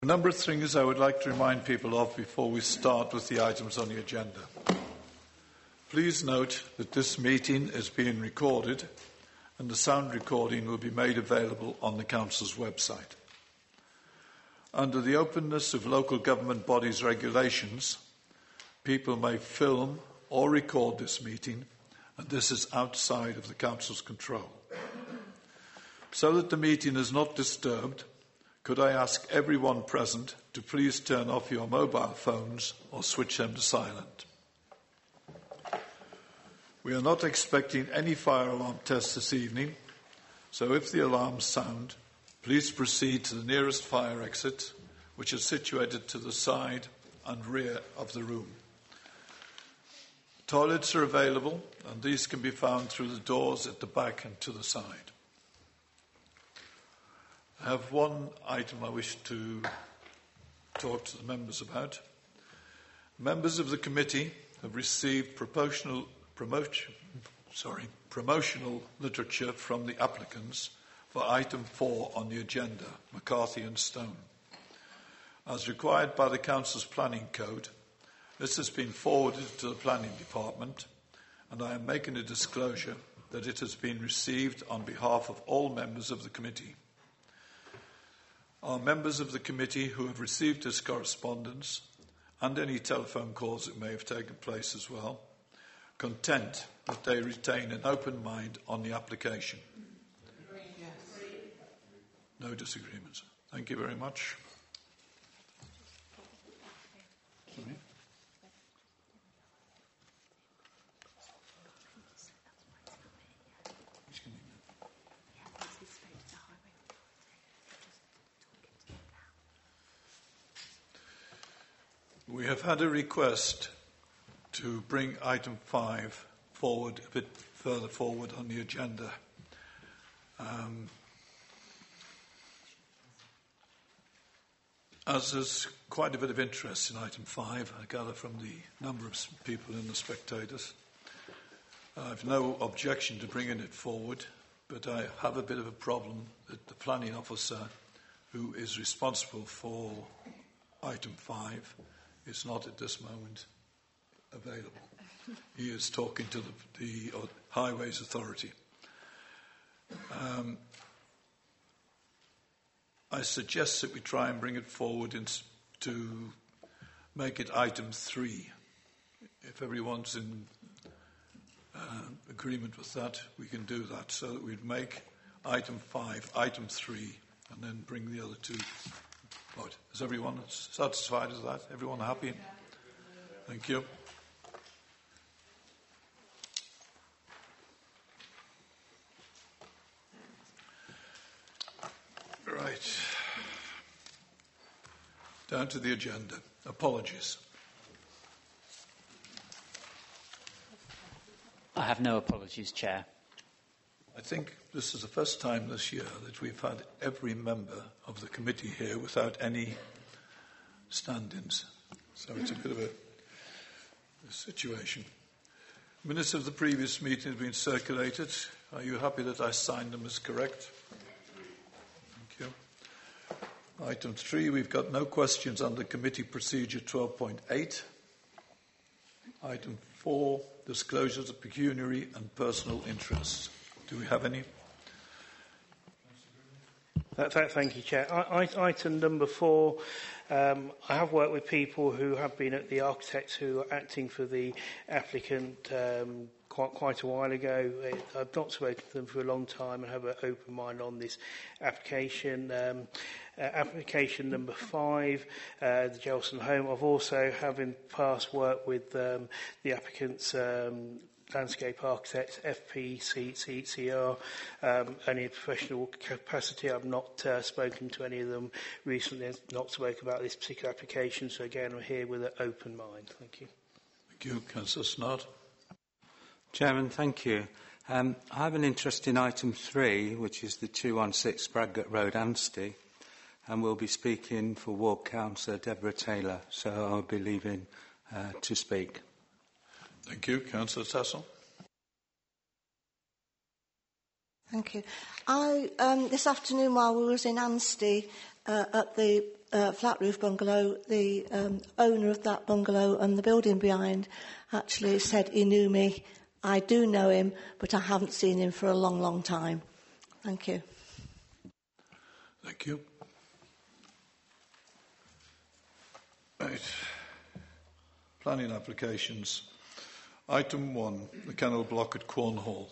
A number of things I would like to remind people of before we start with the items on the agenda. Please note that this meeting is being recorded and the sound recording will be made available on the Council's website. Under the Openness of Local Government Bodies regulations, people may film or record this meeting, and this is outside of the Council's control. So that the meeting is not disturbed, could I ask everyone present to please turn off your mobile phones or switch them to silent? We are not expecting any fire alarm tests this evening, so if the alarms sound, please proceed to the nearest fire exit, which is situated to the side and rear of the room. Toilets are available, and these can be found through the doors at the back and to the side. I have one item I wish to talk to the members about. Members of the committee have received promotional literature from the applicants for item 4 on the agenda, McCarthy and Stone. As required by the Council's Planning Code, this has been forwarded to the Planning Department, and I am making a disclosure that it has been received on behalf of all members of the committee. Are members of the committee who have received this correspondence and any telephone calls that may have taken place as well content that they retain an open mind on the application? Yes. No disagreements. Thank you very much. Sorry. We have had a request to bring item 5 forward, a bit further forward on the agenda. As there's quite a bit of interest in item 5, I gather from the number of people in the spectators, I've no objection to bringing it forward, but I have a bit of a problem that the planning officer, who is responsible for item 5, is not at this moment available. He is talking to the Highways Authority. I suggest that we try and bring it forward to make it item 3. If everyone's in agreement with that, we can do that, so that we'd make item 5 item 3 and then bring the other two. Right. Is everyone satisfied with that? Everyone happy? Thank you. Right. Down to the agenda. Apologies. I have no apologies, Chair. I think this is the first time this year that we've had every member of the committee here without any stand-ins. So it's a bit of a situation. Minutes of the previous meeting have been circulated. Are you happy that I signed them as correct? Thank you. Item 3, we've got no questions under Committee Procedure 12.8. Item 4, disclosures of pecuniary and personal interests. Do we have any? Thank you, Chair. Item number 4, I have worked with people who have been at the architects who are acting for the applicant quite a while ago. I've not spoken to them for a long time and have an open mind on this application. Application number 5, the Gelson home. I've also have in the past worked with the applicant's landscape architects, FPCCR, only in professional capacity. I've not spoken to any of them recently, not spoken about this particular application, so again I'm here with an open mind. Thank you. Thank you. Councillor Snod. Chairman, thank you. I have an interest in item 3, which is the 216 Bradgate Road, Anstey, and we'll be speaking for Ward Councillor Deborah Taylor, so I'll be leaving to speak. Thank you. Councillor Tassell. Thank you. This afternoon, while we was in Anstey at the flat roof bungalow, the owner of that bungalow and the building behind actually said he knew me. I do know him, but I haven't seen him for a long, long time. Thank you. Thank you. Right. Planning applications. Item 1, the kennel block at Quorn Hall.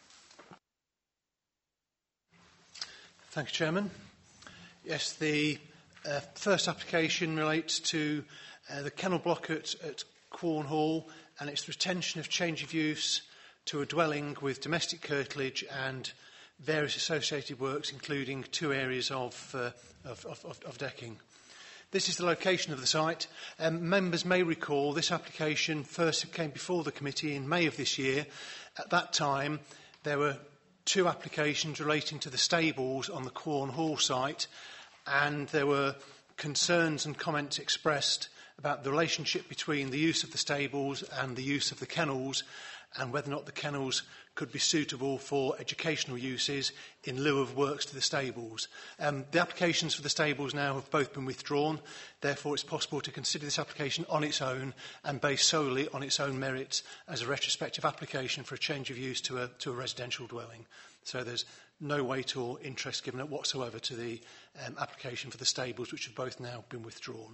Thank you, Chairman. Yes, the first application relates to the kennel block at Quorn Hall and its retention of change of use to a dwelling with domestic curtilage and various associated works, including 2 areas of decking. This is the location of the site. Members may recall this application first came before the committee in May of this year. At that time, there were 2 applications relating to the stables on the Quorn Hall site, and there were concerns and comments expressed about the relationship between the use of the stables and the use of the kennels, and whether or not the kennels could be suitable for educational uses in lieu of works to the stables. The applications for the stables now have both been withdrawn. Therefore, it's possible to consider this application on its own and based solely on its own merits as a retrospective application for a change of use to a residential dwelling. So there's no weight or interest given whatsoever to the application for the stables, which have both now been withdrawn.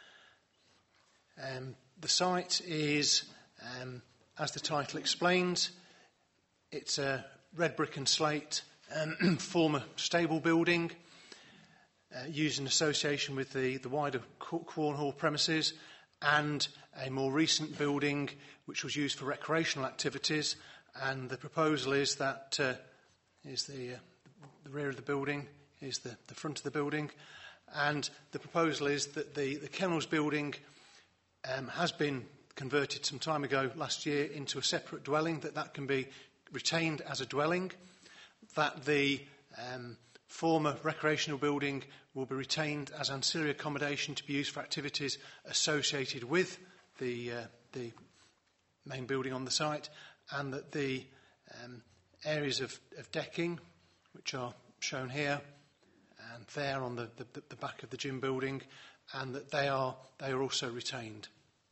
The site is, as the title explains, it's a red brick and slate former stable building used in association with the wider Quorn Hall premises, and a more recent building which was used for recreational activities. And the proposal is that is the rear of the building, is the front of the building, and the proposal is that the kennels building has been converted some time ago last year into a separate dwelling, that can be retained as a dwelling, that the former recreational building will be retained as ancillary accommodation to be used for activities associated with the main building on the site, and that the areas of decking, which are shown here and there on the back of the gym building, and that they are also retained.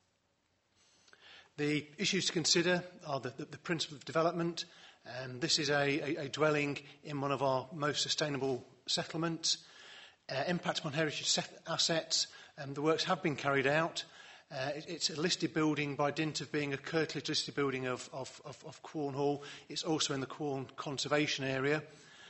The issues to consider are the principle of development. This is a dwelling in one of our most sustainable settlements. Impact upon heritage assets. The works have been carried out. It's a listed building by dint of being a curtilage listed building of Quorn Hall. It's also in the Quorn Conservation Area.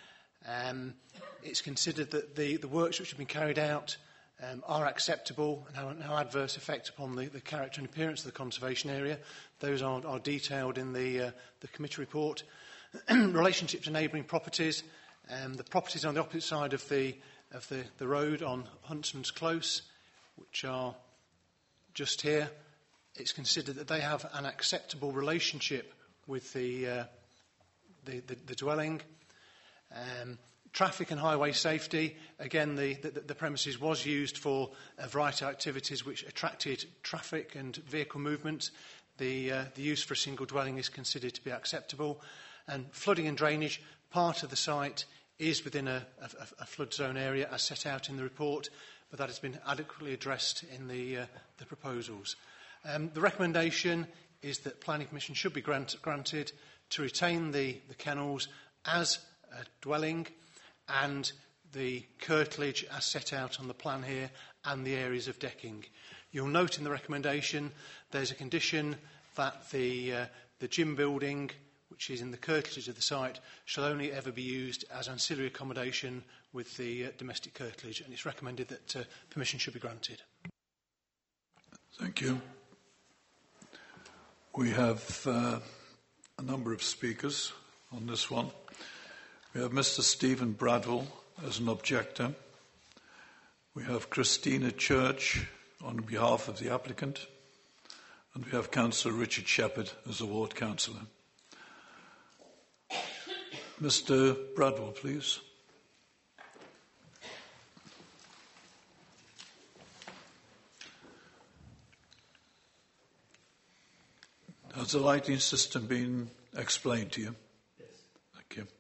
It's considered that the works which have been carried out are acceptable and have no adverse effect upon the character and appearance of the conservation area. Those are detailed in the committee report. Relationship to neighbouring properties. The properties on the opposite side of the road on Huntsman's Close, which are just here, it's considered that they have an acceptable relationship with the dwelling. Traffic and highway safety. Again, the premises was used for a variety of activities which attracted traffic and vehicle movement. The use for a single dwelling is considered to be acceptable. And flooding and drainage. Part of the site is within a flood zone area as set out in the report, but that has been adequately addressed in the proposals. The recommendation is that Planning Permission should be granted to retain the kennels as a dwelling, and the curtilage as set out on the plan here, and the areas of decking. You'll note in the recommendation there's a condition that the gym building, which is in the curtilage of the site, shall only ever be used as ancillary accommodation with the domestic curtilage, and it's recommended that permission should be granted. Thank you. We have a number of speakers on this one. We have Mr. Stephen Bradwell as an objector. We have Christina Church on behalf of the applicant. And we have Councillor Richard Shepherd as a ward councillor. Mr. Bradwell, please. Has the lighting system been explained to you? Yes. Thank you.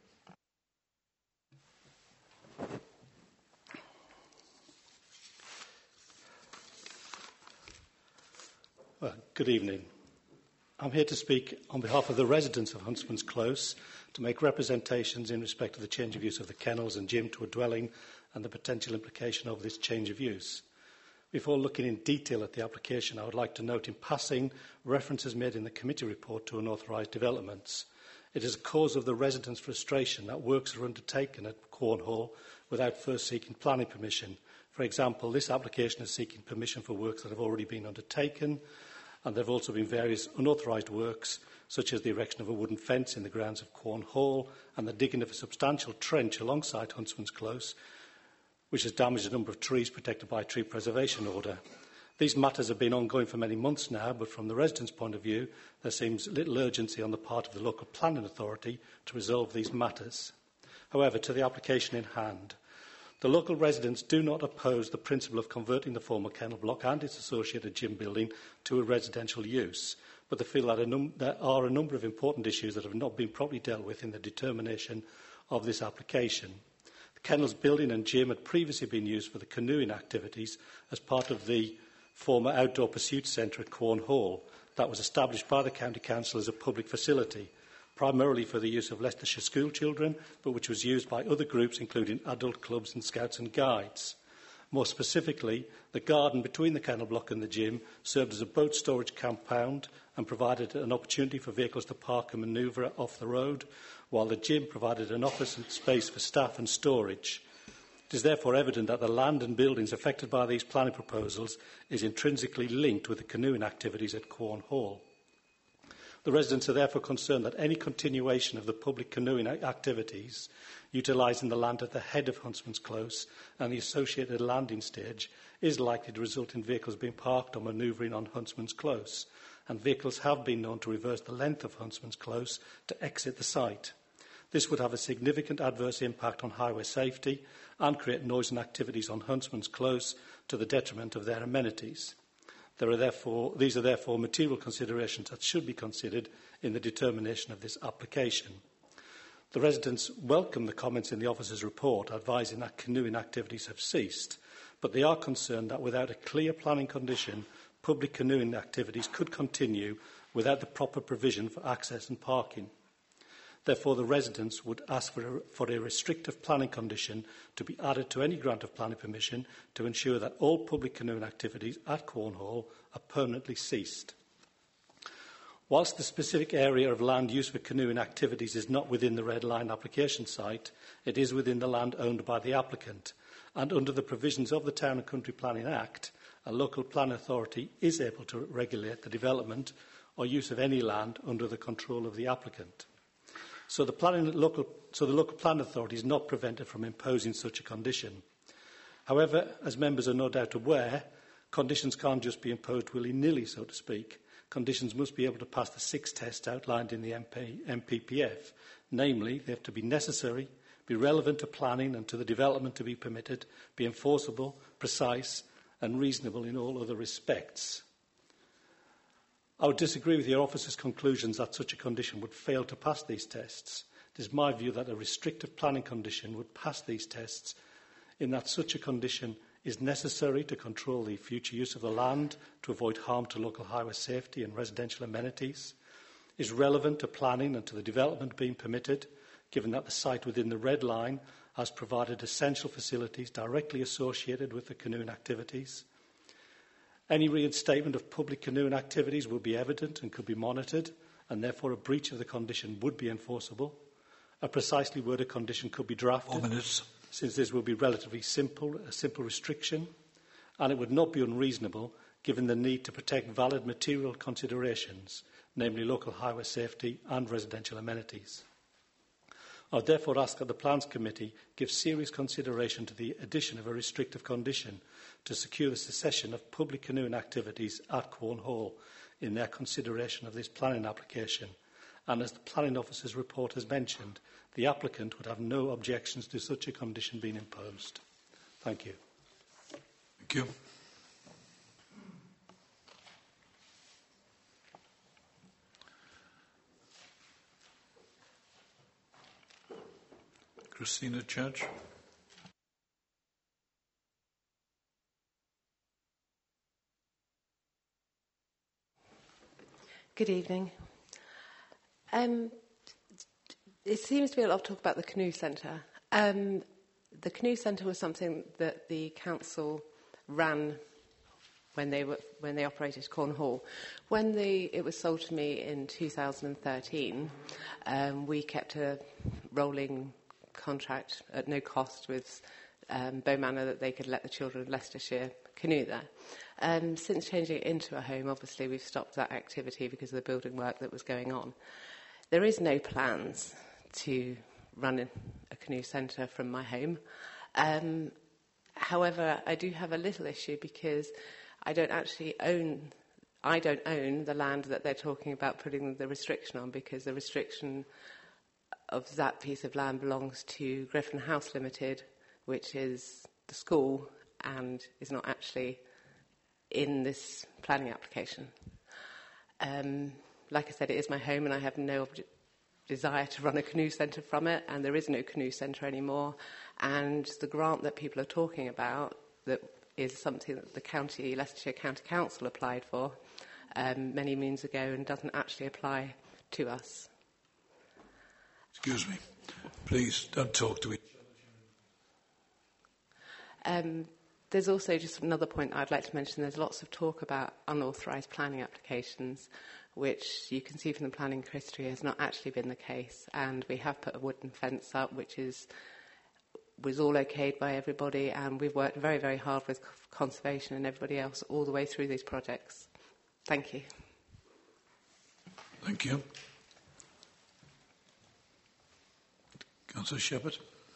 Well, good evening. I'm here to speak on behalf of the residents of Huntsman's Close to make representations in respect of the change of use of the kennels and gym to a dwelling and the potential implication of this change of use. Before looking in detail at the application, I would like to note in passing references made in the committee report to unauthorised developments. It is a cause of the residents' frustration that works are undertaken at Cornhall without first seeking planning permission. For example, this application is seeking permission for works that have already been undertaken, and there have also been various unauthorised works, such as the erection of a wooden fence in the grounds of Cornhall and the digging of a substantial trench alongside Huntsman's Close, which has damaged a number of trees protected by a tree preservation order. These matters have been ongoing for many months now, but from the residents' point of view, there seems little urgency on the part of the local planning authority to resolve these matters. However, to the application in hand, the local residents do not oppose the principle of converting the former kennel block and its associated gym building to a residential use, but they feel that there are a number of important issues that have not been properly dealt with in the determination of this application. The kennels building and gym had previously been used for the canoeing activities as part of the former outdoor pursuit centre at Cornhall that was established by the County Council as a public facility, primarily for the use of Leicestershire school children, but which was used by other groups, including adult clubs and scouts and guides. More specifically, the garden between the kennel block and the gym served as a boat storage compound and provided an opportunity for vehicles to park and manoeuvre off the road, while the gym provided an office and space for staff and storage. It is therefore evident that the land and buildings affected by these planning proposals is intrinsically linked with the canoeing activities at Cornhall. The residents are therefore concerned that any continuation of the public canoeing activities utilising the land at the head of Huntsman's Close and the associated landing stage is likely to result in vehicles being parked or manoeuvring on Huntsman's Close, and vehicles have been known to reverse the length of Huntsman's Close to exit the site. This would have a significant adverse impact on highway safety and create noise and activities on Huntsman's Close to the detriment of their amenities. These are therefore material considerations that should be considered in the determination of this application. The residents welcome the comments in the officer's report advising that canoeing activities have ceased, but they are concerned that without a clear planning condition, public canoeing activities could continue without the proper provision for access and parking. Therefore, the residents would ask for a restrictive planning condition to be added to any grant of planning permission to ensure that all public canoeing activities at Cornhall are permanently ceased. Whilst the specific area of land used for canoeing activities is not within the Red Line application site, it is within the land owned by the applicant, and under the provisions of the Town and Country Planning Act, a local planning authority is able to regulate the development or use of any land under the control of the applicant. So the local planning authority is not prevented from imposing such a condition. However, as members are no doubt aware, conditions can't just be imposed willy-nilly, so to speak. Conditions must be able to pass the 6 tests outlined in the MPPF. Namely, they have to be necessary, be relevant to planning and to the development to be permitted, be enforceable, precise and reasonable in all other respects. I would disagree with your officer's conclusions that such a condition would fail to pass these tests. It is my view that a restrictive planning condition would pass these tests in that such a condition is necessary to control the future use of the land, to avoid harm to local highway safety and residential amenities, is relevant to planning and to the development being permitted, given that the site within the Red Line has provided essential facilities directly associated with the canoeing activities. Any reinstatement of public canoeing activities will be evident and could be monitored, and therefore a breach of the condition would be enforceable. A precisely worded condition could be drafted, since this will be relatively a simple restriction, and it would not be unreasonable given the need to protect valid material considerations, namely local highway safety and residential amenities. I would therefore ask that the Plans Committee give serious consideration to the addition of a restrictive condition to secure the cessation of public canoeing activities at Cornhall in their consideration of this planning application. And as the Planning Officer's report has mentioned, the applicant would have no objections to such a condition being imposed. Thank you. Thank you. Christina Church. Good evening. It seems to be a lot of talk about the Canoe Centre. The Canoe Centre was something that the council ran when they operated Cornhall. When it was sold to me in 2013, we kept a rolling contract at no cost with Bow Manor that they could let the children of Leicestershire canoe there. Since changing it into a home, obviously we've stopped that activity because of the building work that was going on. There is no plans to run a canoe centre from my home. However, I do have a little issue because I don't own the land that they're talking about putting the restriction on, because the restriction of that piece of land belongs to Griffin House Limited, which is the school and is not actually in this planning application. Like I said, it is my home and I have no desire to run a canoe centre from it, and there is no canoe centre anymore. And the grant that people are talking about, that is something that the Leicestershire County Council applied for many moons ago and doesn't actually apply to us. Excuse me. Please don't talk to each other. There's also just another point I'd like to mention. There's lots of talk about unauthorised planning applications, which you can see from the planning history has not actually been the case. And we have put a wooden fence up, which was all okayed by everybody, and we've worked very, very hard with conservation and everybody else all the way through these projects. Thank you. Thank you. Councillor Shepherd.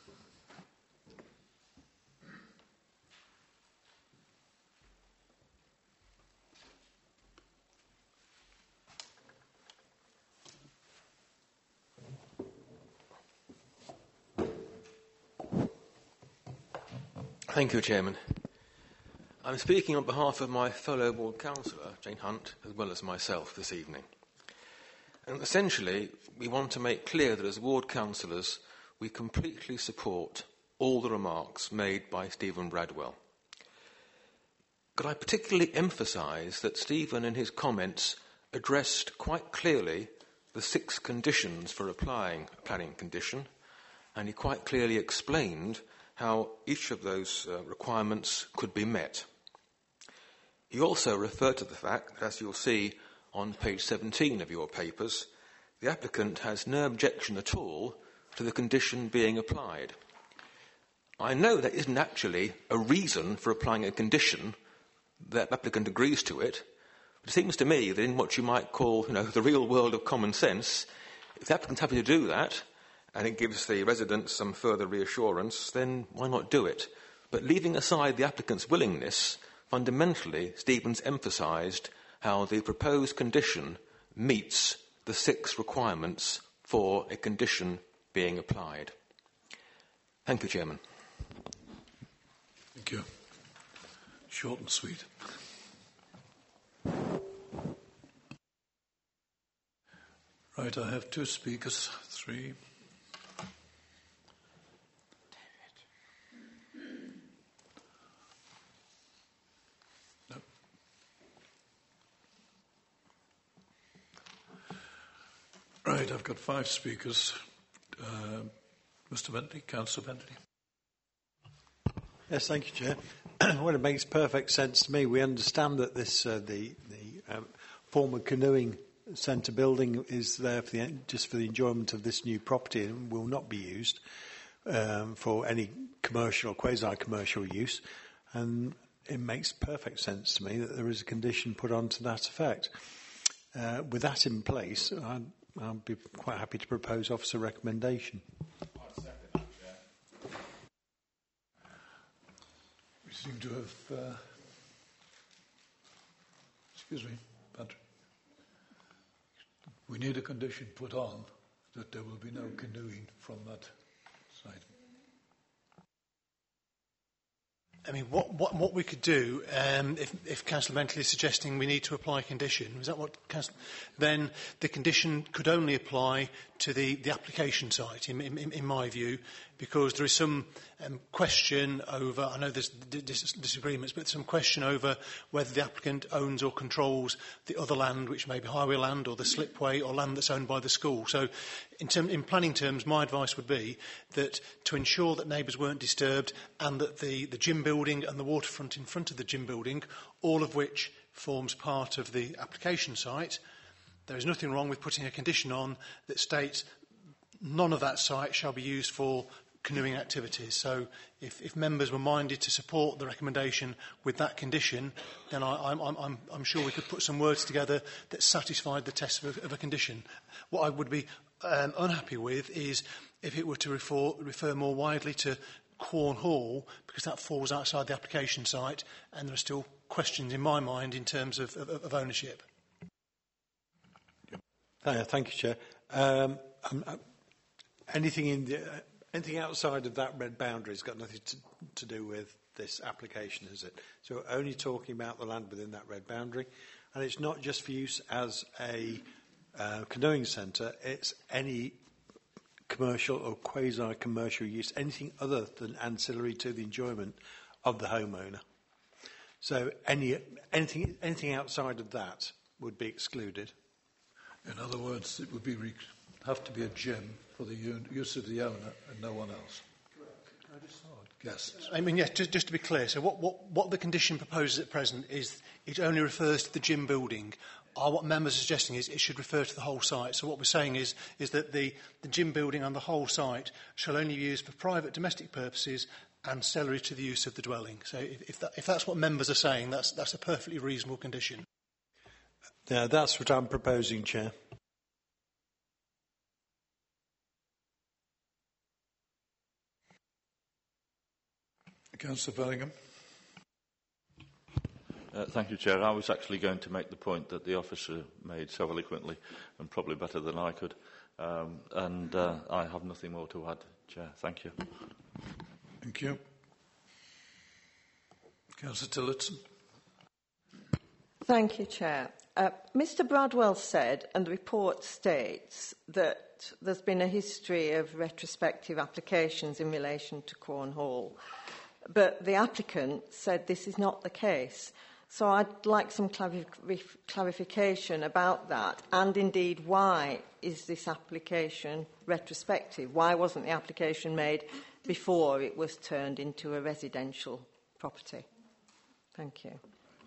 Thank you, Chairman. I'm speaking on behalf of my fellow ward councillor, Jane Hunt, as well as myself this evening. And essentially, we want to make clear that as ward councillors, we completely support all the remarks made by Stephen Bradwell. Could I particularly emphasise that Stephen, in his comments, addressed quite clearly the 6 conditions for applying a planning condition, and he quite clearly explained how each of those requirements could be met. He also referred to the fact that, as you'll see on page 17 of your papers, the applicant has no objection at all to the condition being applied. I know that isn't actually a reason for applying a condition. The applicant agrees to it. But it seems to me that in what you might call, the real world of common sense, if the applicant's happy to do that, and it gives the residents some further reassurance, then why not do it? But leaving aside the applicant's willingness, fundamentally, Stephen's emphasised how the proposed condition meets the 6 requirements for a condition being applied. Thank you, Chairman. Thank you. Short and sweet. Right, I have 2 speakers, 3. Right, I've got 5 speakers. Mr. Bentley, Councillor Bentley. Yes, thank you, Chair. Well, it makes perfect sense to me. We understand that this the former canoeing centre building is there just for the enjoyment of this new property and will not be used for any commercial or quasi-commercial use. And it makes perfect sense to me that there is a condition put on to that effect. With that in place, I'll be quite happy to propose officer recommendation. I'll second that, Chair. We seem to have... excuse me, Patrick. We need a condition put on that there will be no canoeing from that site. I mean, what we could do, if Councillor Bentley is suggesting we need to apply a condition, is that what then the condition could only apply to the application site, in my view. because there is some question over, I know there's disagreements, but some question over whether the applicant owns or controls the other land, which may be highway land or the slipway or land that's owned by the school. So in planning terms, my advice would be that to ensure that neighbours weren't disturbed and that the gym building and the waterfront in front of the gym building, all of which forms part of the application site, there is nothing wrong with putting a condition on that states none of that site shall be used for canoeing activities. So if members were minded to support the recommendation with that condition, then I'm sure we could put some words together that satisfied the test of a condition. What I would be unhappy with is if it were to refer more widely to Quorn Hall, because that falls outside the application site, and there are still questions in my mind in terms of ownership. Thank you, Chair. Anything outside of that red boundary has got nothing to do with this application, is it? So we're only talking about the land within that red boundary, and it's not just for use as a canoeing centre, it's any commercial or quasi-commercial use, anything other than ancillary to the enjoyment of the homeowner. So anything outside of that would be excluded. In other words, it would have to be a gym for the use of the owner and no one else. Guests. I mean, yes, just to be clear, so what the condition proposes at present is it only refers to the gym building. What members are suggesting is it should refer to the whole site. So what we're saying is that the gym building and the whole site shall only be used for private domestic purposes and ancillary to the use of the dwelling. So if that's what members are saying, that's a perfectly reasonable condition. Yeah, that's what I'm proposing, Chair. Councillor Bellingham. Thank you, Chair. I was actually going to make the point that the officer made so eloquently, and probably better than I could. I have nothing more to add, Chair. Thank you. Thank you. Councillor Tillotson. Thank you, Chair. Mr Bradwell said, and the report states, that there's been a history of retrospective applications in relation to Quorn Hall. But the applicant said this is not the case. So I'd like some clarification about that, and indeed why is this application retrospective? Why wasn't the application made before it was turned into a residential property? Thank you.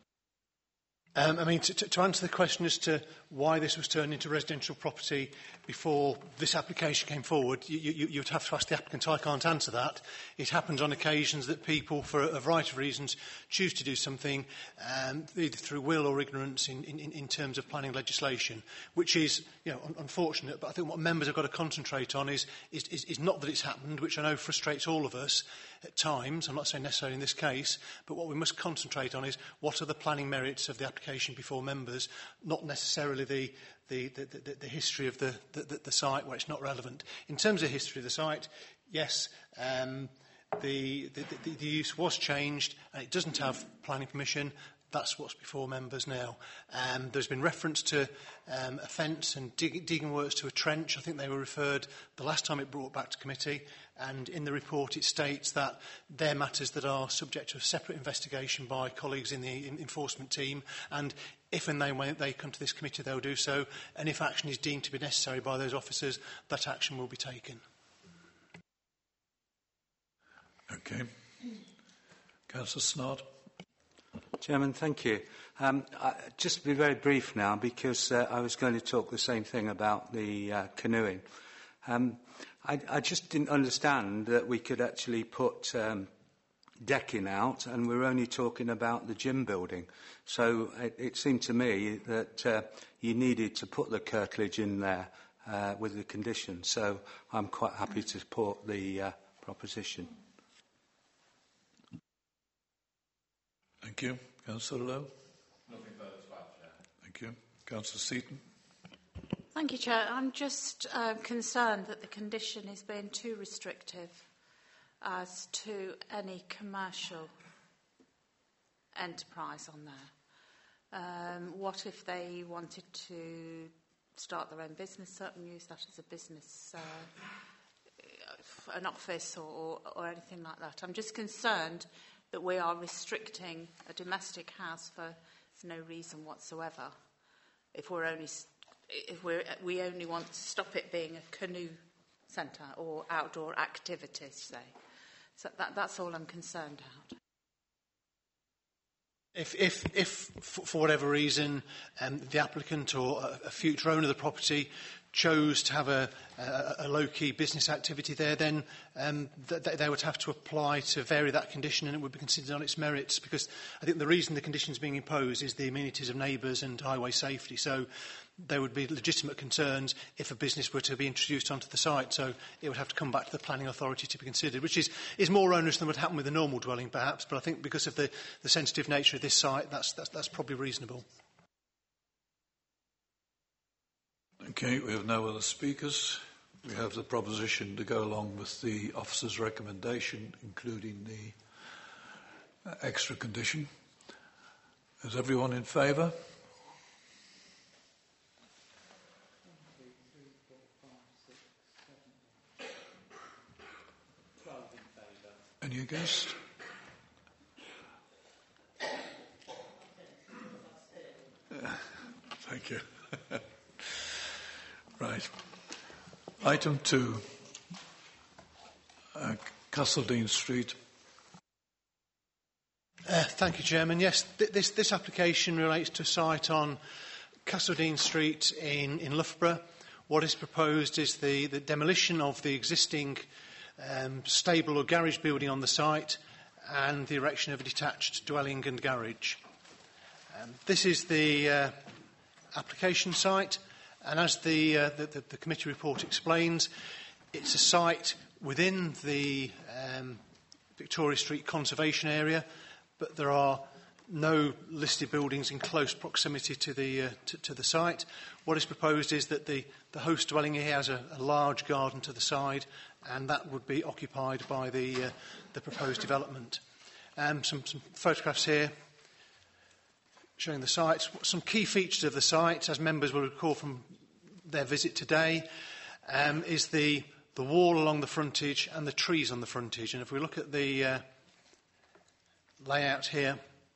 I mean, to answer the question as to why this was turned into residential property before this application came forward, you would have to ask the applicant. I can't answer that. It happens on occasions that people, for a variety of reasons, choose to do something either through will or ignorance in terms of planning legislation, which is, unfortunate. But I think what members have got to concentrate on is not that it's happened, which I know frustrates all of us at times. I'm not saying necessarily in this case, but what we must concentrate on is what are the planning merits of the application before members, not necessarily the history of the site where it's not relevant. In terms of history of the site, yes, the use was changed and it doesn't have planning permission. That's what's before members now. There's been reference to a fence and digging works to a trench. I think they were referred the last time it brought back to committee. And in the report it states that they're matters that are subject to a separate investigation by colleagues in the enforcement team. And if and when they come to this committee, they'll do so. And if action is deemed to be necessary by those officers, that action will be taken. Okay. Councillor Snod. Chairman, thank you. Just to be very brief now, because I was going to talk the same thing about the canoeing. I just didn't understand that we could actually put decking out, and we're only talking about the gym building. So it seemed to me that you needed to put the curtilage in there with the conditions. So I'm quite happy to support the proposition. Thank you. Councillor Lowe. Nothing further to add, Chair. Thank you. Councillor Seaton. Thank you, Chair. I'm just concerned that the condition is being too restrictive as to any commercial enterprise on there. What if they wanted to start their own business, certainly use that as a business an office or anything like that. I'm just concerned that we are restricting a domestic house for no reason whatsoever. If we only want to stop it being a canoe centre or outdoor activities, say. So that's all I'm concerned about. If for whatever reason the applicant or a future owner of the property chose to have a low-key business activity there, then they would have to apply to vary that condition, and it would be considered on its merits, because I think the reason the condition is being imposed is the amenities of neighbours and highway safety. So there would be legitimate concerns if a business were to be introduced onto the site. So it would have to come back to the planning authority to be considered, which is more onerous than would happen with a normal dwelling, perhaps. But I think because of the sensitive nature of this site, that's probably reasonable. Okay, we have no other speakers. We have the proposition to go along with the officer's recommendation, including the extra condition. Is everyone in favour? Any against? Thank you. Right. Item 2, Castledine Street. Thank you, Chairman. Yes, this application relates to a site on Castledine Street in Loughborough. What is proposed is the demolition of the existing stable or garage building on the site and the erection of a detached dwelling and garage. This is the application site. And as the committee report explains, it's a site within the Victoria Street conservation area, but there are no listed buildings in close proximity to the site. What is proposed is that the host dwelling here has a large garden to the side, and that would be occupied by the proposed development. Some photographs here showing the site. Some key features of the site, as members will recall from their visit today, is the wall along the frontage and the trees on the frontage. And if we look at the layout here,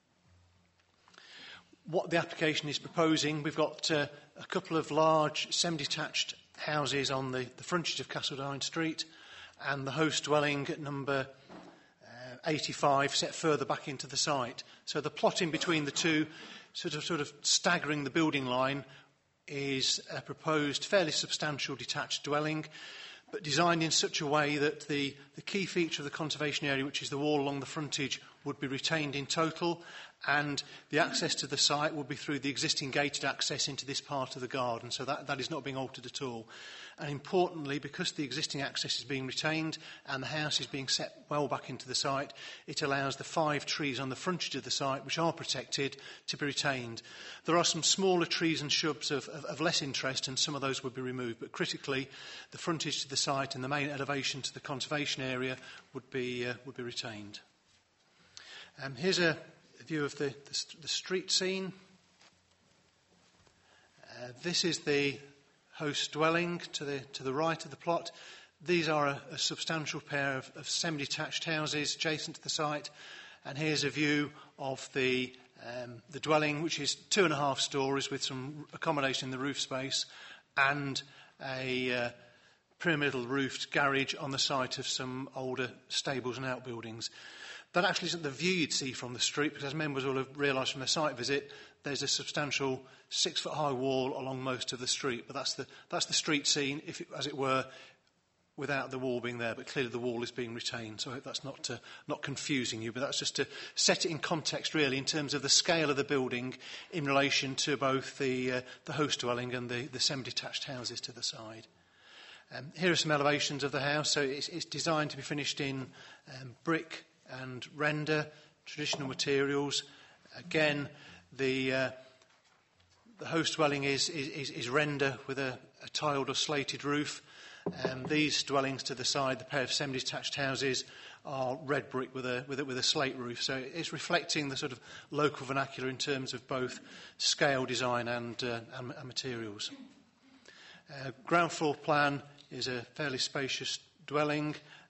what the application is proposing, we've got a couple of large semi-detached houses on the frontage of Castledine Street, and the host dwelling at number 85 set further back into the site. So the plot in between the two, sort of staggering the building line, is a proposed fairly substantial detached dwelling, but designed in such a way that the key feature of the conservation area, which is the wall along the frontage, would be retained in total, and the access to the site would be through the existing gated access into this part of the garden, so that is not being altered at all. And importantly, because the existing access is being retained and the house is being set well back into the site, it allows the 5 trees on the frontage of the site, which are protected, to be retained. There are some smaller trees and shrubs of less interest, and some of those would be removed, but critically, the frontage to the site and the main elevation to the conservation area would be retained. Here's a view of the street scene. This is the host dwelling to the right of the plot. These are a substantial pair of semi-detached houses adjacent to the site, and here's a view of the dwelling, which is 2.5 stories with some accommodation in the roof space, and a pyramidal roofed garage on the site of some older stables and outbuildings. That actually isn't the view you'd see from the street, because as members will have realised from their site visit, there's a substantial 6-foot-high wall along most of the street. But that's the street scene, as it were, without the wall being there. But clearly the wall is being retained, so I hope that's not confusing you. But that's just to set it in context, really, in terms of the scale of the building in relation to both the host dwelling and the semi-detached houses to the side. Here are some elevations of the house. So it's designed to be finished in brick and render, traditional materials. Again, the host dwelling is render with a tiled or slated roof. These dwellings to the side, the pair of semi-detached houses, are red brick with a slate roof. So it's reflecting the sort of local vernacular in terms of both scale, design and materials. Ground floor plan is a fairly spacious dwelling.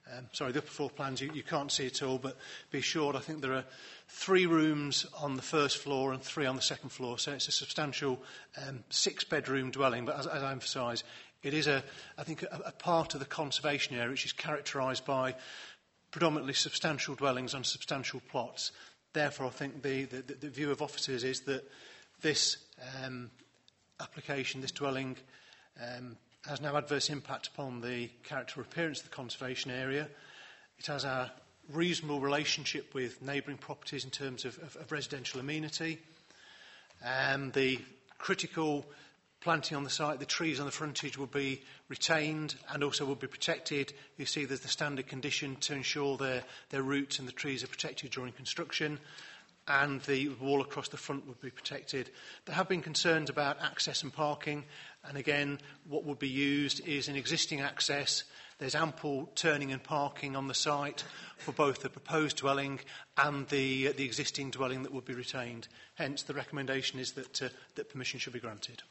the upper floor plans, you can't see it all, but be assured I think there are 3 rooms on the first floor and 3 on the second floor, so it's a substantial 6-bedroom dwelling, but as I emphasise, it is, I think, a part of the conservation area which is characterised by predominantly substantial dwellings on substantial plots. Therefore, I think the view of officers is that this application, this dwelling, has no adverse impact upon the character or appearance of the conservation area. It has a reasonable relationship with neighbouring properties in terms of residential amenity. The critical planting on the site, the trees on the frontage will be retained and also will be protected. You see there's the standard condition to ensure their roots and the trees are protected during construction, and the wall across the front would be protected. There have been concerns about access and parking, and again, what would be used is an existing access. There's ample turning and parking on the site for both the proposed dwelling and the existing dwelling that would be retained. Hence, the recommendation is that permission should be granted.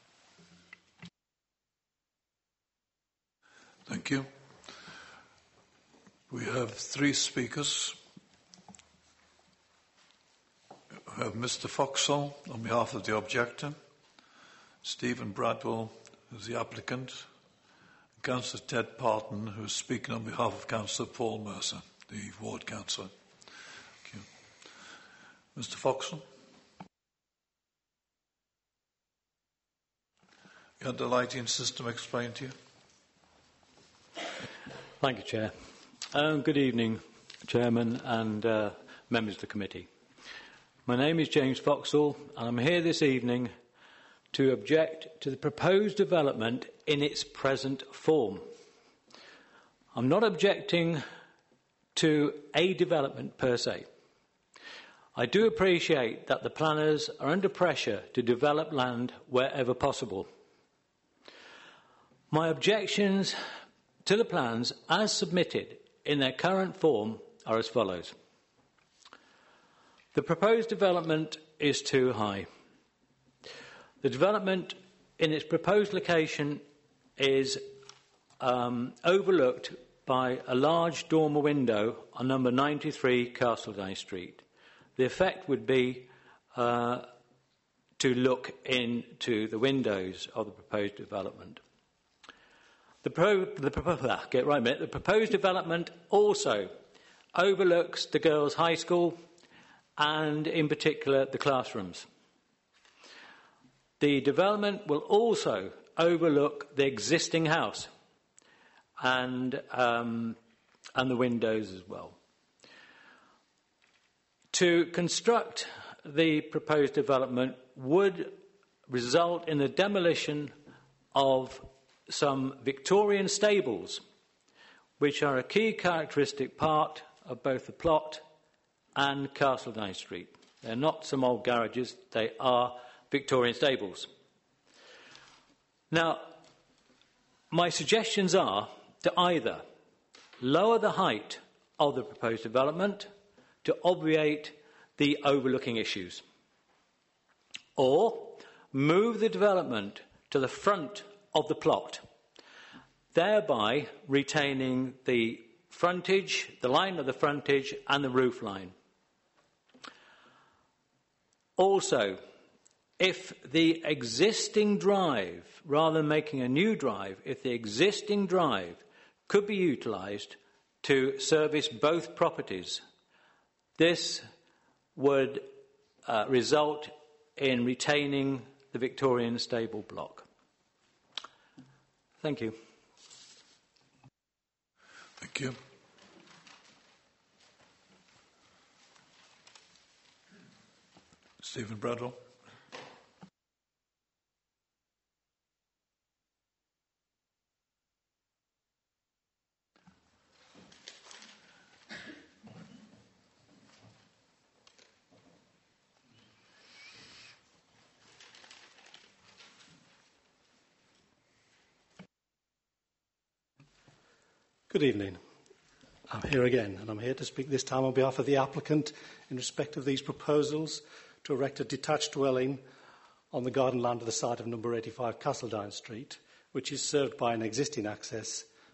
Thank you. We have 3 speakers. We have Mr. Foxall on behalf of the objector, Stephen Bradwell, who's the applicant, and Councillor Ted Parton, who's speaking on behalf of Councillor Paul Mercer, the ward councillor. Thank you. Mr. Foxall. You had the lighting system explained to you? Thank you, Chair. Good evening, Chairman and members of the committee. My name is James Foxall, and I'm here this evening to object to the proposed development in its present form. I'm not objecting to a development per se. I do appreciate that the planners are under pressure to develop land wherever possible. My objections to the plans as submitted in their current form are as follows. The proposed development is too high. The development in its proposed location is overlooked by a large dormer window on number 93 Castledine Street. The effect would be to look into the windows of the proposed development. The proposed development also overlooks the girls' high school and, in particular, the classrooms. The development will also overlook the existing house and the windows as well. To construct the proposed development would result in the demolition of some Victorian stables, which are a key characteristic part of both the plot and Castledine Street. They're not some old garages, they are Victorian stables. Now, my suggestions are to either lower the height of the proposed development to obviate the overlooking issues, or move the development to the front of the plot, thereby retaining the frontage, the line of the frontage and the roof line. Also, if the existing drive, rather than making a new drive, if the existing drive could be utilised to service both properties, this would result in retaining the Victorian stable block. Thank you. Thank you. Stephen Bradwell. Good evening. I'm here again, and I'm here to speak this time on behalf of the applicant in respect of these proposals to erect a detached dwelling on the garden land of the site of number 85 Castledine Street, which is served by an existing access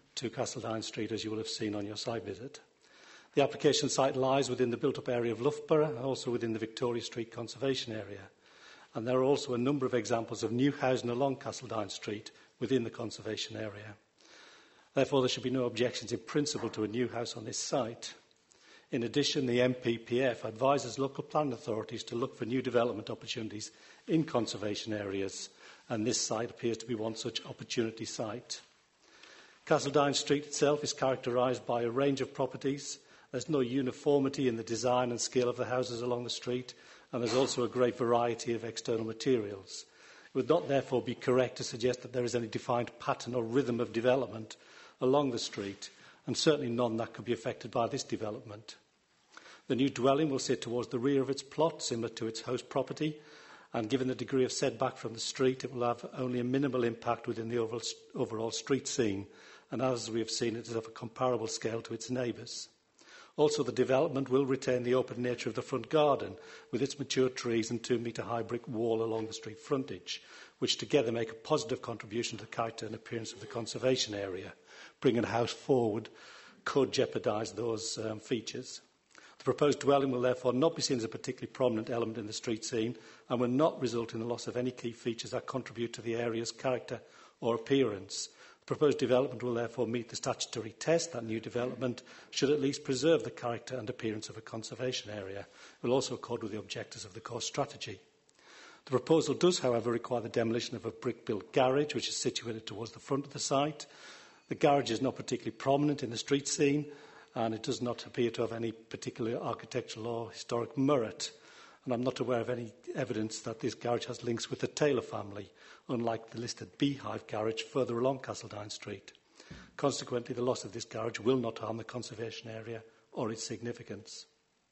to Castledine Street, as you will have seen on your site visit. The application site lies within the built-up area of Loughborough and also within the Victoria Street Conservation Area. And there are also a number of examples of new housing along Castledine Street within the conservation area. Therefore, there should be no objections in principle to a new house on this site. In addition, the MPPF advises local planning authorities to look for new development opportunities in conservation areas, and this site appears to be one such opportunity site. Castledine Street itself is characterised by a range of properties. There's no uniformity in the design and scale of the houses along the street, and there's also a great variety of external materials. It would not therefore be correct to suggest that there is any defined pattern or rhythm of development along the street, and certainly none that could be affected by this development. The new dwelling will sit towards the rear of its plot, similar to its host property, and given the degree of setback from the street, it will have only a minimal impact within the overall street scene, and as we have seen, it is of a comparable scale to its neighbours. Also, the development will retain the open nature of the front garden, with its mature trees and 2-metre high brick wall along the street frontage, which together make a positive contribution to the character and appearance of the conservation area. Bringing a house forward could jeopardise those features. The proposed dwelling will therefore not be seen as a particularly prominent element in the street scene and will not result in the loss of any key features that contribute to the area's character or appearance. The proposed development will therefore meet the statutory test that new development should at least preserve the character and appearance of a conservation area. It will also accord with the objectives of the core strategy. The proposal does, however, require the demolition of a brick-built garage, which is situated towards the front of the site. The garage is not particularly prominent in the street scene, and it does not appear to have any particular architectural or historic merit. And I'm not aware of any evidence that this garage has links with the Taylor family, unlike the listed Beehive garage further along Castledine Street. Consequently, the loss of this garage will not harm the conservation area or its significance.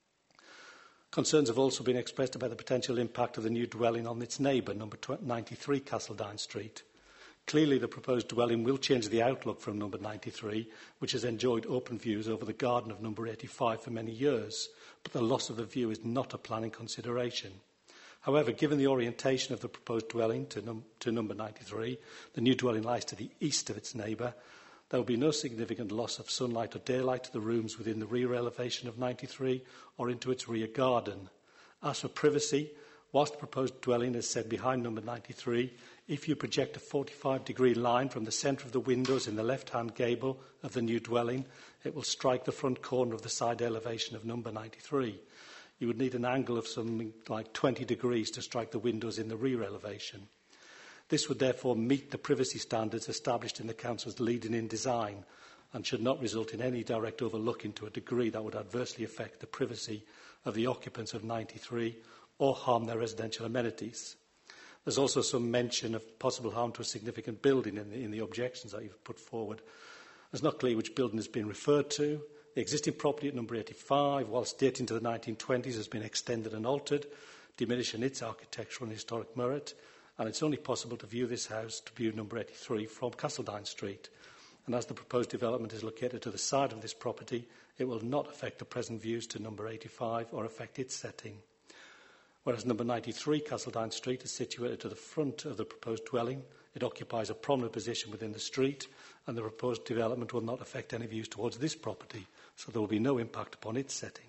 Concerns have also been expressed about the potential impact of the new dwelling on its neighbour, number 93 Castledine Street. Clearly, the proposed dwelling will change the outlook from number 93, which has enjoyed open views over the garden of number 85 for many years, but the loss of the view is not a planning consideration. However, given the orientation of the proposed dwelling to number 93, the new dwelling lies to the east of its neighbour, there will be no significant loss of sunlight or daylight to the rooms within the rear elevation of 93 or into its rear garden. As for privacy, whilst the proposed dwelling is set behind number 93, if you project a 45-degree line from the centre of the windows in the left-hand gable of the new dwelling, it will strike the front corner of the side elevation of number 93. You would need an angle of something like 20 degrees to strike the windows in the rear elevation. This would therefore meet the privacy standards established in the Council's leading-in design and should not result in any direct overlooking to a degree that would adversely affect the privacy of the occupants of 93 or harm their residential amenities. There's also some mention of possible harm to a significant building in the objections that you've put forward. It's not clear which building has been referred to. The existing property at number 85, whilst dating to the 1920s, has been extended and altered, diminishing its architectural and historic merit, and it's only possible to view this house, to view number 83, from Castledine Street. And as the proposed development is located to the side of this property, it will not affect the present views to number 85 or affect its setting. Whereas number 93, Castledine Street, is situated to the front of the proposed dwelling, it occupies a prominent position within the street, and the proposed development will not affect any views towards this property, so there will be no impact upon its setting.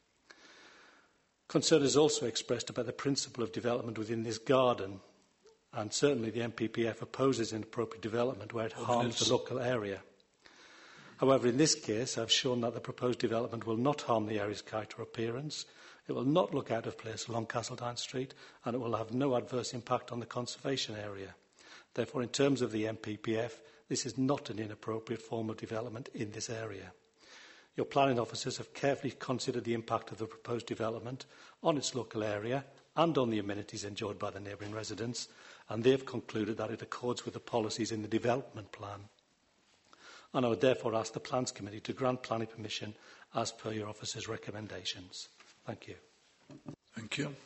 Concern is also expressed about the principle of development within this garden, and certainly the MPPF opposes inappropriate development where it harms the local area. However, in this case, I've shown that the proposed development will not harm the area's character or appearance. It will not look out of place along Castledine Street, and it will have no adverse impact on the conservation area. Therefore, in terms of the MPPF, this is not an inappropriate form of development in this area. Your planning officers have carefully considered the impact of the proposed development on its local area and on the amenities enjoyed by the neighbouring residents, and they have concluded that it accords with the policies in the development plan. And I would therefore ask the Plans Committee to grant planning permission as per your officer's recommendations. Thank you. Thank you.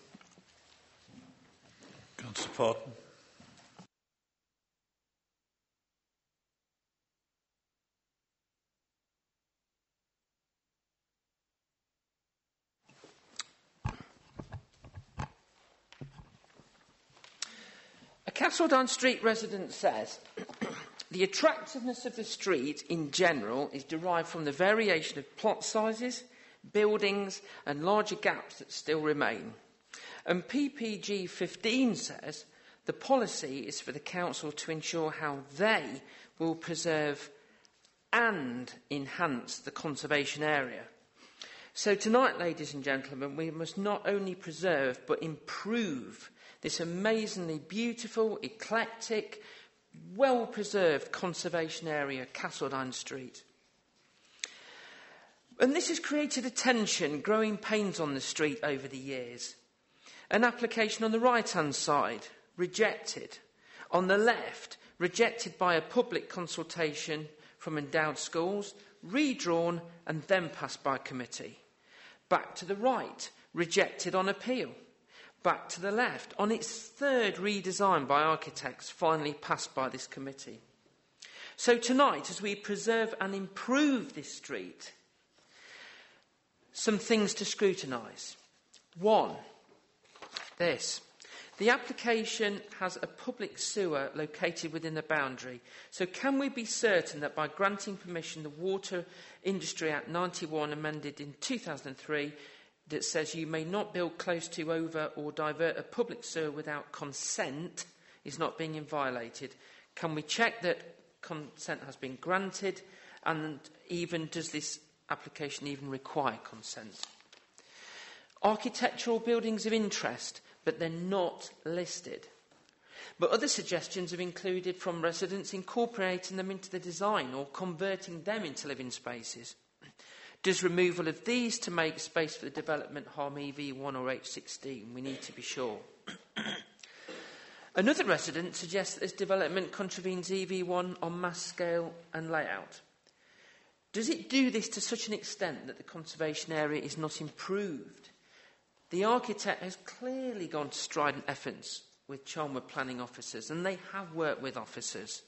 Councillor Parton. A Castledine Street resident says, The attractiveness of the street in general is derived from the variation of plot sizes, buildings and larger gaps that still remain. And PPG 15 says the policy is for the council to ensure how they will preserve and enhance the conservation area. So tonight, ladies and gentlemen, we must not only preserve but improve this amazingly beautiful, eclectic, well-preserved conservation area, Castledine Street. And this has created a tension, growing pains on the street over the years. An application on the right-hand side, rejected. On the left, rejected by a public consultation from endowed schools, redrawn and then passed by committee. Back to the right, rejected on appeal. Back to the left, on its third redesign by architects, finally passed by this committee. So tonight, as we preserve and improve this street, some things to scrutinise. One, this. The application has a public sewer located within the boundary. So can we be certain that by granting permission, the Water Industry Act 91, amended in 2003, that says you may not build close to, over or divert a public sewer without consent, is not being violated? Can we check that consent has been granted, and even does this application even require consent? Architectural buildings of interest, but they're not listed. But other suggestions have included from residents incorporating them into the design or converting them into living spaces. Does removal of these to make space for the development harm EV1 or H16? We need to be sure. Another resident suggests that this development contravenes EV1 on mass scale and layout. Does it do this to such an extent that the conservation area is not improved? The architect has clearly gone to strident efforts with Charnwood planning officers, and they have worked with officers.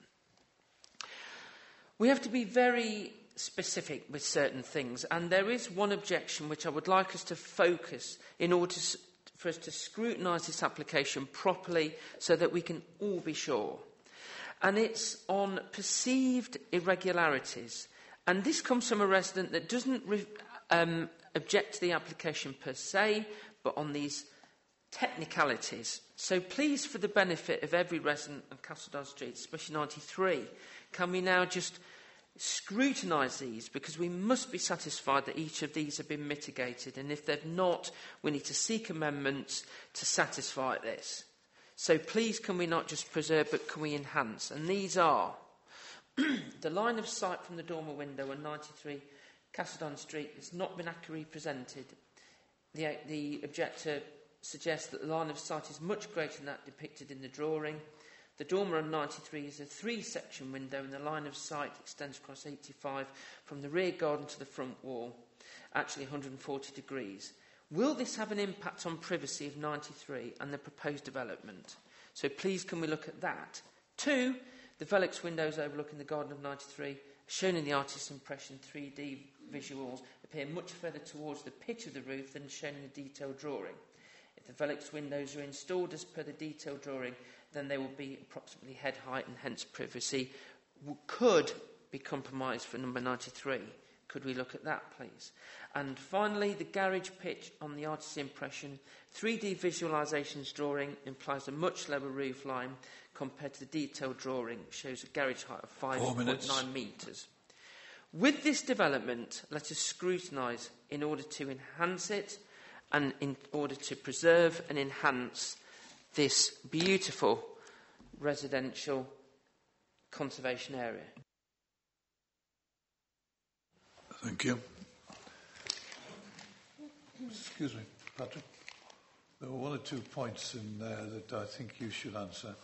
We have to be very specific with certain things, and there is one objection which I would like us to focus in order for us to scrutinise this application properly so that we can all be sure. And it's on perceived irregularities. And this comes from a resident that doesn't object to the application per se, but on these technicalities. So please, for the benefit of every resident of Castledine Street, especially 93, can we now just scrutinise these, because we must be satisfied that each of these have been mitigated, and if they've not, we need to seek amendments to satisfy this. So please, can we not just preserve, but can we enhance? And these are the line of sight from the dormer window on 93 Castledine Street has not been accurately presented. The objector suggests that the line of sight is much greater than that depicted in the drawing. The dormer on 93 is a 3-section window, and the line of sight extends across 85 from the rear garden to the front wall, actually 140 degrees. Will this have an impact on privacy of 93 and the proposed development? So please, can we look at that? 2, the Velux windows overlooking the garden of 93, shown in the artist's impression 3D visuals, appear much further towards the pitch of the roof than shown in the detailed drawing. If the Velux windows are installed as per the detailed drawing, then they will be approximately head height, and hence privacy could be compromised for number 93. Could we look at that, please? And finally, the garage pitch on the artist's impression 3D visualisations drawing implies a much lower roof line compared to the detailed drawing, shows a garage height of 5.9 metres. With this development, let us scrutinise in order to enhance it and in order to preserve and enhance this beautiful residential conservation area. Thank you. Excuse me, Patrick. There were one or two points in there that I think you should answer.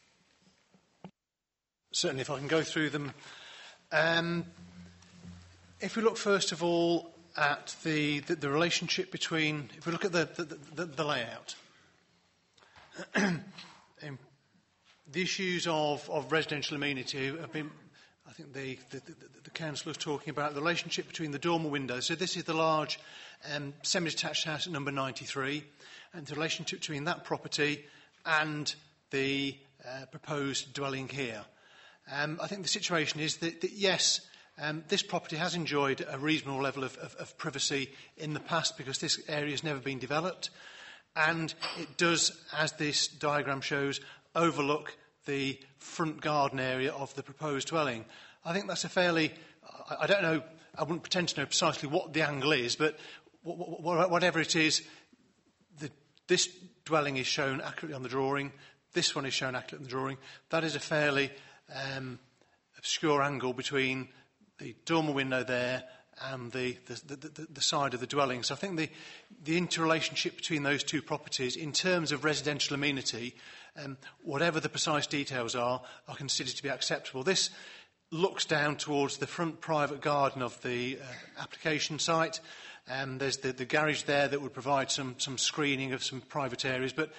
Certainly, if I can go through them. If we look first of all at the relationship between, if we look at the layout, the issues of residential amenity have been, I think the council was talking about the relationship between the dormer windows. So this is the large semi-detached house at number 93, and the relationship between that property and the proposed dwelling here. I think the situation is that yes, this property has enjoyed a reasonable level of privacy in the past because this area has never been developed, and it does, as this diagram shows, overlook the front garden area of the proposed dwelling. I think that's a fairly, I don't know, I wouldn't pretend to know precisely what the angle is, but whatever it is, this dwelling is shown accurately on the drawing, this one is shown accurately on the drawing. That is a fairly obscure angle between the dormer window there and the side of the dwelling. So I think the interrelationship between those two properties in terms of residential amenity, whatever the precise details are considered to be acceptable. This looks down towards the front private garden of the application site. There's the garage there that would provide some screening of some private areas, but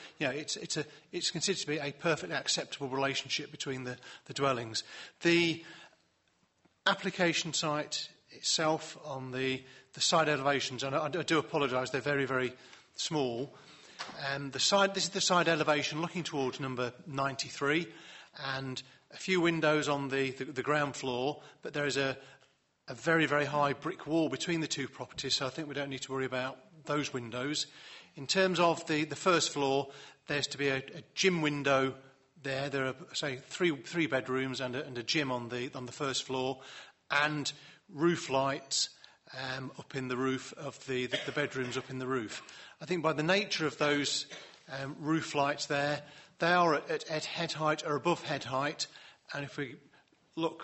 it's considered to be a perfectly acceptable relationship between the dwellings. The application site itself on the side elevations, and I do apologise, they're very, very small. This is the side elevation looking towards number 93, and a few windows on the ground floor, but there is a very, very high brick wall between the two properties, so I think we don't need to worry about those windows. In terms of the first floor, there's to be a gym window there. There are, say, three bedrooms and a gym on the first floor, and roof lights up in the roof of the bedrooms up in the roof. I think by the nature of those roof lights there, they are at head height or above head height, and if we look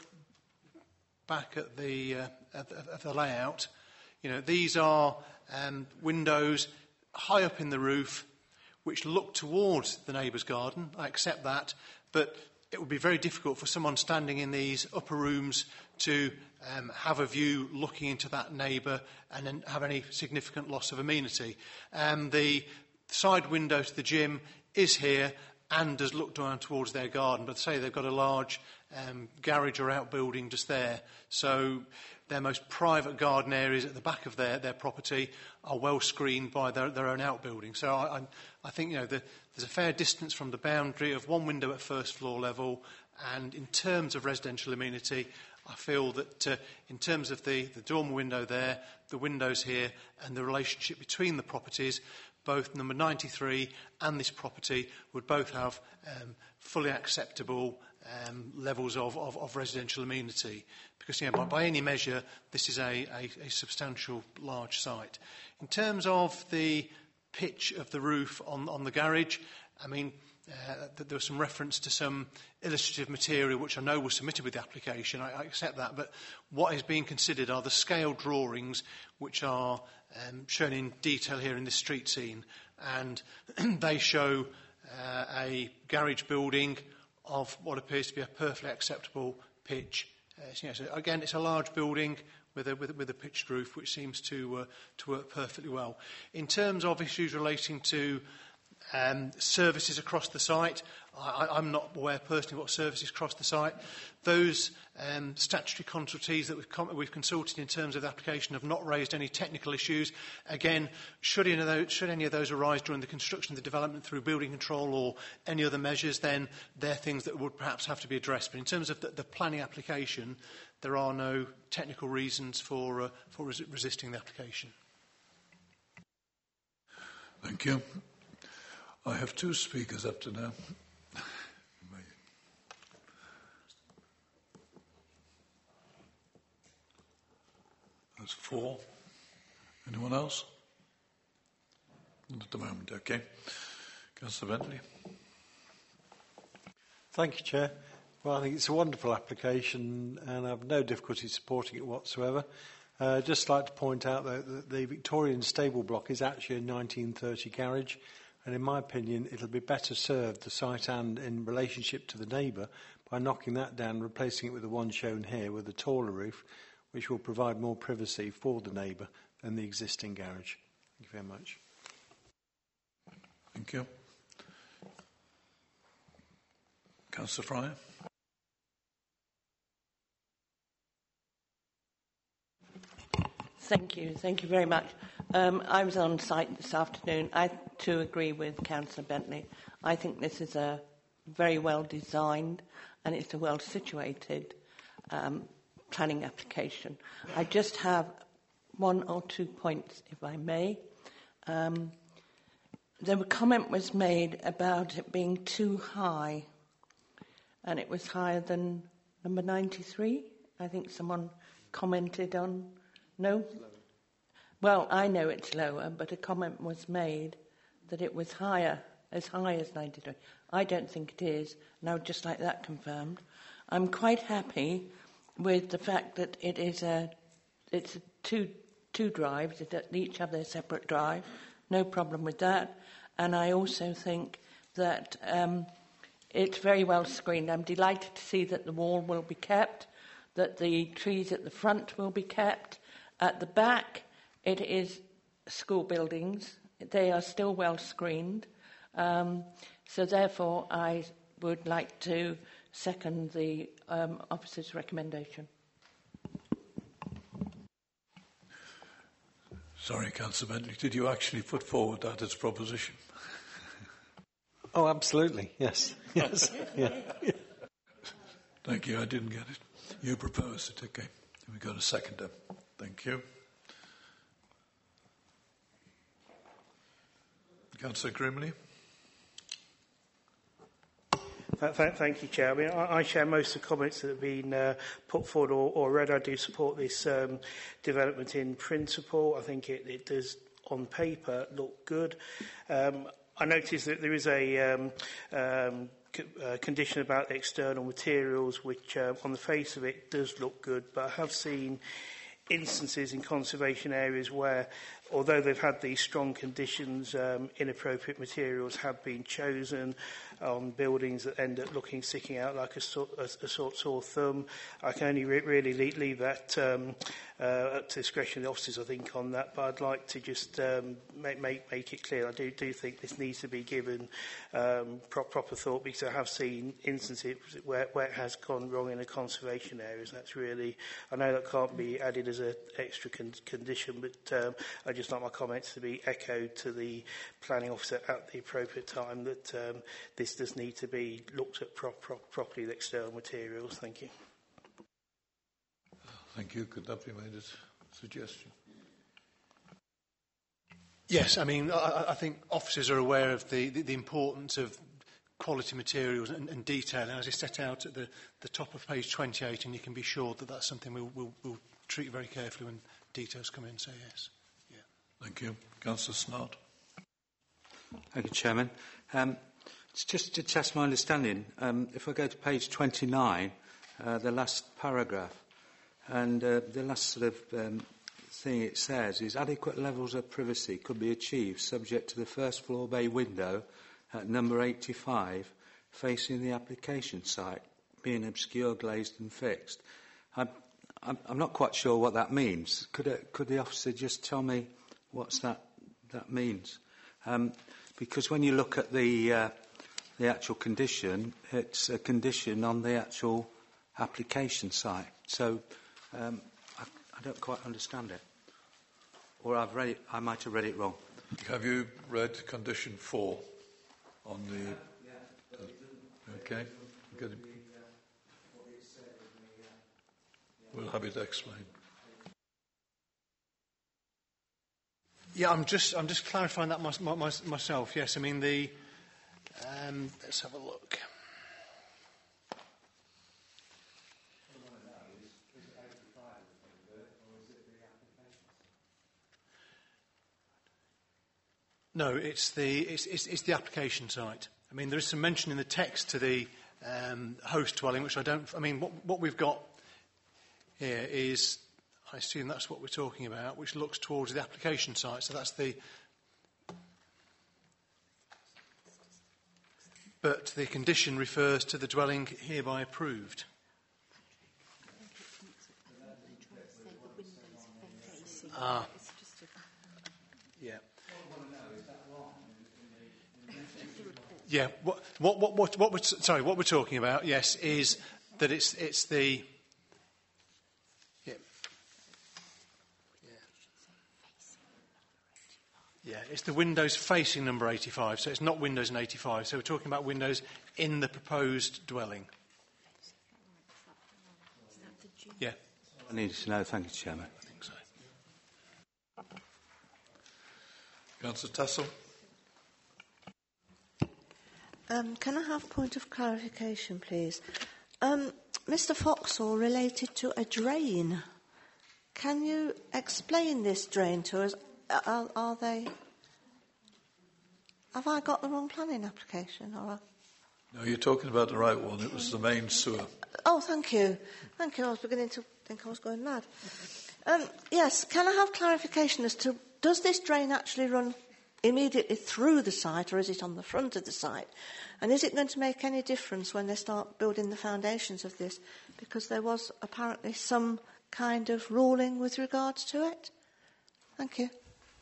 back at the layout, these are windows high up in the roof which look towards the neighbour's garden. I accept that, but it would be very difficult for someone standing in these upper rooms to have a view looking into that neighbour and then have any significant loss of amenity. The side window to the gym is here and does look down towards their garden, but say they've got a large garage or outbuilding just there, so their most private garden areas at the back of their property are well screened by their own outbuilding. So I think there's a fair distance from the boundary of one window at first floor level, and in terms of residential amenity, I feel that in terms of the dormer window there, the windows here, and the relationship between the properties, both number 93 and this property would both have fully acceptable levels of residential amenity, because by any measure this is a substantial large site. In terms of the pitch of the roof on the garage, I mean there was some reference to some illustrative material which I know was submitted with the application. I accept that, but what is being considered are the scale drawings which are shown in detail here in this street scene, and they show a garage building of what appears to be a perfectly acceptable pitch. So again, it's a large building with a pitched roof, which seems to work perfectly well. In terms of issues relating to services across the site, I'm not aware personally what services cross the site. Those statutory consultees that we've consulted in terms of the application have not raised any technical issues. Again, should any of those arise during the construction of the development through building control or any other measures, then they're things that would perhaps have to be addressed. But in terms of the planning application, there are no technical reasons for resisting the application. Thank you. I have two speakers up to now. That's four. Anyone else? Not at the moment, okay. Councillor Bentley. Thank you, Chair. Well, I think it's a wonderful application and I have no difficulty supporting it whatsoever. Just like to point out that the Victorian stable block is actually a 1930 garage, and in my opinion it'll be better served, the site and in relationship to the neighbour, by knocking that down, replacing it with the one shown here with a taller roof, which will provide more privacy for the neighbour than the existing garage. Thank you very much. Thank you. Councillor Fryer. Thank you. Thank you very much. I was on site this afternoon. I, too, agree with Councillor Bentley. I think this is a very well designed, and it's a well situated planning application. I just have 1 or 2 points, if I may. The comment was made about it being too high, and it was higher than number 93. I think someone commented on. No? Well, I know it's lower, but a comment was made that it was higher, as high as 93. I don't think it is, and I would just like that confirmed. I'm quite happy with the fact that it's two drives, that each have their separate drive. No problem with that. And I also think that it's very well screened. I'm delighted to see that the wall will be kept, that the trees at the front will be kept. At the back, it is school buildings. They are still well screened. So therefore, I would like to second the officer's recommendation. Sorry, Councillor Bentley, did you actually put forward that as proposition? Oh, absolutely, yes. Yes. Yeah. Thank you, I didn't get it. You proposed it, okay. We've got a seconder. Thank you. Councillor Grimley. Thank you, Chair. I mean, I share most of the comments that have been put forward or read. I do support this development in principle. I think it does, on paper, look good. I noticed that there is a condition about the external materials, which on the face of it does look good, but I have seen instances in conservation areas where, although they've had these strong conditions, inappropriate materials have been chosen on buildings that end up sticking out like a sore thumb. I can only really leave that up to discretion of the officers, I think, on that, but I'd like to just make it clear. I do think this needs to be given proper thought, because I have seen instances where it has gone wrong in a conservation areas. That's really, I know that can't be added as an extra condition, but I just like my comments to be echoed to the planning officer at the appropriate time that this does need to be looked at properly, the external materials. Thank you. Thank you. Could that be made as a suggestion? Yes, I mean, I think officers are aware of the importance of quality materials and detail, and as it's set out at the top of page 28, and you can be sure that that's something we'll treat very carefully when details come in, so yes. Yeah. Thank you. Councillor Snart. Thank you, Chairman. It's just to test my understanding. If I go to page 29, the last paragraph, and the last sort of thing it says is adequate levels of privacy could be achieved subject to the first floor bay window at number 85 facing the application site being obscure, glazed and fixed. I'm not quite sure what that means. Could the officer just tell me what that means? Because when you look at the actual condition, it's a condition on the actual application site. So I don't quite understand it. Or I might have read it wrong. Have you read condition 4 on the... Okay. We'll have it explained. Yeah, I'm just clarifying that myself. Yes, I mean let's have a look. No, it's the application site. I mean, there is some mention in the text to the host dwelling, which I don't. I mean, what we've got here is, I assume that's what we're talking about, which looks towards the application site. So that's the. But the condition refers to the dwelling hereby approved. Yeah. Yeah. What we're talking about, yes, is that it's the. Yeah, it's the windows facing number 85, so it's not windows in 85. So we're talking about windows in the proposed dwelling. Yeah. I needed to know. Thank you, Chairman. I think so. Councillor Tassel. Can I have a point of clarification, please? Mr. Foxall related to a drain. Can you explain this drain to us? Are they... Have I got the wrong planning application? Or... No, you're talking about the right one. It was the main sewer. Oh, thank you. Thank you. I was beginning to think I was going mad. Yes, can I have clarification as to, does this drain actually run immediately through the site, or is it on the front of the site? And is it going to make any difference when they start building the foundations of this? Because there was apparently some kind of ruling with regards to it. Thank you.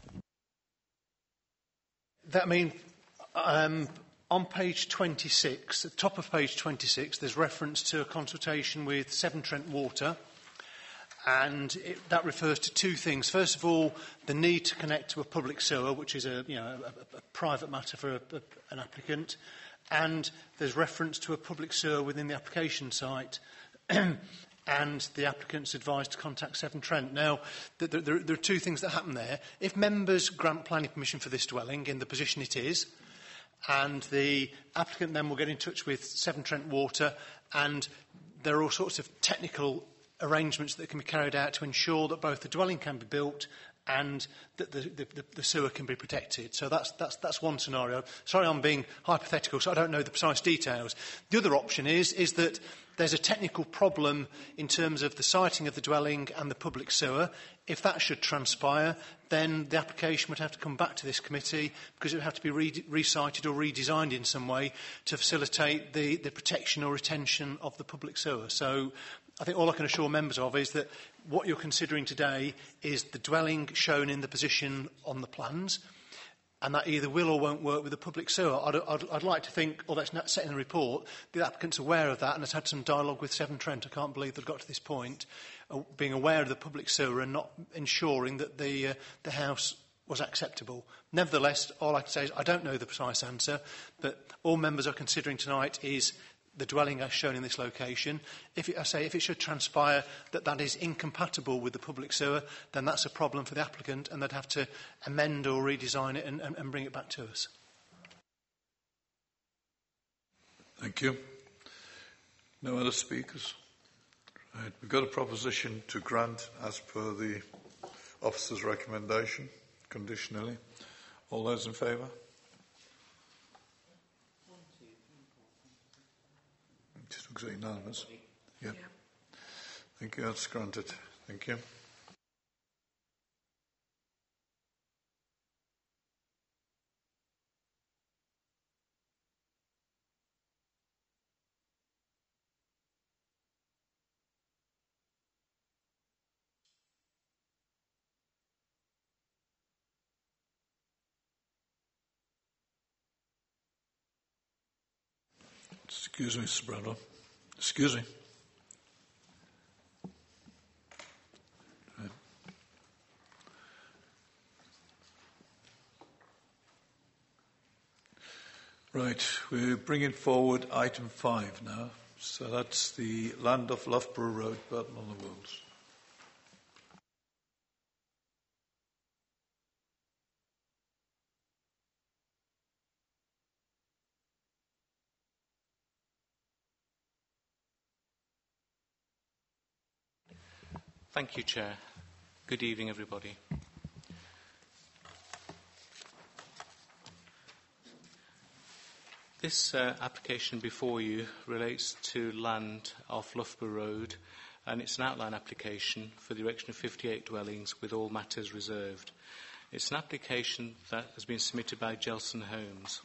That means on page 26, at the top of page 26, there's reference to a consultation with Severn Trent Water, and that refers to two things. First of all, the need to connect to a public sewer, which is a private matter for an applicant, and there's reference to a public sewer within the application site. And the applicant's advised to contact Severn Trent. Now, there are two things that happen there. If members grant planning permission for this dwelling in the position it is, and the applicant then will get in touch with Severn Trent Water, and there are all sorts of technical arrangements that can be carried out to ensure that both the dwelling can be built and that the sewer can be protected. So that's one scenario. Sorry, I'm being hypothetical, so I don't know the precise details. The other option is that there's a technical problem in terms of the siting of the dwelling and the public sewer. If that should transpire, then the application would have to come back to this committee because it would have to be recited or redesigned in some way to facilitate the protection or retention of the public sewer. So I think all I can assure members of is that what you're considering today is the dwelling shown in the position on the plans, and that either will or won't work with the public sewer. I'd like to think, although it's not set in the report, the applicant's aware of that and has had some dialogue with Severn Trent. I can't believe they've got to this point, being aware of the public sewer and not ensuring that the house was acceptable. Nevertheless, all I can say is I don't know the precise answer, but all members are considering tonight is the dwelling as shown in this location. If it should transpire that is incompatible with the public sewer, then that's a problem for the applicant and they'd have to amend or redesign it and bring it back to us. Thank you. No other speakers? Right. We've got a proposition to grant as per the officer's recommendation, conditionally. All those in favour? It looks unanimous. Yeah. Thank you. That's granted. Thank you. Excuse me, Mr. Bradwell. Excuse me. Right, we're bringing forward item 5 now. So that's the land of Loughborough Road, Burton on the Wolds. Thank you, Chair. Good evening, everybody. This application before you relates to land off Loughborough Road, and it's an outline application for the erection of 58 dwellings with all matters reserved. It's an application that has been submitted by Gelson Homes.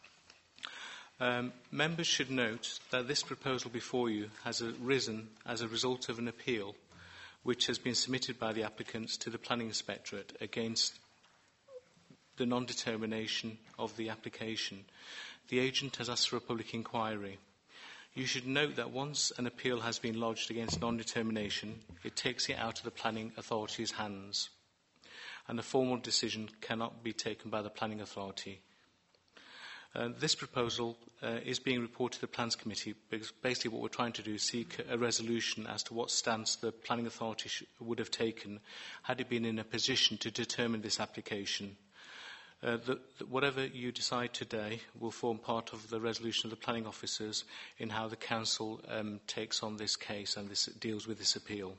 Members should note that this proposal before you has arisen as a result of an appeal which has been submitted by the applicants to the Planning Inspectorate against the non-determination of the application. The agent has asked for a public inquiry. You should note that once an appeal has been lodged against non-determination, it takes it out of the planning authority's hands. and a formal decision cannot be taken by the planning authority. This proposal is being reported to the Plans Committee because basically what we're trying to do is seek a resolution as to what stance the planning authority would have taken had it been in a position to determine this application. Whatever you decide today will form part of the resolution of the planning officers in how the council takes on this case and deals with this appeal.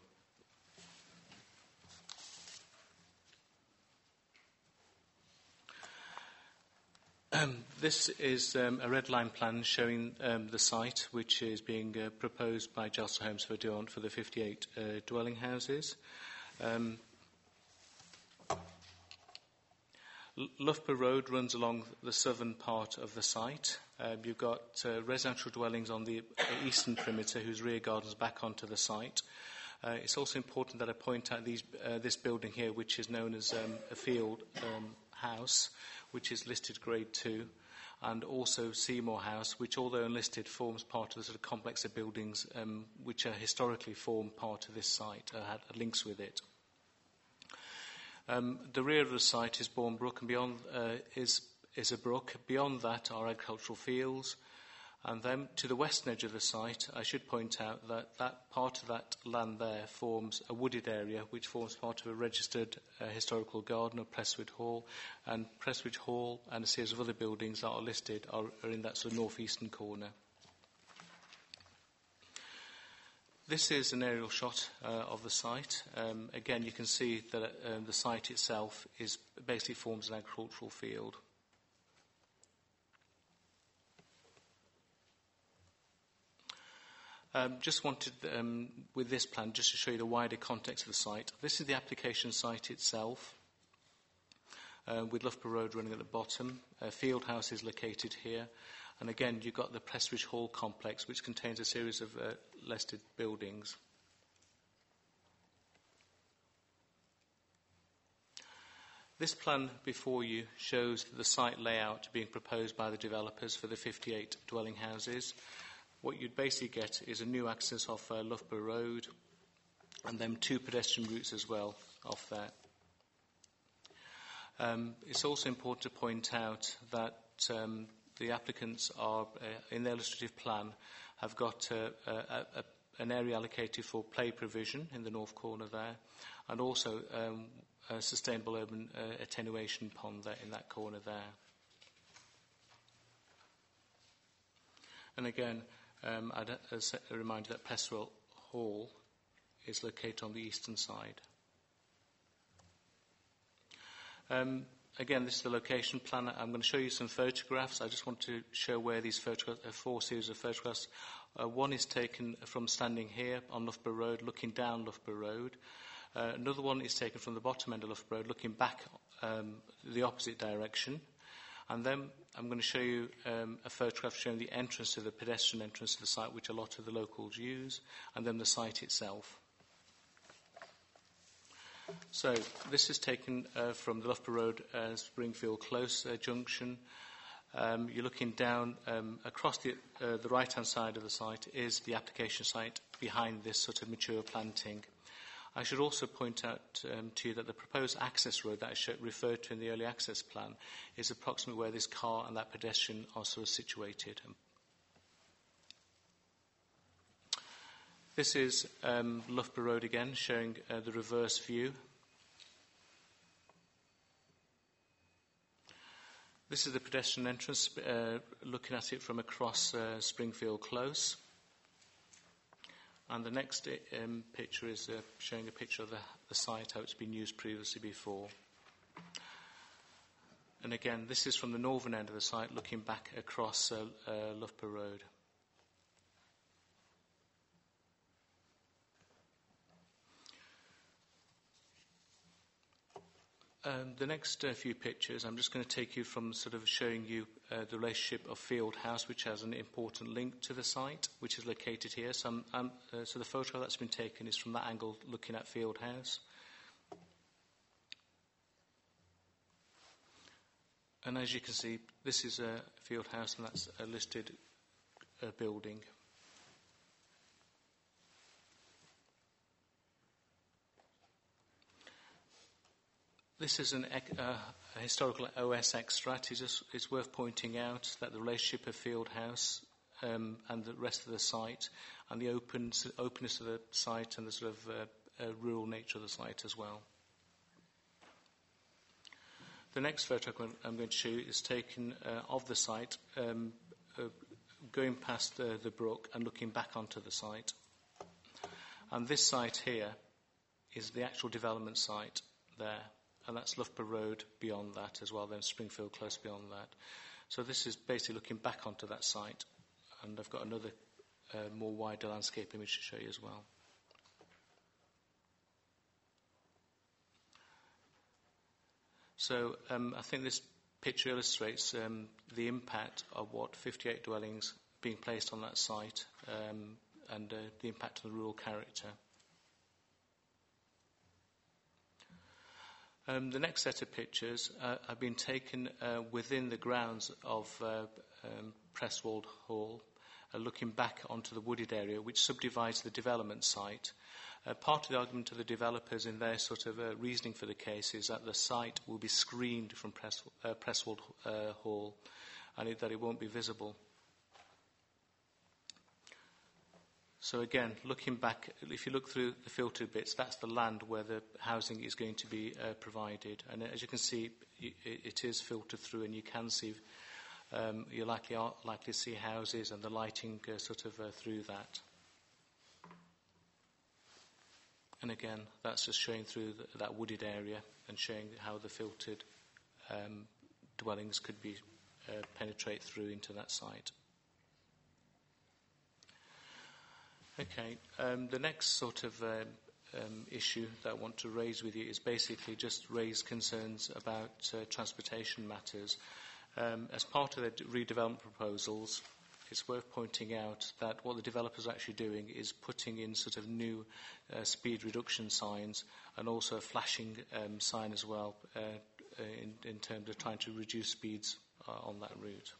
This is a red line plan showing the site which is being proposed by Jalsa Homes for Durant for the 58 dwelling houses. Loughborough Road runs along the southern part of the site. You've got residential dwellings on the eastern perimeter whose rear gardens back onto the site. It's also important that I point out this building here, which is known as a field house, which is listed Grade 2, and also Seymour House, which, although unlisted, forms part of the sort of complex of buildings which are historically formed part of this site, had links with it. The rear of the site is Bourne Brook, and beyond is a brook. Beyond that are agricultural fields. And then to the western edge of the site, I should point out that part of that land there forms a wooded area, which forms part of a registered historical garden of Prestwich Hall. And Prestwich Hall and a series of other buildings that are listed are in that sort of northeastern corner. This is an aerial shot of the site. Again, you can see that the site itself basically forms an agricultural field. Just wanted, with this plan, just to show you the wider context of the site. This is the application site itself, with Loughborough Road running at the bottom. Field House is located here. And again, you've got the Prestwich Hall complex, which contains a series of listed buildings. This plan before you shows the site layout being proposed by the developers for the 58 dwelling houses. What you'd basically get is a new access off Loughborough Road, and then 2 pedestrian routes as well off there. It's also important to point out that the applicants are, in their illustrative plan, have got an area allocated for play provision in the north corner there, and also a sustainable urban attenuation pond there in that corner there. And again, I'd a reminder that Prestwich Hall is located on the eastern side. Again, this is the location plan. I'm going to show you some photographs. I just want to show where these photographs, 4 series of photographs. One is taken from standing here on Loughborough Road, looking down Loughborough Road. Another one is taken from the bottom end of Loughborough Road, looking back the opposite direction. And then I'm going to show you a photograph showing the entrance to the pedestrian entrance to the site, which a lot of the locals use, and then the site itself. So this is taken from the Loughborough Road Springfield Close junction. You're looking down across the right-hand side of the site is the application site behind this sort of mature planting. I should also point out to you that the proposed access road that I referred to in the early access plan is approximately where this car and that pedestrian are sort of situated. This is Loughborough Road again, showing the reverse view. This is the pedestrian entrance, looking at it from across Springfield Close. And the next picture is showing a picture of the site, how it's been used previously before. And again, this is from the northern end of the site, looking back across Loughborough Road. The next few pictures, I'm just going to take you from sort of showing you the relationship of Field House, which has an important link to the site, which is located here. So the photograph that's been taken is from that angle, looking at Field House. And as you can see, this is a Field House, and that's a listed building. This is a historical OS extract. It's worth pointing out that the relationship of Field House and the rest of the site, and the openness of the site, and the sort of rural nature of the site as well. The next photograph I'm going to show you is taken of the site, going past the brook and looking back onto the site. And this site here is the actual development site there, and that's Loughborough Road beyond that as well, then Springfield Close beyond that. So this is basically looking back onto that site, and I've got another more wider landscape image to show you as well. So I think this picture illustrates the impact of what 58 dwellings being placed on that site and the impact on the rural character. The next set of pictures have been taken within the grounds of Presswold Hall, looking back onto the wooded area which subdivides the development site. Part of the argument of the developers in their sort of reasoning for the case is that the site will be screened from Presswold Hall, and that it won't be visible. So again, looking back, if you look through the filtered bits, that's the land where the housing is going to be provided. And as you can see, it is filtered through, and you can see, you're likely to see houses and the lighting through that. And again, that's just showing through that wooded area and showing how the filtered dwellings could be penetrate through into that site. Okay, the next sort of issue that I want to raise with you is basically just raise concerns about transportation matters. As part of the redevelopment proposals, it's worth pointing out that what the developers are actually doing is putting in sort of new speed reduction signs, and also a flashing sign as well in terms of trying to reduce speeds on that route.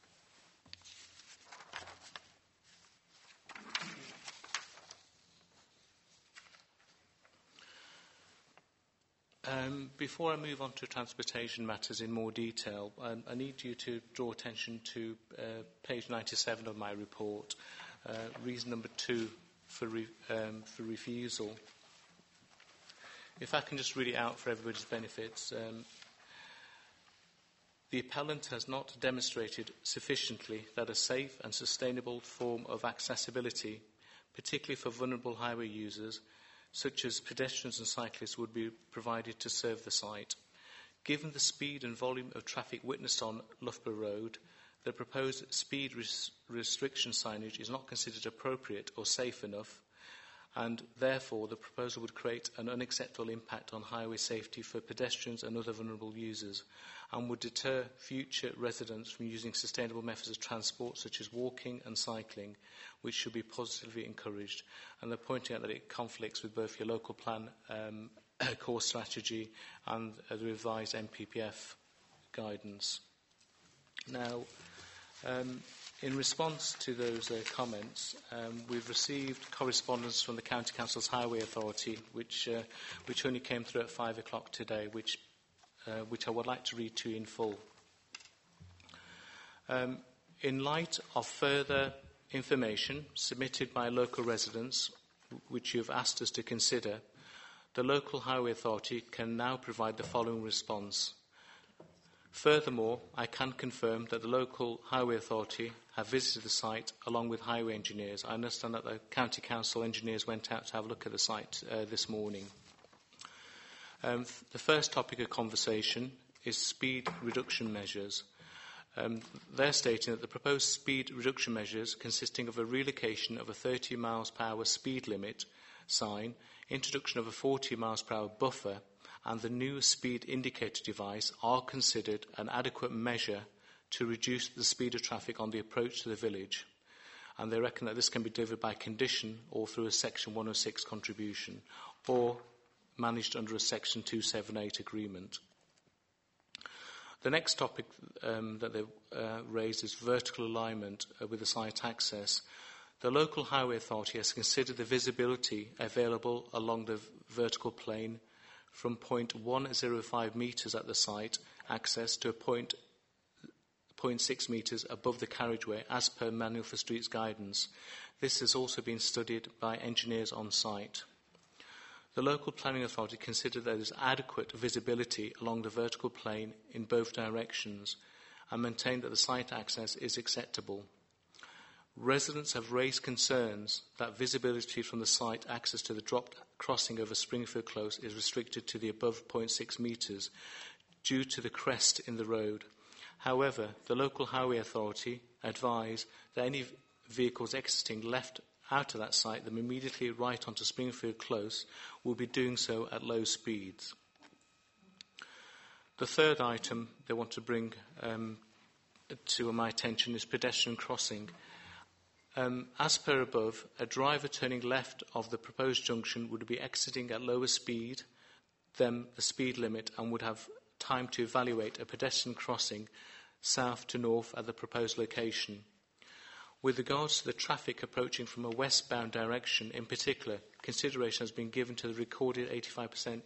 Before I move on to transportation matters in more detail, I need you to draw attention to page 97 of my report, reason number 2 for refusal. If I can just read it out for everybody's benefits. The appellant has not demonstrated sufficiently that a safe and sustainable form of accessibility, particularly for vulnerable highway users, such as pedestrians and cyclists, would be provided to serve the site. Given the speed and volume of traffic witnessed on Loughborough Road, the proposed speed restriction signage is not considered appropriate or safe enough, and therefore the proposal would create an unacceptable impact on highway safety for pedestrians and other vulnerable users, and would deter future residents from using sustainable methods of transport such as walking and cycling, which should be positively encouraged. And they're pointing out that it conflicts with both your local plan core strategy and the revised MPPF guidance. Now, in response to those comments, we've received correspondence from the County Council's Highway Authority, which only came through at 5 o'clock today, which I would like to read to you in full. In light of further information submitted by local residents, which you have asked us to consider, the local Highway Authority can now provide the following response. Furthermore, I can confirm that the local Highway Authority have visited the site along with highway engineers. I understand that the County Council engineers went out to have a look at the site this morning. The first topic of conversation is speed reduction measures. They're stating that the proposed speed reduction measures, consisting of a relocation of a 30 miles per hour speed limit sign, introduction of a 40 miles per hour buffer, and the new speed indicator device, are considered an adequate measure to reduce the speed of traffic on the approach to the village. And they reckon that this can be delivered by condition or through a Section 106 contribution, or managed under a Section 278 agreement. The next topic that they've raised is vertical alignment with the site access. The local Highway Authority has considered the visibility available along the vertical plane from 0.105 metres at the site access to a 0.6 metres above the carriageway as per Manual for Streets guidance. This has also been studied by engineers on site. The local planning authority considered there is adequate visibility along the vertical plane in both directions and maintained that the site access is acceptable. Residents have raised concerns that visibility from the site access to the dropped crossing over Springfield Close is restricted to the above 0.6 metres due to the crest in the road. However, the local highway authority advised that any vehicles exiting left out of that site, them immediately right onto Springfield Close, will be doing so at low speeds. The third item they want to bring to my attention is pedestrian crossing. As per above, a driver turning left of the proposed junction would be exiting at lower speed than the speed limit and would have time to evaluate a pedestrian crossing south to north at the proposed location. With regards to the traffic approaching from a westbound direction, in particular, consideration has been given to the recorded 85%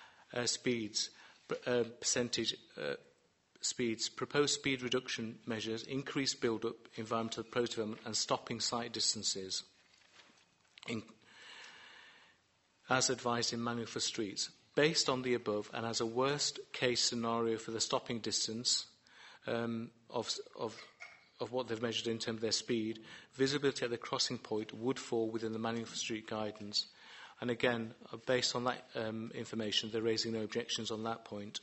speeds. Proposed speed reduction measures increase build-up, environmental proposed development and stopping site distances, as advised in Manual for Streets. Based on the above, and as a worst-case scenario for the stopping distance of what they've measured in terms of their speed, visibility at the crossing point would fall within the Manual for Street guidance. And again, based on that information, they're raising no objections on that point.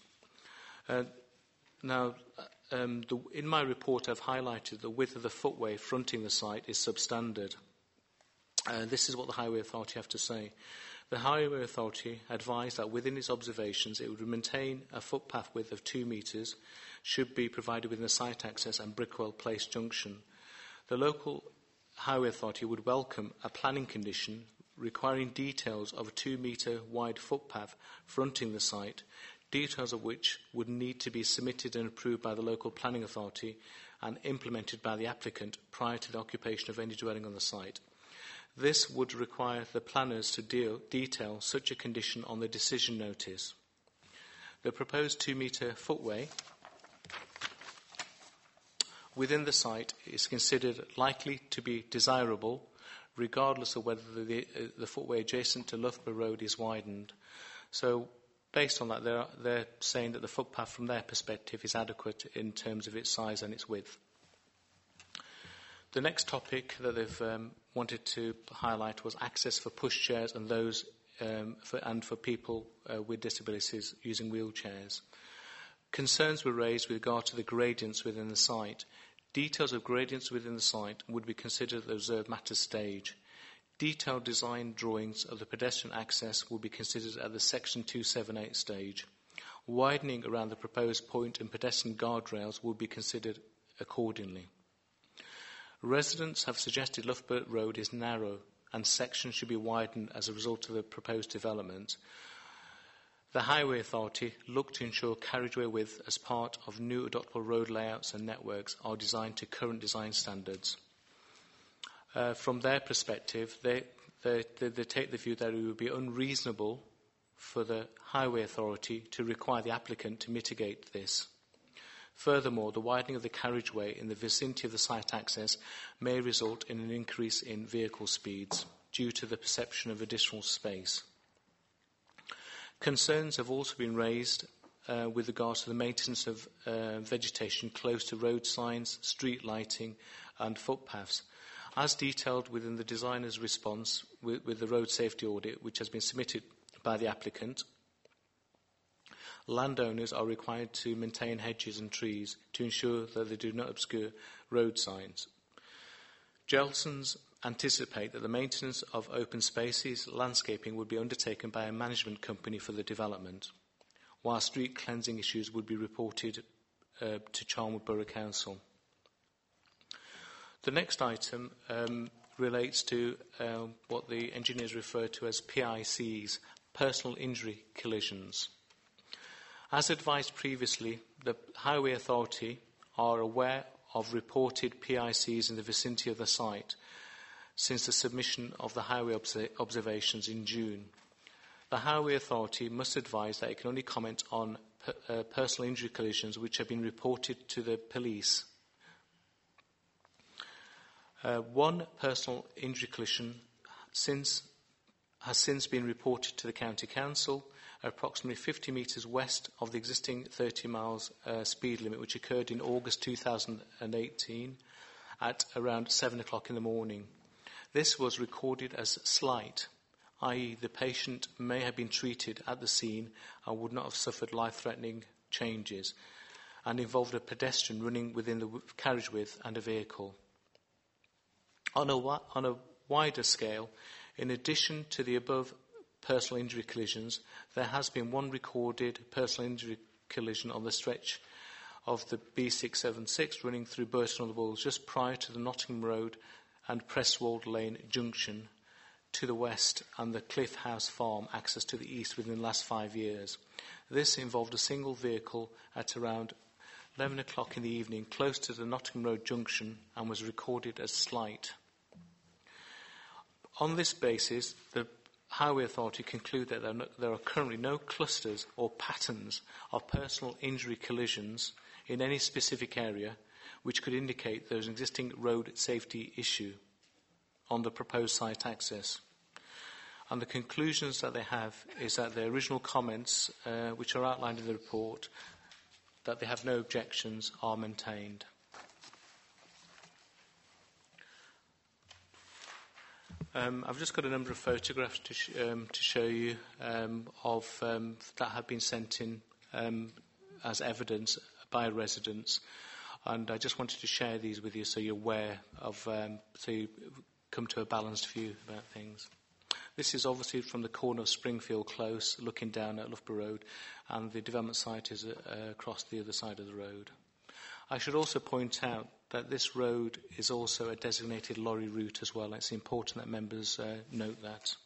In my report, I've highlighted the width of the footway fronting the site is substandard. This is what the Highway Authority have to say. The Highway Authority advised that within its observations it would maintain a footpath width of 2 metres, should be provided within the site access and Brickwell Place junction. The local Highway Authority would welcome a planning condition requiring details of a 2 metre wide footpath fronting the site, details of which would need to be submitted and approved by the local planning authority and implemented by the applicant prior to the occupation of any dwelling on the site. This would require the planners to detail such a condition on the decision notice. The proposed 2 metre footway within the site is considered likely to be desirable, regardless of whether the footway adjacent to Loughborough Road is widened. So, based on that, they're saying that the footpath from their perspective is adequate in terms of its size and its width. The next topic that they've wanted to highlight was access for pushchairs and those for people with disabilities using wheelchairs. Concerns were raised with regard to the gradients within the site. Details of gradients within the site would be considered at the observed matters stage. Detailed design drawings of the pedestrian access will be considered at the Section 278 stage. Widening around the proposed point and pedestrian guardrails will be considered accordingly. Residents have suggested Loughborough Road is narrow and sections should be widened as a result of the proposed development. The Highway Authority looked to ensure carriageway width as part of new adoptable road layouts and networks are designed to current design standards. From their perspective, they take the view that it would be unreasonable for the Highway Authority to require the applicant to mitigate this. Furthermore, the widening of the carriageway in the vicinity of the site access may result in an increase in vehicle speeds due to the perception of additional space. Concerns have also been raised with regards to the maintenance of vegetation close to road signs, street lighting and footpaths. As detailed within the designer's response with the road safety audit, which has been submitted by the applicant, landowners are required to maintain hedges and trees to ensure that they do not obscure road signs. Gelsons anticipate that the maintenance of open spaces, landscaping, would be undertaken by a management company for the development, while street cleansing issues would be reported to Charnwood Borough Council. The next item relates to what the engineers refer to as PICs, personal injury collisions. As advised previously, the Highway Authority are aware of reported PICs in the vicinity of the site since the submission of the highway observations in June. the Highway Authority must advise that it can only comment on personal injury collisions which have been reported to the police. One personal injury collision has since been reported to the County Council, approximately 50 metres west of the existing 30 miles speed limit, which occurred in August 2018 at around 7 o'clock in the morning. This was recorded as slight, i.e. the patient may have been treated at the scene and would not have suffered life-threatening changes, and involved a pedestrian running within the carriage width and a vehicle. On a wider scale, in addition to the above personal injury collisions, there has been one recorded personal injury collision on the stretch of the B676 running through Burton-on-the-Bulls just prior to the Nottingham Road and Presswold Lane junction to the west and the Cliff House Farm access to the east within the last 5 years. This involved a single vehicle at around 11 o'clock in the evening close to the Nottingham Road junction and was recorded as slight. On this basis, the Highway Authority conclude that there are currently no clusters or patterns of personal injury collisions in any specific area which could indicate there is an existing road safety issue on the proposed site access. And the conclusions that they have is that the original comments, which are outlined in the report, that they have no objections, are maintained. I've just got a number of photographs to show you that have been sent in as evidence by residents, and I just wanted to share these with you so you're aware of, so you come to a balanced view about things. This is obviously from the corner of Springfield Close, looking down at Loughborough Road, and the development site is across the other side of the road. I should also point out that this road is also a designated lorry route as well. It's important that members note that.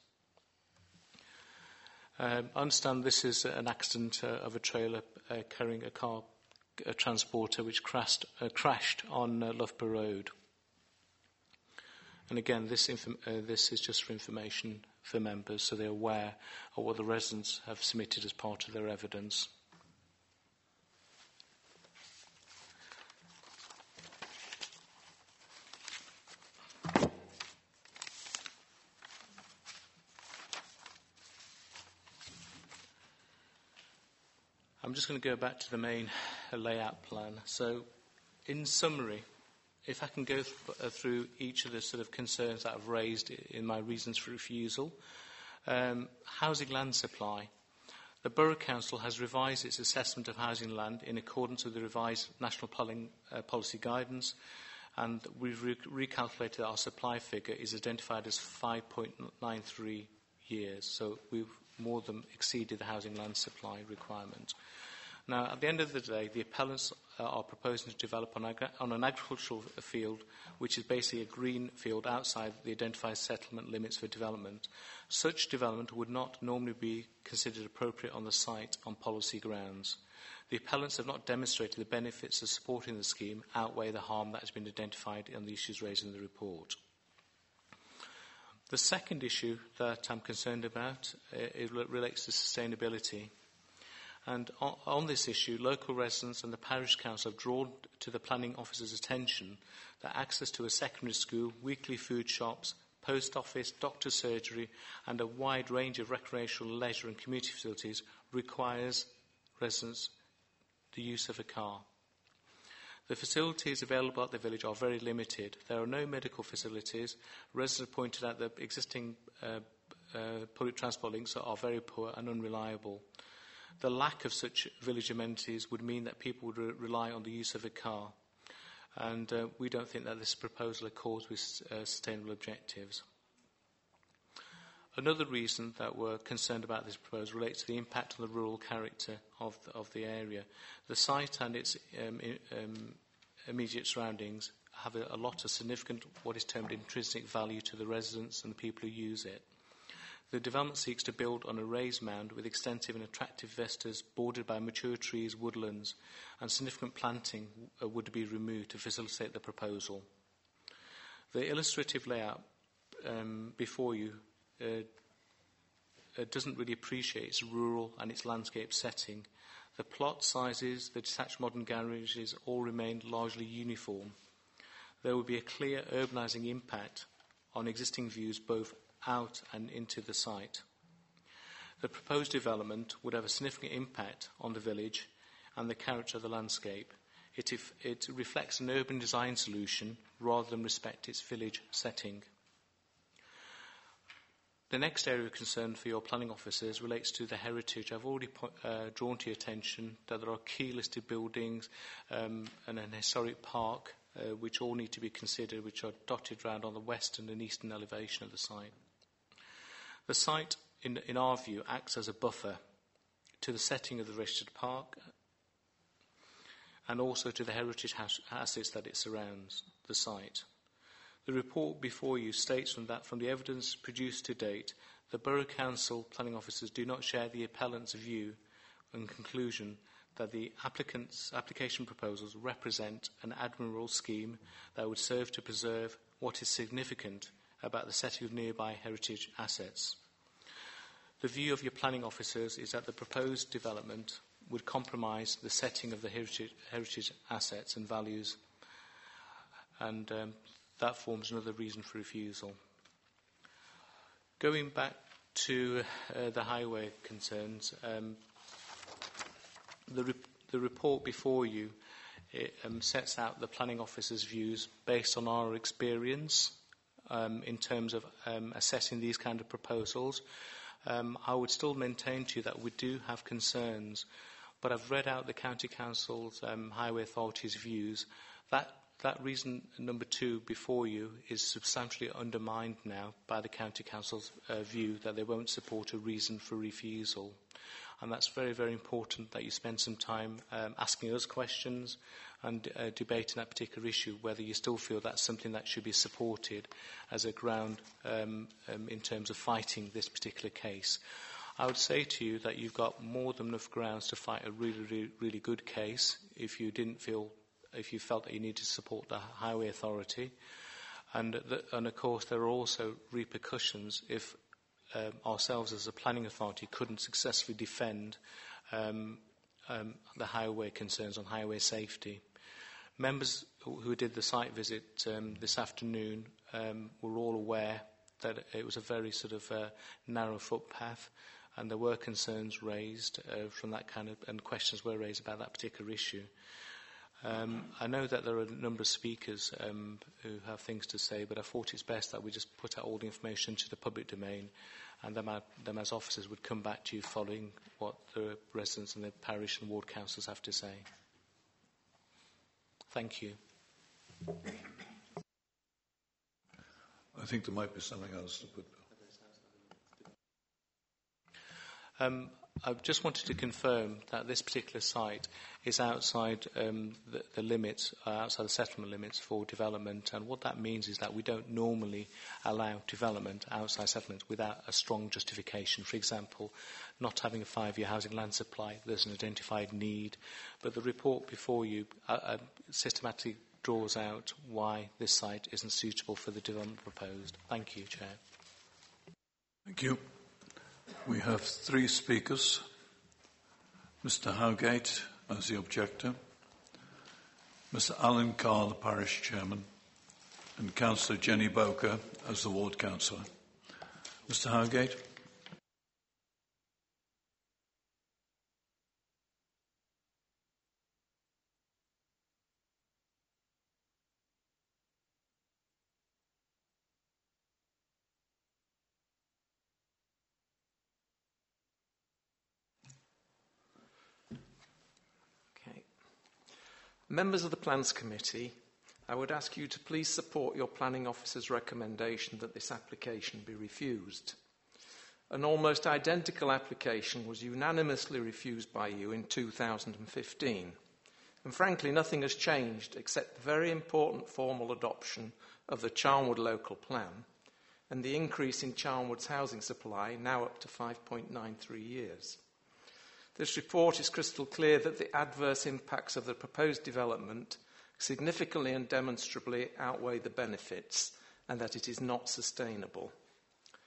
I understand this is an accident of a trailer carrying a transporter which crashed on Loughborough Road. And again, this is just for information for members, so they're aware of what the residents have submitted as part of their evidence. I'm just going to go back to the main layout plan. So, in summary, if I can go through each of the sort of concerns that I've raised in my reasons for refusal. Housing land supply. The Borough Council has revised its assessment of housing land in accordance with the revised National Planning Policy Guidance, and we've recalculated that our supply figure is identified as 5.93 years, so we've more than exceeded the housing land supply requirement. Now, at the end of the day, the appellants are proposing to develop on an agricultural field, which is basically a green field outside the identified settlement limits for development. Such development would not normally be considered appropriate on the site on policy grounds. The appellants have not demonstrated the benefits of supporting the scheme outweigh the harm that has been identified on the issues raised in the report. The second issue that I'm concerned about relates to sustainability. And on this issue, local residents and the parish council have drawn to the planning officer's attention that access to a secondary school, weekly food shops, post office, doctor's surgery and a wide range of recreational, leisure and community facilities requires residents the use of a car. The facilities available at the village are very limited. There are no medical facilities. Residents pointed out that existing public transport links are very poor and unreliable. The lack of such village amenities would mean that people would rely on the use of a car. And we don't think that this proposal accords with sustainable objectives. Another reason that we're concerned about this proposal relates to the impact on the rural character of the area. The site and its immediate surroundings have a lot of significant, what is termed intrinsic value to the residents and the people who use it. The development seeks to build on a raised mound with extensive and attractive vistas bordered by mature trees, woodlands, and significant planting would be removed to facilitate the proposal. The illustrative layout before you doesn't really appreciate its rural and its landscape setting. The plot sizes, the detached modern garages all remain largely uniform. There will be a clear urbanising impact on existing views both out and into the site. The proposed development would have a significant impact on the village and the character of the landscape. It reflects an urban design solution rather than respect its village setting. The next area of concern for your planning officers relates to the heritage. I've already drawn to your attention that there are key listed buildings and an historic park which all need to be considered, which are dotted around on the western and eastern elevation of the site. The site, in our view, acts as a buffer to the setting of the registered park and also to the heritage assets that it surrounds the site. The report before you states that from the evidence produced to date, the Borough Council planning officers do not share the appellant's view and conclusion that the applicant's application proposals represent an admirable scheme that would serve to preserve what is significant about the setting of nearby heritage assets. The view of your planning officers is that the proposed development would compromise the setting of the heritage assets and values, and that forms another reason for refusal. Going back to the highway concerns, the report before you sets out the planning officer's views based on our experience in terms of assessing these kind of proposals. I would still maintain to you that we do have concerns, but I've read out the County Council's Highway Authority's views. That reason number 2 before you is substantially undermined now by the County Council's view that they won't support a reason for refusal. And that's very, very important that you spend some time asking us questions and debating that particular issue, whether you still feel that's something that should be supported as a ground in terms of fighting this particular case. I would say to you that you've got more than enough grounds to fight a really, really, really good case if you felt that you needed to support the Highway Authority. And of course, there are also repercussions if ourselves as a planning authority couldn't successfully defend the highway concerns on highway safety. Members who did the site visit this afternoon were all aware that it was a very sort of narrow footpath, and there were concerns raised from that kind of, and questions were raised about that particular issue. I know that there are a number of speakers who have things to say, but I thought it's best that we just put out all the information to the public domain, and them as officers would come back to you following what the residents and the parish and ward councils have to say. Thank you. I think there might be something else to put. I just wanted to confirm that this particular site is outside the limits, outside the settlement limits for development, and what that means is that we don't normally allow development outside settlements without a strong justification. For example, not having a 5-year housing land supply, there's an identified need, but the report before you systematically draws out why this site isn't suitable for the development proposed. Thank you, Chair. Thank you. We have 3 speakers. Mr. Howgate as the objector, Mr. Alan Carr, the parish chairman, and Councillor Jenny Boker as the ward councillor. Mr. Howgate. Members of the Plans Committee, I would ask you to please support your planning officer's recommendation that this application be refused. An almost identical application was unanimously refused by you in 2015. And frankly, nothing has changed except the very important formal adoption of the Charnwood Local Plan and the increase in Charnwood's housing supply, now up to 5.93 years. This report is crystal clear that the adverse impacts of the proposed development significantly and demonstrably outweigh the benefits, and that it is not sustainable.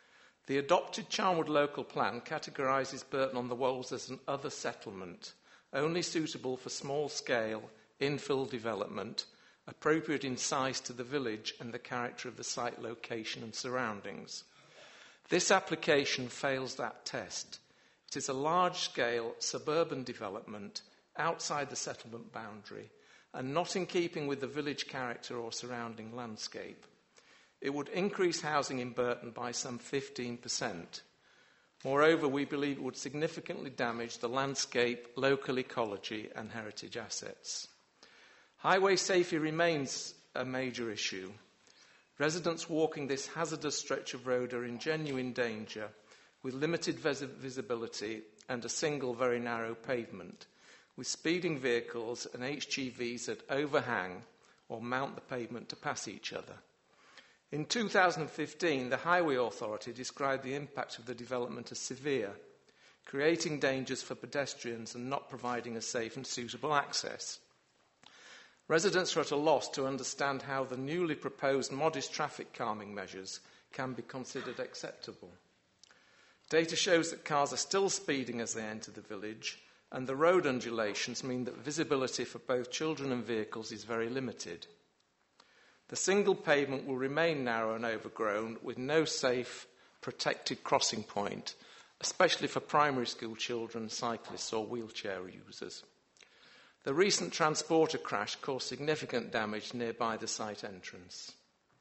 The adopted Charnwood Local Plan categorises Burton on the Wolds as an other settlement, only suitable for small-scale infill development, appropriate in size to the village and the character of the site location and surroundings. This application fails that test. It is a large-scale suburban development outside the settlement boundary and not in keeping with the village character or surrounding landscape. It would increase housing in Burton by some 15%. Moreover, we believe it would significantly damage the landscape, local ecology and heritage assets. Highway safety remains a major issue. Residents walking this hazardous stretch of road are in genuine danger, with limited visibility and a single very narrow pavement, with speeding vehicles and HGVs that overhang or mount the pavement to pass each other. In 2015, the Highway Authority described the impact of the development as severe, creating dangers for pedestrians and not providing a safe and suitable access. Residents are at a loss to understand how the newly proposed modest traffic calming measures can be considered acceptable. Data shows that cars are still speeding as they enter the village, and the road undulations mean that visibility for both children and vehicles is very limited. The single pavement will remain narrow and overgrown, with no safe, protected crossing point, especially for primary school children, cyclists or wheelchair users. The recent transporter crash caused significant damage nearby the site entrance.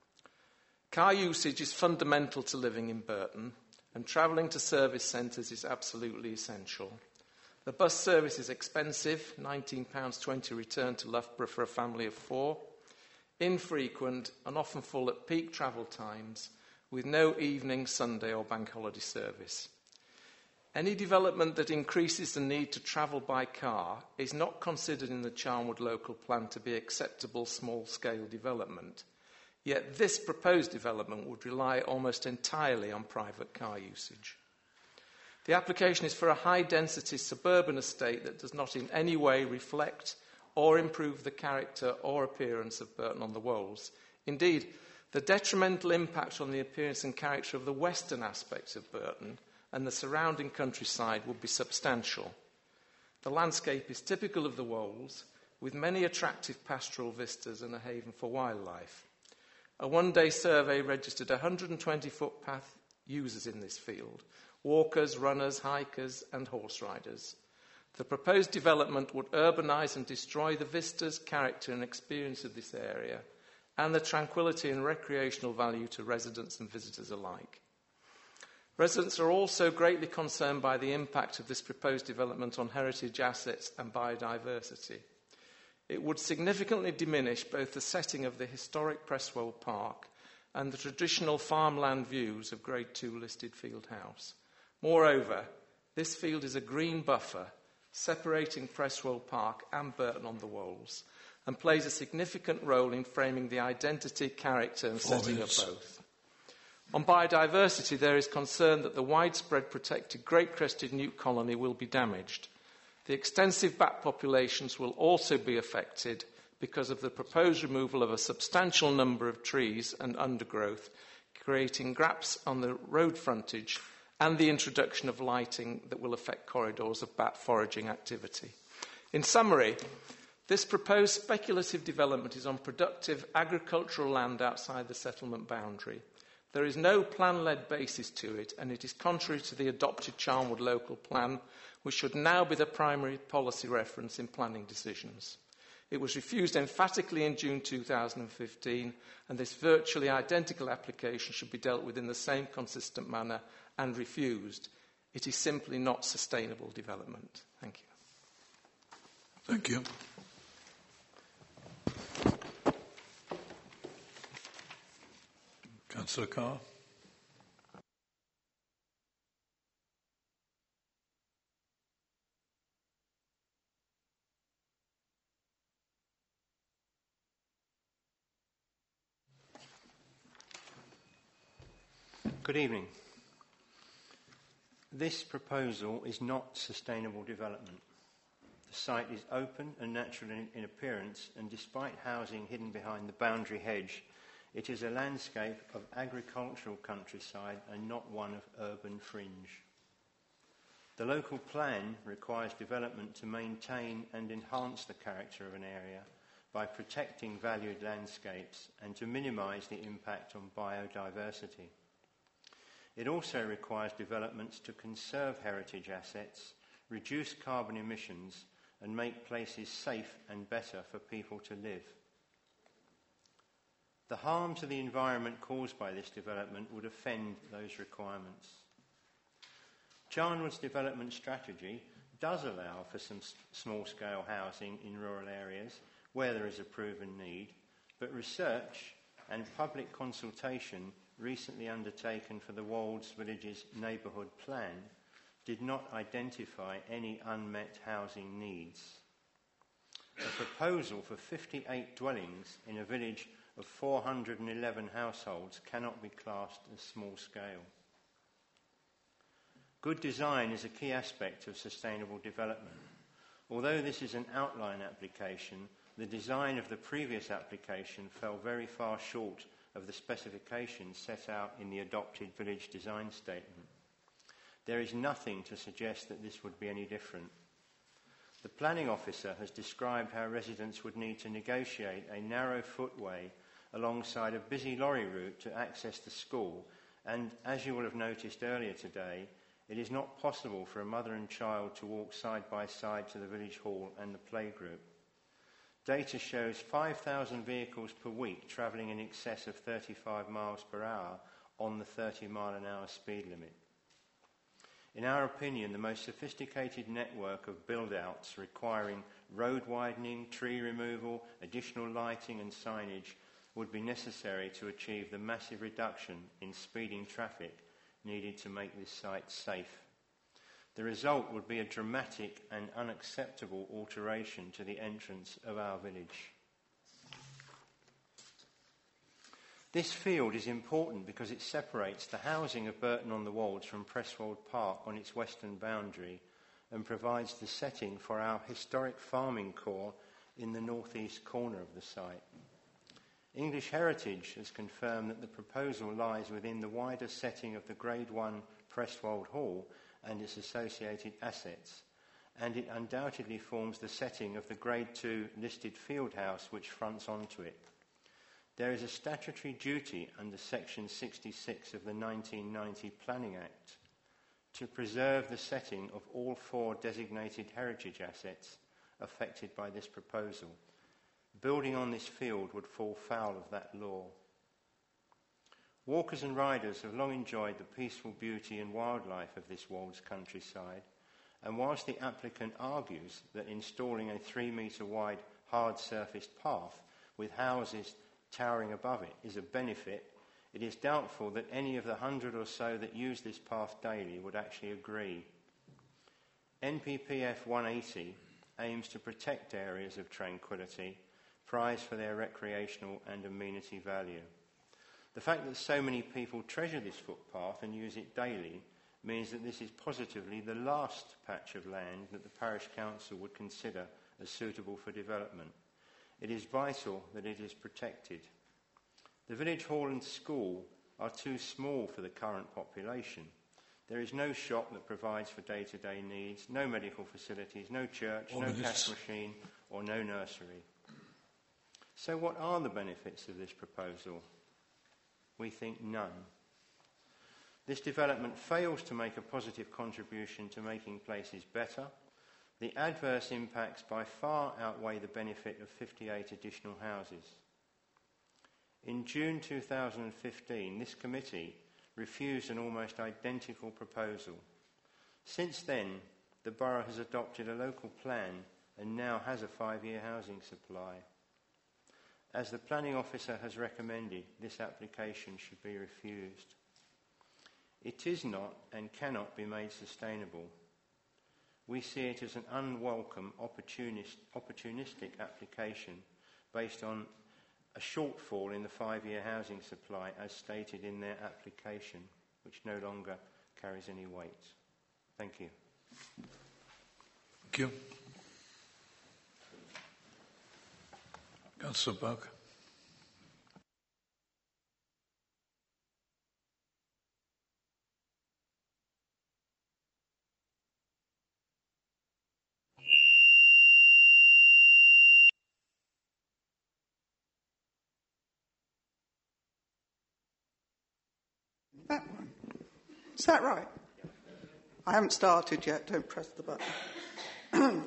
Car usage is fundamental to living in Burton, and travelling to service centres is absolutely essential. The bus service is expensive, £19.20 return to Loughborough for a family of 4, infrequent and often full at peak travel times, with no evening, Sunday or bank holiday service. Any development that increases the need to travel by car is not considered in the Charnwood Local Plan to be acceptable small-scale development. Yet this proposed development would rely almost entirely on private car usage. The application is for a high-density suburban estate that does not in any way reflect or improve the character or appearance of Burton on the Wolds. Indeed, the detrimental impact on the appearance and character of the western aspects of Burton and the surrounding countryside would be substantial. The landscape is typical of the Wolds, with many attractive pastoral vistas and a haven for wildlife. A one-day survey registered 120 footpath users in this field: walkers, runners, hikers and horse riders. The proposed development would urbanise and destroy the vistas, character and experience of this area, and the tranquillity and recreational value to residents and visitors alike. Residents are also greatly concerned by the impact of this proposed development on heritage assets and biodiversity. It would significantly diminish both the setting of the historic Presswell Park and the traditional farmland views of Grade 2 listed Field House. Moreover, this field is a green buffer separating Presswell Park and Burton on the Wolds, and plays a significant role in framing the identity, character and setting of both. On biodiversity, there is concern that the widespread protected great-crested newt colony will be damaged. The extensive bat populations will also be affected because of the proposed removal of a substantial number of trees and undergrowth, creating gaps on the road frontage and the introduction of lighting that will affect corridors of bat foraging activity. In summary, this proposed speculative development is on productive agricultural land outside the settlement boundary. There is no plan-led basis to it, and it is contrary to the adopted Charnwood Local Plan, which should now be the primary policy reference in planning decisions. It was refused emphatically in June 2015, and this virtually identical application should be dealt with in the same consistent manner and refused. It is simply not sustainable development. Thank you. Thank you. Councillor Carr. Good evening. This proposal is not sustainable development. The site is open and natural in appearance, and despite housing hidden behind the boundary hedge, It is a landscape of agricultural countryside and not one of urban fringe. The local plan requires development to maintain and enhance the character of an area by protecting valued landscapes and to minimise the impact on biodiversity. It also requires developments to conserve heritage assets, reduce carbon emissions and make places safe and better for people to live. The harm to the environment caused by this development would offend those requirements. Charnwood's development strategy does allow for some small-scale housing in rural areas where there is a proven need, but research and public consultation recently undertaken for the Wolds Villages Neighbourhood Plan did not identify any unmet housing needs. A proposal for 58 dwellings in a village of 411 households cannot be classed as small scale. Good design is a key aspect of sustainable development. Although this is an outline application, the design of the previous application fell very far short of the specifications set out in the adopted village design statement. There is nothing to suggest that this would be any different. The planning officer has described how residents would need to negotiate a narrow footway alongside a busy lorry route to access the school, and as you will have noticed earlier today, it is not possible for a mother and child to walk side by side to the village hall and the playgroup. Data shows 5,000 vehicles per week travelling in excess of 35 miles per hour on the 30-mile-an-hour speed limit. In our opinion, the most sophisticated network of build-outs requiring road widening, tree removal, additional lighting and signage would be necessary to achieve the massive reduction in speeding traffic needed to make this site safe. The result would be a dramatic and unacceptable alteration to the entrance of our village. This field is important because it separates the housing of Burton-on-the-Wolds from Presswold Park on its western boundary and provides the setting for our historic farming core in the northeast corner of the site. English Heritage has confirmed that the proposal lies within the wider setting of the Grade 1 Presswold Hall and its associated assets, and it undoubtedly forms the setting of the Grade 2 listed field house which fronts onto it. There is a statutory duty under Section 66 of the 1990 Planning Act to preserve the setting of all 4 designated heritage assets affected by this proposal. Building on this field would fall foul of that law. Walkers and riders have long enjoyed the peaceful beauty and wildlife of this Wolds countryside, and whilst the applicant argues that installing a 3-metre wide hard-surfaced path with houses towering above it is a benefit, it is doubtful that any of the 100 or so that use this path daily would actually agree. NPPF 180 aims to protect areas of tranquility, prized for their recreational and amenity value. The fact that so many people treasure this footpath and use it daily means that this is positively the last patch of land that the parish council would consider as suitable for development. It is vital that it is protected. The village hall and school are too small for the current population. There is no shop that provides for day-to-day needs, no medical facilities, no church, no cash machine, or no nursery. So what are the benefits of this proposal? We think none. This development fails to make a positive contribution to making places better. The adverse impacts by far outweigh the benefit of 58 additional houses. In June 2015, this committee refused an almost identical proposal. Since then, the borough has adopted a local plan and now has a 5-year housing supply. As the planning officer has recommended, this application should be refused. It is not and cannot be made sustainable. We see it as an unwelcome, opportunistic application based on a shortfall in the 5-year housing supply as stated in their application, which no longer carries any weight. Thank you. Thank you. Councillor Buck. That one. Is that right? I haven't started yet. Don't press the button.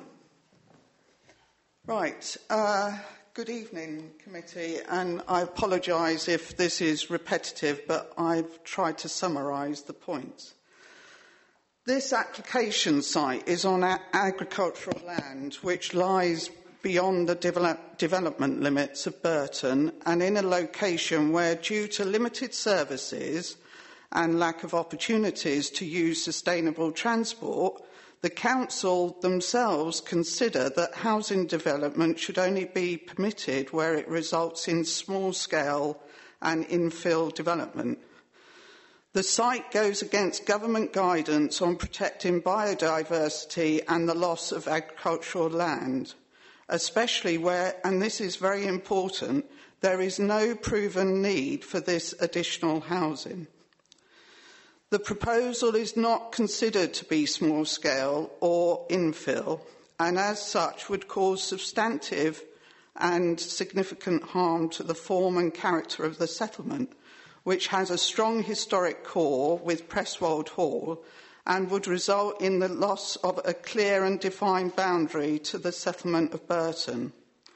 Right. Good evening, committee, and I apologise if this is repetitive, but I've tried to summarise the points. This application site is on agricultural land which lies beyond the development limits of Burton and in a location where, due to limited services and lack of opportunities to use sustainable transport, the council themselves consider that housing development should only be permitted where it results in small-scale and infill development. The site goes against government guidance on protecting biodiversity and the loss of agricultural land, especially where, and this is very important, there is no proven need for this additional housing. The proposal is not considered to be small-scale or infill, and as such would cause substantive and significant harm to the form and character of the settlement, which has a strong historic core with Presswold Hall and would result in the loss of a clear and defined boundary to the settlement of Burton.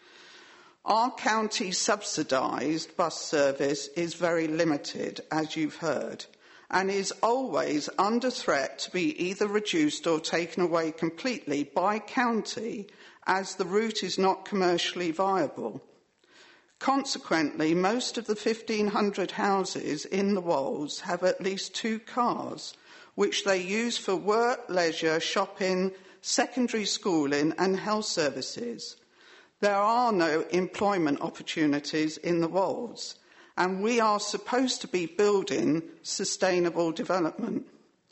Our county subsidised bus service is very limited, as you've heard, and is always under threat to be either reduced or taken away completely by county as the route is not commercially viable. Consequently, most of the 1,500 houses in the Wolds have at least 2 cars, which they use for work, leisure, shopping, secondary schooling and health services. There are no employment opportunities in the Wolds, and we are supposed to be building sustainable development.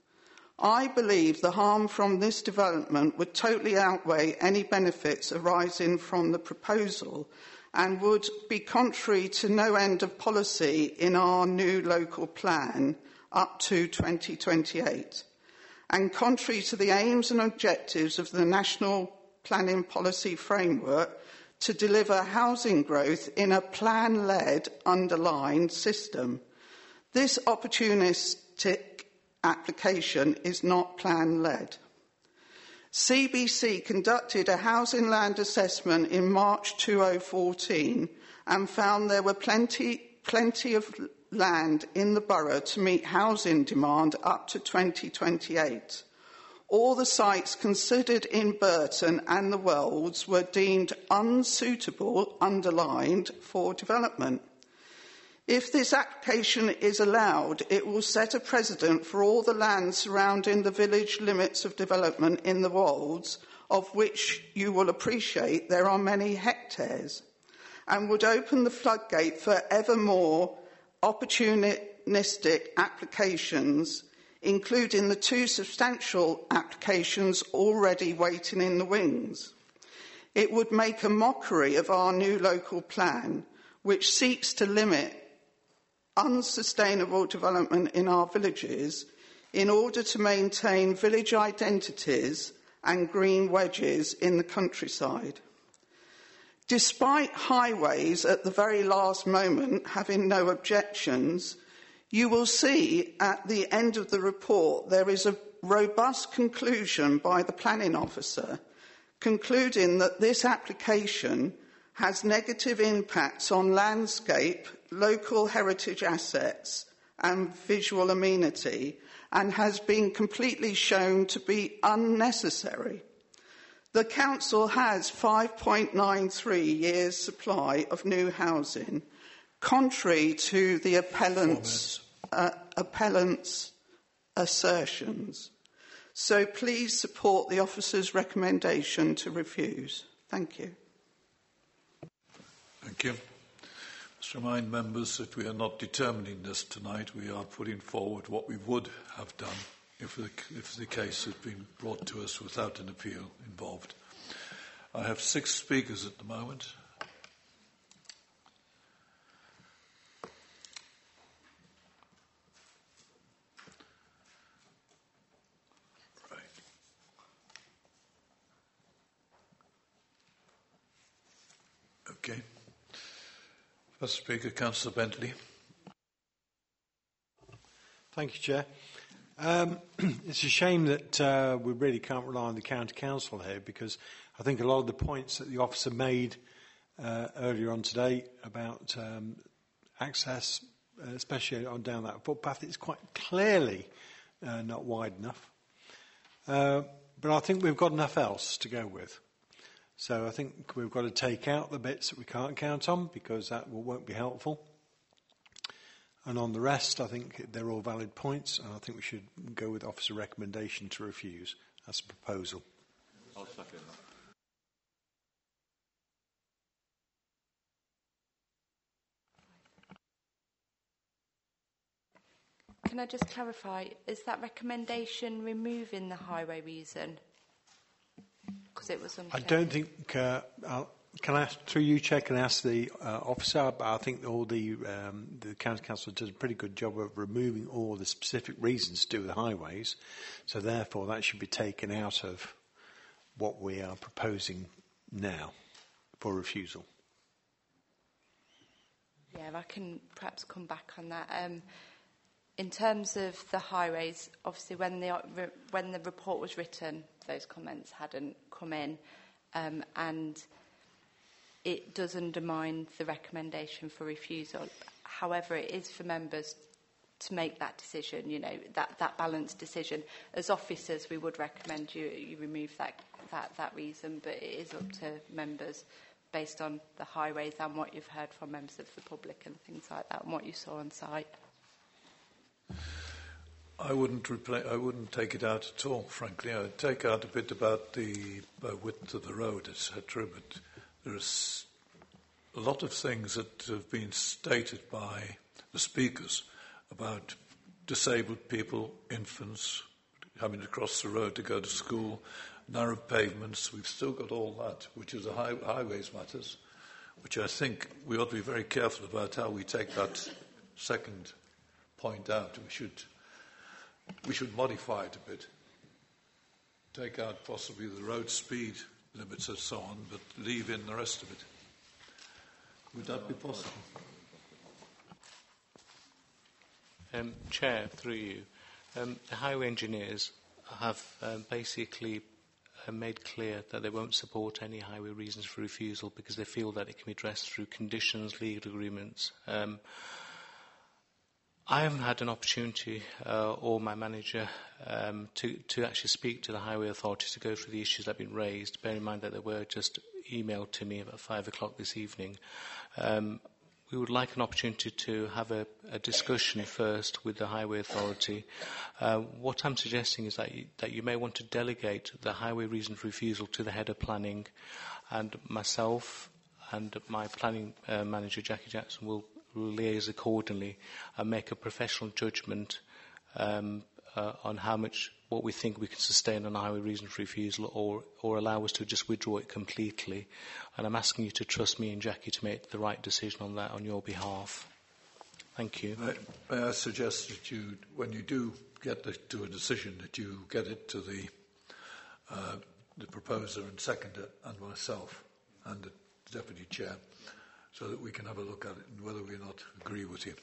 I believe the harm from this development would totally outweigh any benefits arising from the proposal and would be contrary to no end of policy in our new local plan up to 2028, and contrary to the aims and objectives of the National Planning Policy Framework to deliver housing growth in a plan-led, underlined system. This opportunistic application is not plan-led. CBC conducted a housing land assessment in March 2014 and found there were plenty of land in the borough to meet housing demand up to 2028. All the sites considered in Burton and the Wolds were deemed unsuitable, underlined, for development. If this application is allowed, it will set a precedent for all the land surrounding the village limits of development in the Wolds, of which you will appreciate there are many hectares, and would open the floodgate for ever more opportunistic applications, including the 2 substantial applications already waiting in the wings. It would make a mockery of our new local plan, which seeks to limit unsustainable development in our villages in order to maintain village identities and green wedges in the countryside. Despite highways at the very last moment having no objections, you will see at the end of the report there is a robust conclusion by the planning officer concluding that this application has negative impacts on landscape, local heritage assets and visual amenity and has been completely shown to be unnecessary. The council has 5.93 years' supply of new housing, contrary to the appellant's assertions. So please support the officer's recommendation to refuse. Thank you. Thank you. Let's remind members that we are not determining this tonight. We are putting forward what we would have done if the case had been brought to us without an appeal involved. I have 6 speakers at the moment. Right. Okay. First speaker, Councillor Bentley. Thank you, Chair. It's a shame that we really can't rely on the County Council here, because I think a lot of the points that the officer made earlier on today about access, especially on down that footpath, it's quite clearly not wide enough. But I think we've got enough else to go with. So I think we've got to take out the bits that we can't count on, because that won't be helpful. And on the rest, I think they're all valid points, and I think we should go with officer recommendation to refuse. That's a proposal. I'll second that. Can I just clarify, is that recommendation removing the highway reason? Because it was unclear. I don't think... can I ask, through you, Chair, can I ask the officer? But I think all the County Council does a pretty good job of removing all the specific reasons to do with the highways. So therefore, that should be taken out of what we are proposing now for refusal. Yeah, I can perhaps come back on that. In terms of the highways, obviously when the report was written, those comments hadn't come in, and it does undermine the recommendation for refusal. However, it is for members to make that decision, you know, that balanced decision. As officers, we would recommend you remove that reason, but it is up to members based on the highways and what you've heard from members of the public and things like that, and what you saw on site. I wouldn't take it out at all, frankly. I'd take out a bit about the width of the road, etc., but there's a lot of things that have been stated by the speakers about disabled people, infants, having to cross the road to go to school, narrow pavements. We've still got all that, which is the highways matters, which I think we ought to be very careful about how we take that second point out. We should modify it a bit. Take out possibly the road speed limits and so on, but leave in the rest of it. Would that be possible? Chair, through you, the highway engineers have basically made clear that they won't support any highway reasons for refusal because they feel that it can be addressed through conditions, legal agreements. I haven't had an opportunity, or my manager, to actually speak to the highway authorities to go through the issues that have been raised. Bear in mind that they were just emailed to me about 5 o'clock this evening. We would like an opportunity to have a discussion first with the highway authority. What I'm suggesting is that you may want to delegate the highway reason for refusal to the head of planning, and myself and my planning manager, Jackie Jackson, will liaise accordingly and make a professional judgment on what we think we can sustain on a highway reason for refusal, or allow us to just withdraw it completely. And I'm asking you to trust me and Jackie to make the right decision on that on your behalf. Thank you. May I suggest that you, when you do get to a decision, that you get it to the proposer and seconder and myself and the deputy chair, so that we can have a look at it and whether we not agree with you.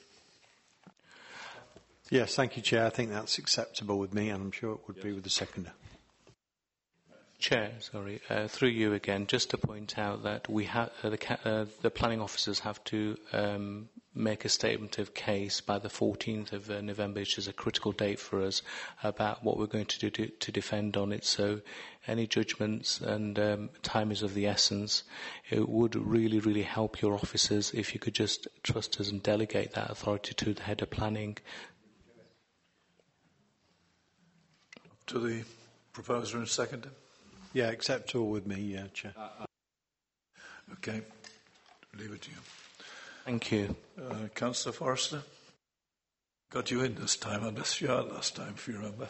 Yes, thank you, Chair. I think that's acceptable with me, and I'm sure it would be with the seconder. Chair, through you again, just to point out that we have the planning officers have to make a statement of case by the 14th of November, which is a critical date for us, about what we're going to do to defend on it. So any judgments and time is of the essence. It would really, really help your officers if you could just trust us and delegate that authority to the head of planning. To the proposer and seconder? Yeah, acceptable with me, Chair. Okay, leave it to you. Thank you. Councillor Forrester? Got you in this time. I missed you out last time, if you remember.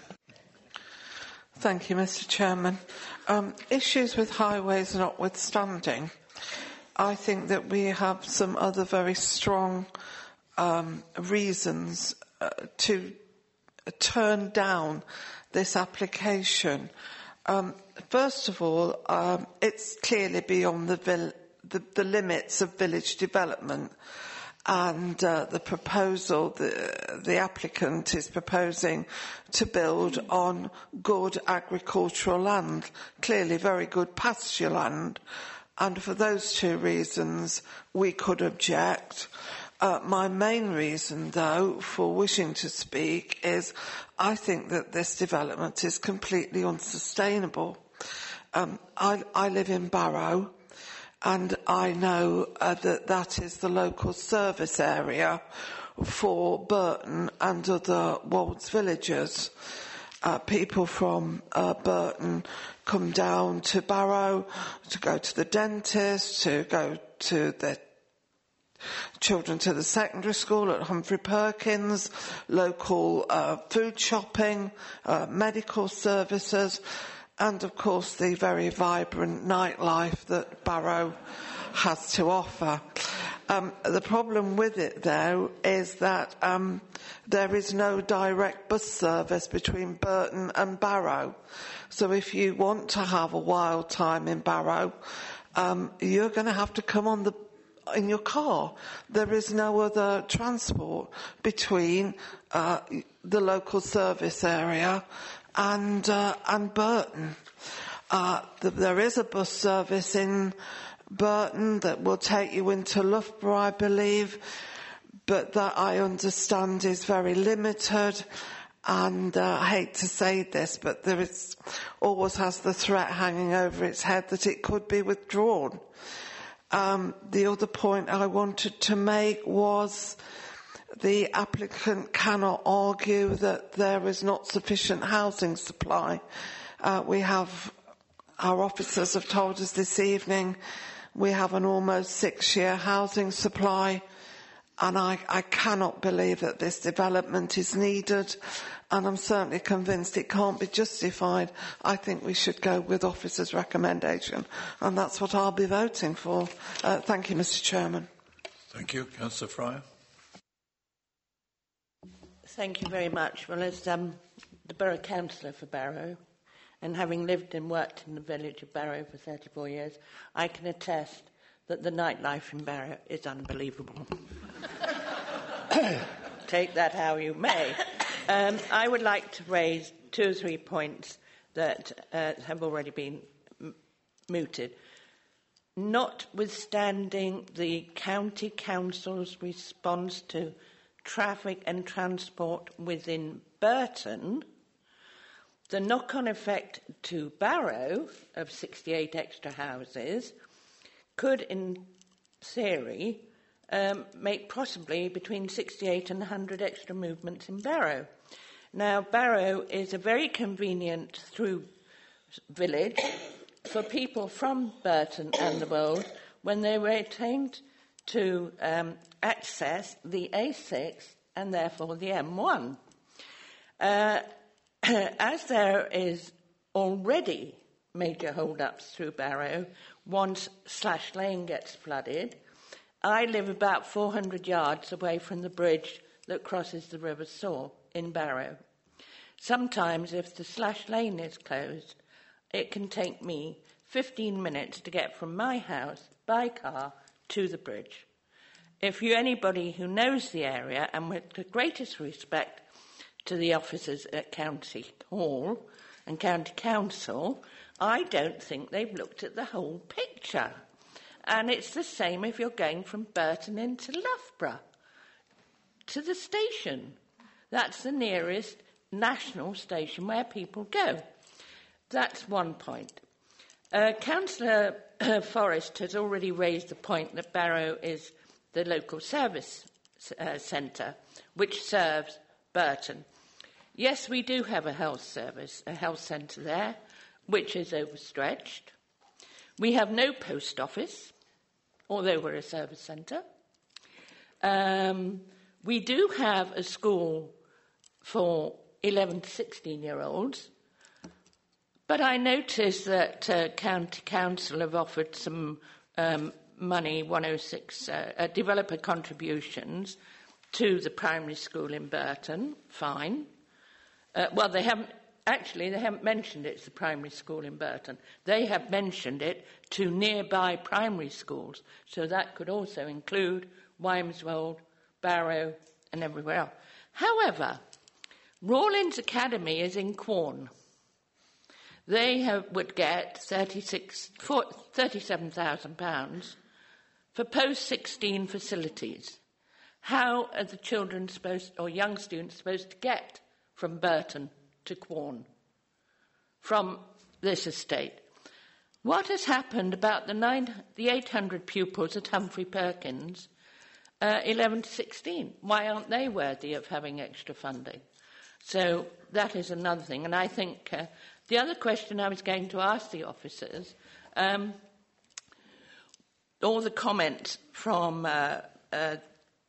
Thank you, Mr. Chairman. Issues with highways notwithstanding, I think that we have some other very strong reasons to turn down this application. First of all, it's clearly beyond the limits of village development, and the proposal, the applicant is proposing to build on good agricultural land, clearly very good pasture land, and for those two reasons we could object. My main reason, though, for wishing to speak is I think that this development is completely unsustainable. I live in Barrow, and I know that is the local service area for Burton and other Wolds villages. People from Burton come down to Barrow to go to the dentist, to go to their children to the secondary school at Humphrey Perkins, local food shopping, medical services, and of course the very vibrant nightlife that Barrow has to offer. The problem with it, though, is that there is no direct bus service between Burton and Barrow. So if you want to have a wild time in Barrow, you're going to have to come in your car. There is no other transport between the local service area and Burton. There is a bus service in Burton that will take you into Loughborough, I believe, but that I understand is very limited. And I hate to say this, but always has the threat hanging over its head that it could be withdrawn. The other point I wanted to make was the applicant cannot argue that there is not sufficient housing supply. Our officers have told us this evening we have an almost 6-year housing supply, and I cannot believe that this development is needed, and I'm certainly convinced it can't be justified. I think we should go with officers' recommendation, and that's what I'll be voting for. Thank you, Mr. Chairman. Thank you. Councillor Fryer. Thank you very much. Well, as the Borough Councillor for Barrow, and having lived and worked in the village of Barrow for 34 years, I can attest that the nightlife in Barrow is unbelievable. Take that how you may. I would like to raise 2 or 3 points that have already been mooted. Notwithstanding the County Council's response to traffic and transport within Burton, the knock-on effect to Barrow of 68 extra houses could, in theory, make possibly between 68 and 100 extra movements in Barrow. Now, Barrow is a very convenient through village for people from Burton and the Wold when they were intended to access the A6 and therefore the M1. As there is already major hold-ups through Barrow once Slash Lane gets flooded, I live about 400 yards away from the bridge that crosses the River Soar in Barrow. Sometimes, if the Slash Lane is closed, it can take me 15 minutes to get from my house by car to the bridge. If you're anybody who knows the area, and with the greatest respect to the officers at County Hall and County Council, I don't think they've looked at the whole picture. And it's the same if you're going from Burton into Loughborough to the station. That's the nearest national station where people go. That's one point. Councillor Forrest has already raised the point that Barrow is the local service centre, which serves Burton. Yes, we do have a health service, a health centre there, which is overstretched. We have no post office, although we're a service centre. We do have a school for 11 to 16-year-olds, but I noticed that County Council have offered some money, 106 developer contributions to the primary school in Burton. Fine. Well, they haven't mentioned it's the primary school in Burton. They have mentioned it to nearby primary schools, so that could also include Wymeswold, Barrow and everywhere else. However, Rawlins Academy is in Quorn. They would get £37,000 for post-16 facilities. How are the children supposed, or young students supposed to get from Burton to Quorn from this estate? What has happened about the 800 pupils at Humphrey Perkins, 11 to 16? Why aren't they worthy of having extra funding? So that is another thing. And I think the other question I was going to ask the officers, all the comments from the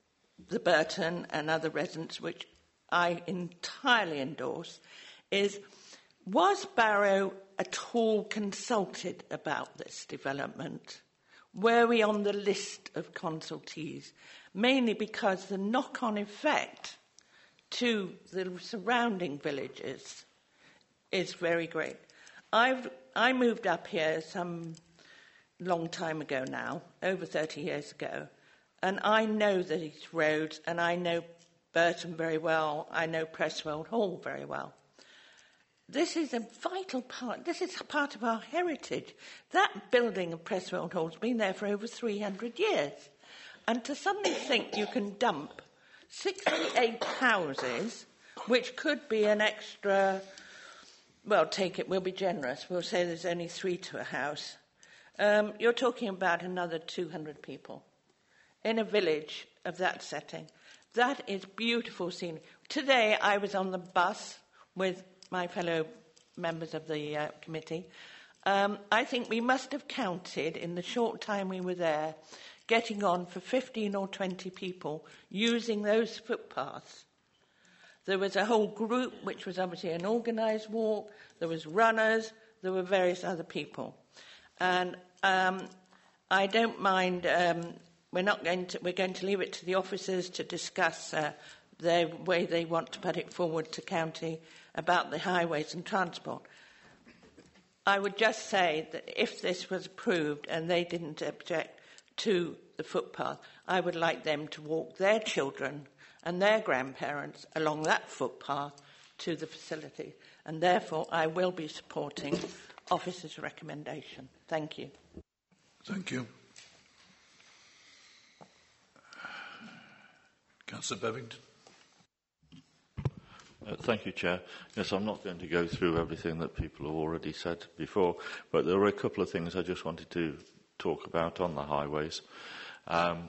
Burton and other residents, which I entirely endorse, is, was Barrow at all consulted about this development? Were we on the list of consultees? Mainly because the knock-on effect to the surrounding villages is very great. I moved up here some long time ago now, over 30 years ago, and I know these roads, and I know Burton very well, I know Presswell Hall very well. This is a vital part, this is part of our heritage. That building of Presswell Hall has been there for over 300 years. And to suddenly think you can dump 68 houses, which could be an extra, well, take it, we'll be generous, we'll say there's only 3 to a house. You're talking about another 200 people in a village of that setting. That is beautiful scenery. Today I was on the bus with my fellow members of the committee. I think we must have counted in the short time we were there, getting on for 15 or 20 people using those footpaths. There was a whole group, which was obviously an organised walk. There was runners. There were various other people. And I don't mind. We're going to leave it to the officers to discuss the way they want to put it forward to county about the highways and transport. I would just say that if this was approved and they didn't object to the footpath, I would like them to walk their children and their grandparents along that footpath to the facility. And therefore, I will be supporting officers' recommendation. Thank you. Thank you. Councillor Bevington. Thank you, Chair. Yes, I'm not going to go through everything that people have already said before, but there are a couple of things I just wanted to talk about on the highways. I've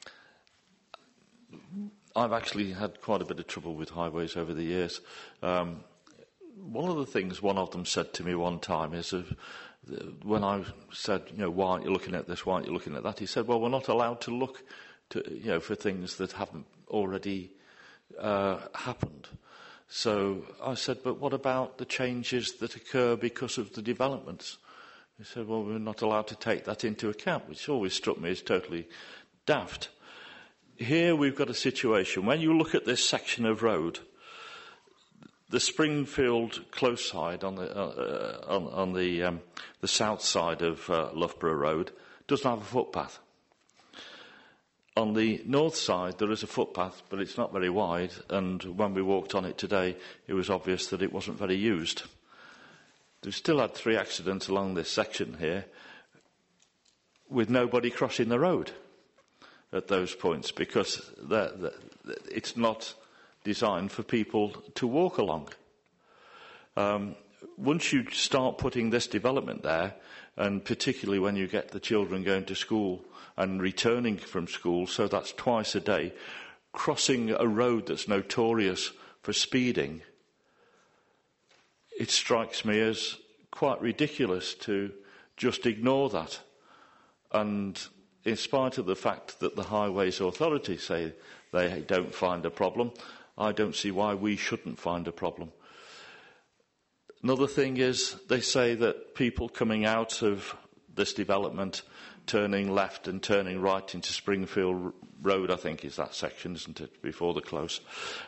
actually had quite a bit of trouble with highways over the years. One of the things one of them said to me one time is, when I said, why aren't you looking at this, why aren't you looking at that? He said, well, we're not allowed to look for things that haven't already happened. So I said, but what about the changes that occur because of the developments? He said, well, we're not allowed to take that into account, which always struck me as totally daft. Here we've got a situation, when you look at this section of road, the Springfield Close side on the south side of Loughborough Road doesn't have a footpath. On the north side, there is a footpath, but it's not very wide, and when we walked on it today, it was obvious that it wasn't very used. We've still had 3 accidents along this section here, with nobody crossing the road at those points, because it's not designed for people to walk along. Once you start putting this development there, and particularly when you get the children going to school and returning from school, so that's twice a day, crossing a road that's notorious for speeding, it strikes me as quite ridiculous to just ignore that. And in spite of the fact that the Highways Authority say they don't find a problem, I don't see why we shouldn't find a problem. Another thing is, they say that people coming out of this development, turning left and turning right into Springfield Road, I think is that section, isn't it, before the close,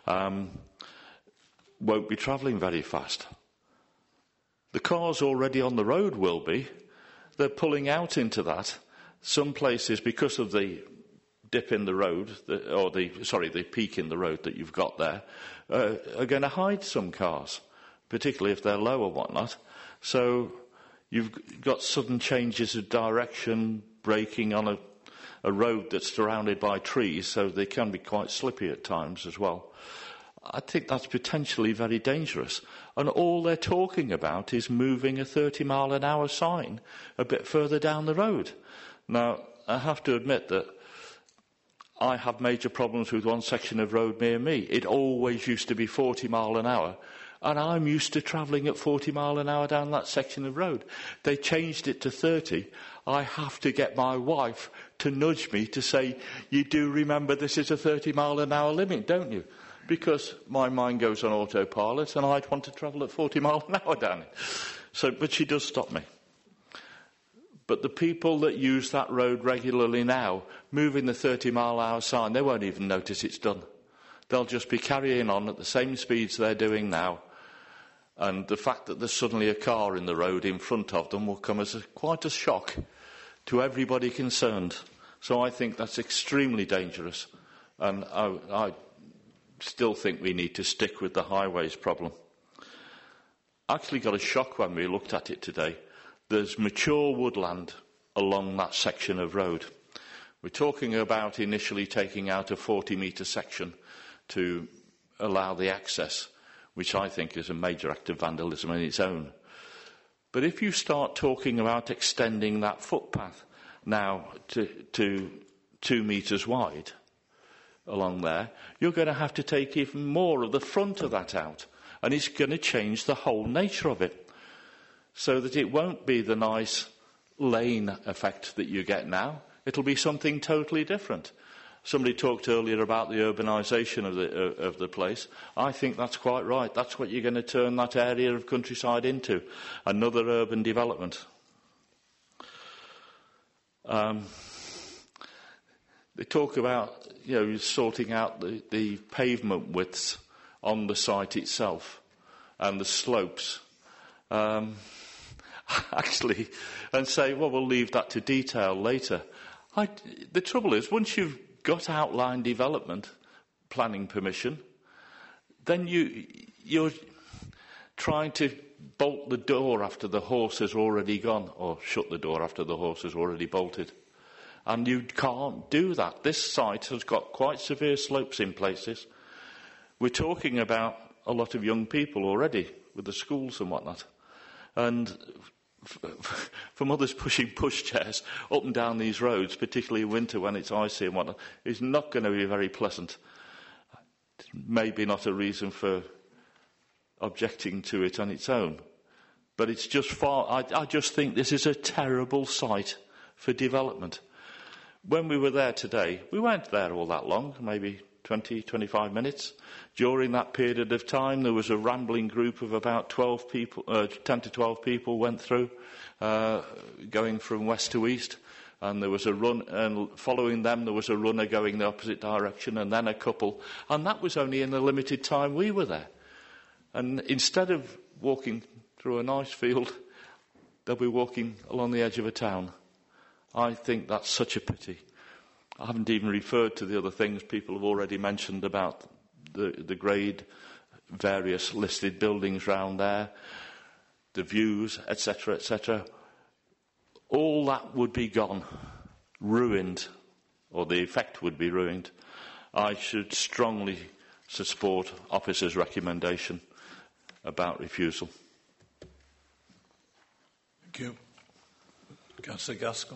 won't be travelling very fast. The cars already on the road will be. They're pulling out into that. Some places, because of the dip in the road, the peak in the road that you've got there, are going to hide some cars, particularly if they're low or whatnot. So you've got sudden changes of direction, braking on a road that's surrounded by trees, so they can be quite slippy at times as well. I think that's potentially very dangerous. And all they're talking about is moving a 30-mile-an-hour sign a bit further down the road. Now, I have to admit that I have major problems with one section of road near me. It always used to be 40 mile an hour, and I'm used to travelling at 40 mile an hour down that section of road. They changed it to 30. I have to get my wife to nudge me to say, you do remember this is a 30 mile an hour limit, don't you? Because my mind goes on autopilot and I'd want to travel at 40 mile an hour down it. But she does stop me. But the people that use that road regularly now, moving the 30-mile-an-hour sign, they won't even notice it's done. They'll just be carrying on at the same speeds they're doing now. And the fact that there's suddenly a car in the road in front of them will come as quite a shock to everybody concerned. So I think that's extremely dangerous. And I still think we need to stick with the highways problem. I actually got a shock when we looked at it today. There's mature woodland along that section of road. We're talking about initially taking out a 40-metre section to allow the access, which I think is a major act of vandalism in its own. But if you start talking about extending that footpath now to 2 metres wide along there, you're going to have to take even more of the front of that out, and it's going to change the whole nature of it. So that it won't be the nice lane effect that you get now. It'll be something totally different. Somebody talked earlier about the urbanisation of the place. I think that's quite right. That's what you're going to turn that area of countryside into, another urban development. They talk about, sorting out the pavement widths on the site itself and the slopes. Actually, and say, well, we'll leave that to detail later. The trouble is, once you've got outline development planning permission, then you're trying to bolt the door after the horse has already gone, or shut the door after the horse has already bolted. And you can't do that. This site has got quite severe slopes in places. We're talking about a lot of young people already with the schools and whatnot. And for mothers pushing pushchairs up and down these roads, particularly in winter when it's icy and whatnot, is not going to be very pleasant. Maybe not a reason for objecting to it on its own. But it's just I just think this is a terrible site for development. When we were there today, we weren't there all that long, maybe 20, 25 minutes. During that period of time, there was a rambling group of about 12 people, 10 to 12 people went through, going from west to east. And there was a run, and following them, there was a runner going the opposite direction, and then a couple. And that was only in the limited time we were there. And instead of walking through a nice field, they'll be walking along the edge of a town. I think that's such a pity. I haven't even referred to the other things people have already mentioned about the grade, various listed buildings round there, the views, etc., etc. All that would be gone, ruined, or the effect would be ruined. I should strongly support Officer's recommendation about refusal. Thank you. Councillor Gaskell.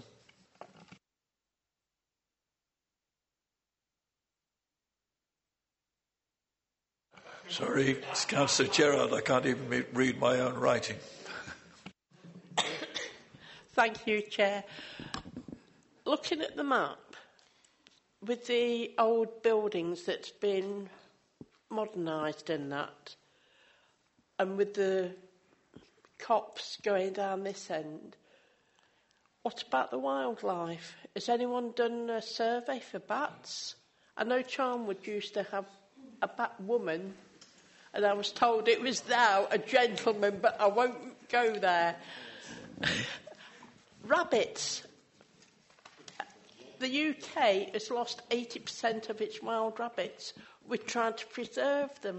Sorry, Councillor Gerard, I can't even read my own writing. Thank you, Chair. Looking at the map, with the old buildings that's been modernised in that, and with the cops going down this end, what about the wildlife? Has anyone done a survey for bats? I know Charnwood used to have a bat woman, and I was told it was now a gentleman, but I won't go there. Rabbits. the UK has lost 80% of its wild rabbits. We're trying to preserve them.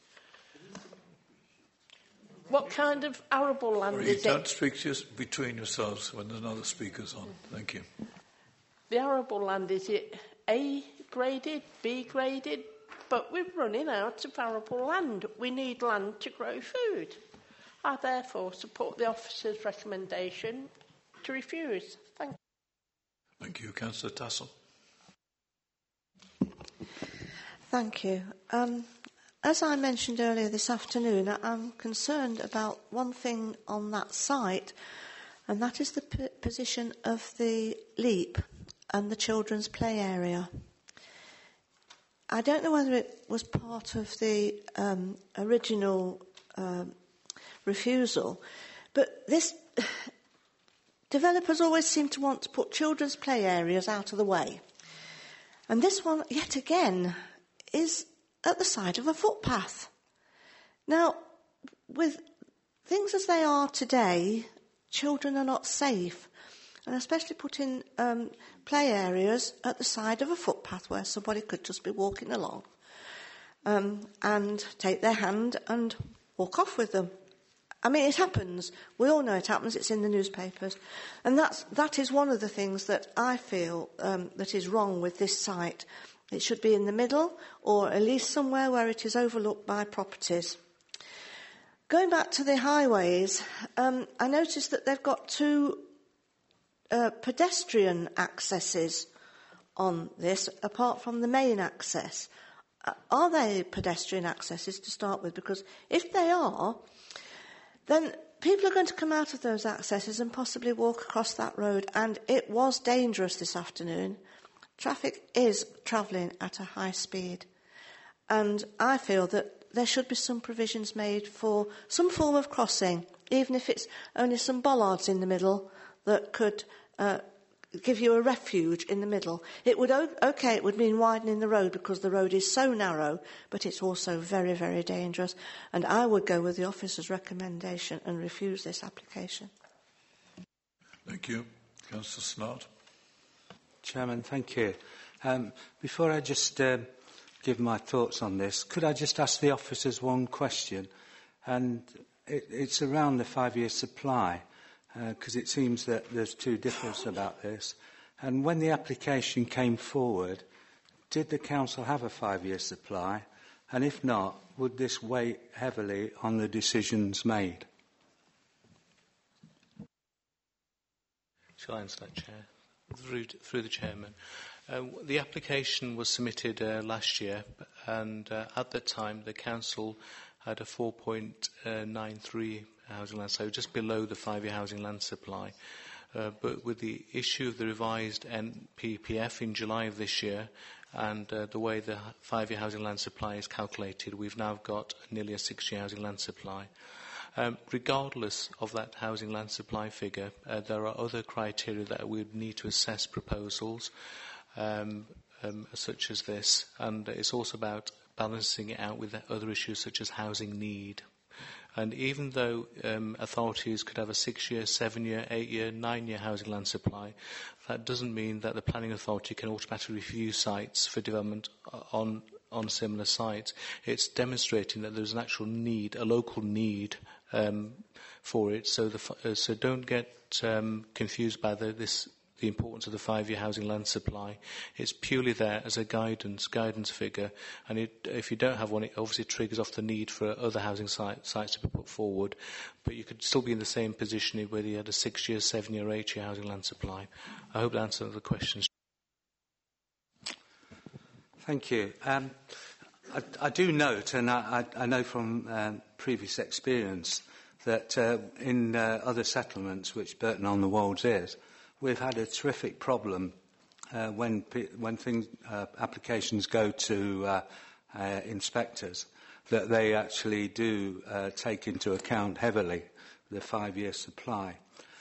What kind of arable land is it? Don't speak between yourselves when there's another speaker's on. Thank you. The arable land, is it A graded, B graded? But we're running out of arable land. We need land to grow food. I therefore support the officer's recommendation to refuse. Thank you. Thank you. Councillor Tassell. Thank you. As I mentioned earlier this afternoon, I'm concerned about one thing on that site, and that is the position of the LEAP and the children's play area. I don't know whether it was part of the original refusal, but this developers always seem to want to put children's play areas out of the way. And this one, yet again, is at the side of a footpath. Now, with things as they are today, children are not safe, and especially putting play areas at the side of a footpath where somebody could just be walking along and take their hand and walk off with them. I mean, it happens. We all know it happens. It's in the newspapers. And that is one of the things that I feel that is wrong with this site. It should be in the middle, or at least somewhere where it is overlooked by properties. Going back to the highways, I noticed that they've got two pedestrian accesses on this, apart from the main access. Are they pedestrian accesses to start with? Because if they are, then people are going to come out of those accesses and possibly walk across that road. And it was dangerous this afternoon. Traffic is travelling at a high speed. And I feel that there should be some provisions made for some form of crossing, even if it's only some bollards in the middle that could give you a refuge in the middle. It would it would mean widening the road because the road is so narrow, but it's also very, very dangerous. And I would go with the officer's recommendation and refuse this application. Thank you. Councillor Snart. Chairman, thank you. Before I just give my thoughts on this, could I just ask the officers one question? And it's around the 5-year supply, because it seems that there's two differences about this. And when the application came forward, did the council have a 5-year supply? And if not, would this weigh heavily on the decisions made? Shall I answer that, Chair? Through the chairman. The application was submitted last year, and at that time the council had a 4.93 housing land, so just below the 5-year housing land supply. But with the issue of the revised NPPF in July of this year, and the way the 5-year housing land supply is calculated, we've now got nearly a 6-year housing land supply. Regardless of that housing land supply figure, there are other criteria that we would need to assess proposals such as this, and it's also about balancing it out with other issues such as housing need. And even though authorities could have a 6-year, 7-year, 8-year, 9-year housing land supply, that doesn't mean that the planning authority can automatically refuse sites for development on similar sites. It's demonstrating that there's an actual need, a local need for it. So don't get confused by the importance of the 5-year housing land supply. It's purely there as a guidance figure, and if you don't have one, it obviously triggers off the need for other housing sites to be put forward. But you could still be in the same position whether you had a 6-year, 7-year, 8-year housing land supply. I hope that answers the questions. Thank you. I do note, and I know from previous experience, that in other settlements, which Burton on the Wolds is, we've had a terrific problem when applications go to inspectors, that they actually do take into account heavily the 5-year supply.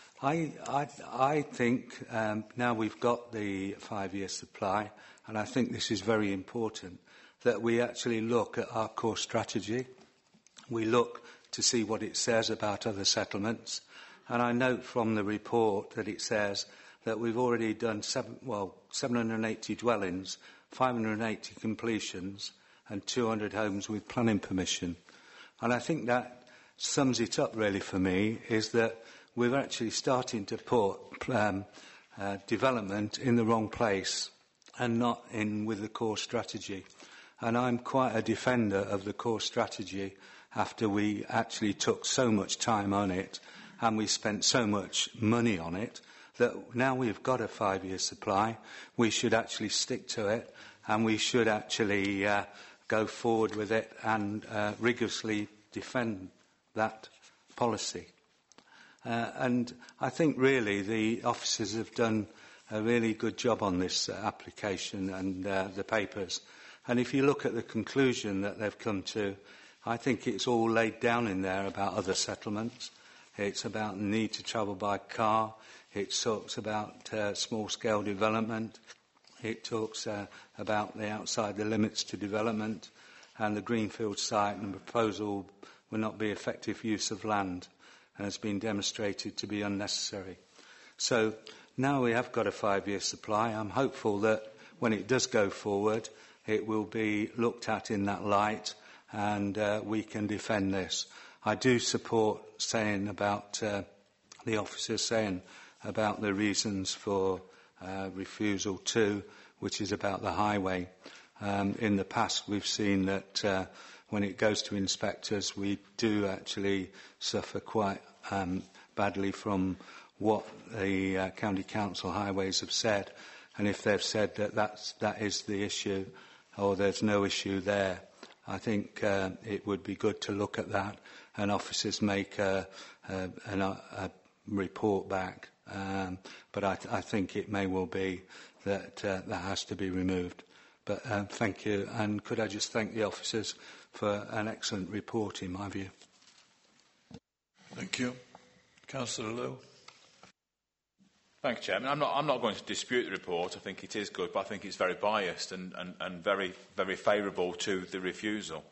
I think now we've got the 5-year supply, and I think this is very important, that we actually look at our core strategy. We look to see what it says about other settlements. And I note from the report that it says that we've already done 780 dwellings, 580 completions, and 200 homes with planning permission. And I think that sums it up really for me, is that we're actually starting to put development in the wrong place and not in with the core strategy. And I'm quite a defender of the core strategy after we actually took so much time on it and we spent so much money on it, that now we've got a 5-year supply, we should actually stick to it, and we should actually go forward with it and rigorously defend that policy. And I think really the officers have done a really good job on this application and the papers. And if you look at the conclusion that they've come to, I think it's all laid down in there about other settlements. It's about the need to travel by car. It talks about small-scale development. It talks about the outside the limits to development, and the greenfield site and proposal will not be effective use of land and has been demonstrated to be unnecessary. So now we have got a 5-year supply. I'm hopeful that when it does go forward, it will be looked at in that light, and we can defend this. I do support saying about the officers saying about the reasons for refusal too, which is about the highway. In the past, we've seen that when it goes to inspectors, we do actually suffer quite badly from what the County Council Highways have said. And if they've said that that is the issue, or there's no issue there, I think it would be good to look at that, and officers make a report back. But I think it may well be that that has to be removed. But thank you, and could I just thank the officers for an excellent report, in my view. Thank you. Councillor Lowe. Thank you, Chairman. I'm not going to dispute the report. I think it is good, but I think it's very biased and very, very favourable to the refusal.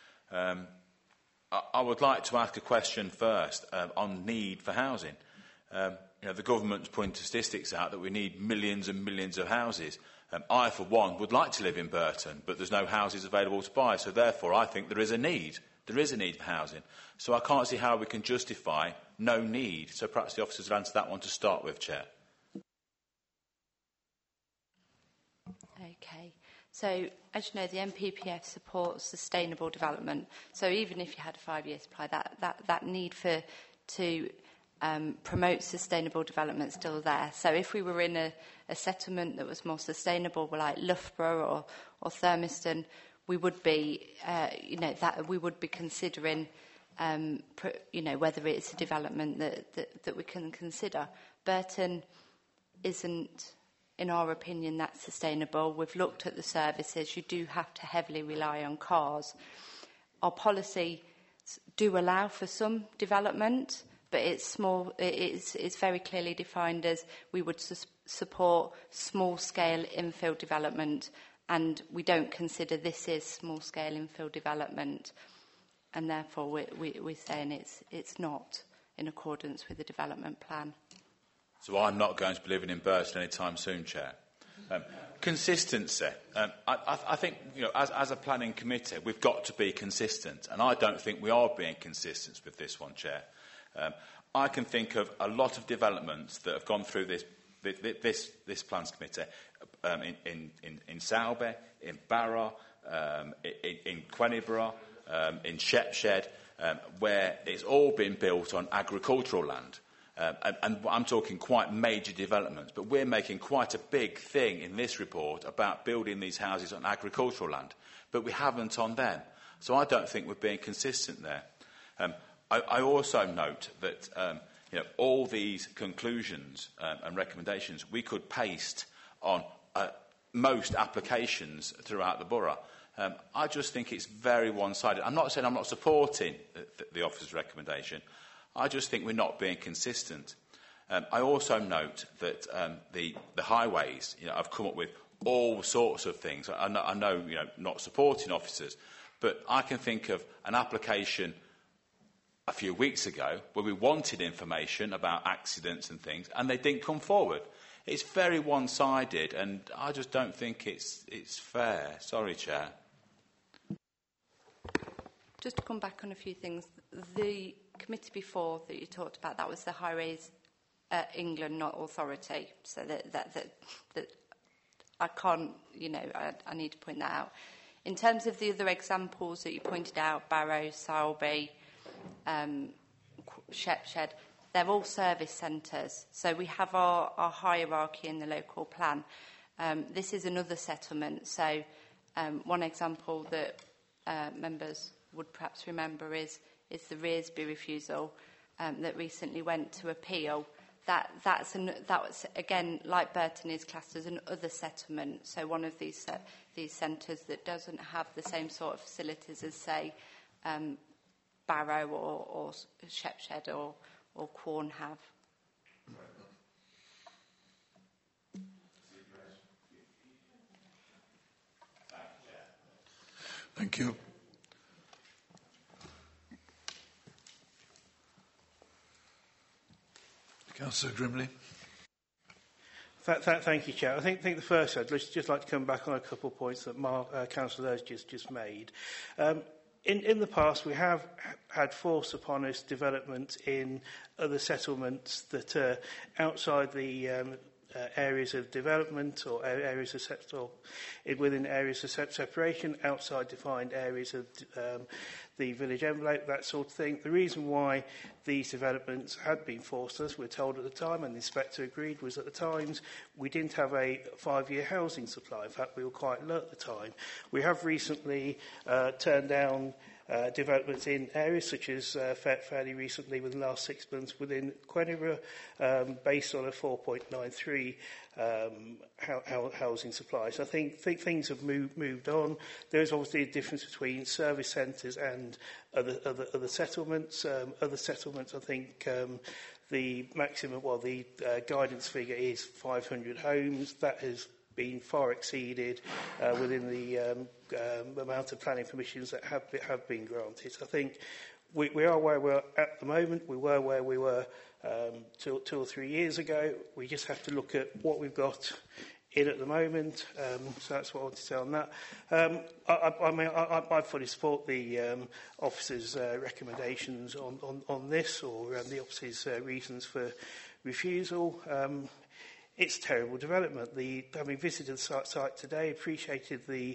I would like to ask a question first on need for housing. The government's putting statistics out that we need millions and millions of houses. I, for one, would like to live in Burton, but there's no houses available to buy, so therefore I think there is a need. There is a need for housing. So I can't see how we can justify no need. So perhaps the officers will answer that one to start with, Chair. Okay. So, as you know, the NPPF supports sustainable development. So even if you had a 5-year supply, that need to promote sustainable development is still there. So if we were in a settlement that was more sustainable, like Loughborough or Thurmiston, we would be, that we would be considering, whether it's a development that we can consider. Burton isn't, in our opinion, that sustainable. We've looked at the services. You do have to heavily rely on cars. Our policy do allow for some development, but it's small. It's very clearly defined as we would support small-scale infill development, and we don't consider this is small-scale infill development, and therefore we're saying it's not in accordance with the development plan. So I'm not going to be living in Burton anytime soon, Chair. Consistency. I think, as a planning committee, we've got to be consistent, and I don't think we are being consistent with this one, Chair. I can think of a lot of developments that have gone through this plans committee in Sowerby, in Barrow, in Queniborough, in Shepshed, where it's all been built on agricultural land. And I'm talking quite major developments, but we're making quite a big thing in this report about building these houses on agricultural land, but we haven't on them. So I don't think we're being consistent there. I also note that all these conclusions and recommendations we could paste on most applications throughout the borough. I just think it's very one-sided. I'm not saying I'm not supporting the officer's recommendation. I just think we're not being consistent. I also note that the highways, have come up with all sorts of things. I know, not supporting officers, but I can think of an application a few weeks ago where we wanted information about accidents and things, and they didn't come forward. It's very one-sided, and I just don't think it's fair. Sorry, Chair. Just to come back on a few things, the committee before that you talked about, that was the Highways England, not Authority. So that I can't, I need to point that out. In terms of the other examples that you pointed out, Barrow, Sowerby, Shepshed, they're all service centres. So we have our hierarchy in the local plan. This is another settlement. So one example that members would perhaps remember is the Rearsby refusal that recently went to appeal. That was again, like Burton, is classed as another settlement. So one of these centres that doesn't have the same sort of facilities as, say, Barrow or Shepshed or Quorn have. Thank you. Councillor Grimley. Thank you, Chair. I think the first, I'd just like to come back on a couple of points that Councillor Lowes just made. In the past, we have had forced upon us development in other settlements that are outside the areas of development or areas of within areas of separation, outside defined areas of the village envelope, that sort of thing. The reason why these developments had been forced us, we're told at the time, and the inspector agreed, was at the times we didn't have a 5-year housing supply. In fact, we were quite low at the time. We have recently turned down developments in areas such as fairly recently, within the last 6 months, within Quenibra, based on a 4.93 housing supply. So I think things have moved on. There is obviously a difference between service centres and other settlements. Other settlements, I think, the maximum, the guidance figure is 500 homes. That has been far exceeded within the amount of planning permissions that have been granted. So I think we are where we're at the moment. We were where we were 2 or 3 years ago. We just have to look at what we've got in at the moment. So that's what I want to say on that. I fully support the officer's recommendations on this, or the officer's reasons for refusal. It's terrible development. Having visited the site today, appreciated the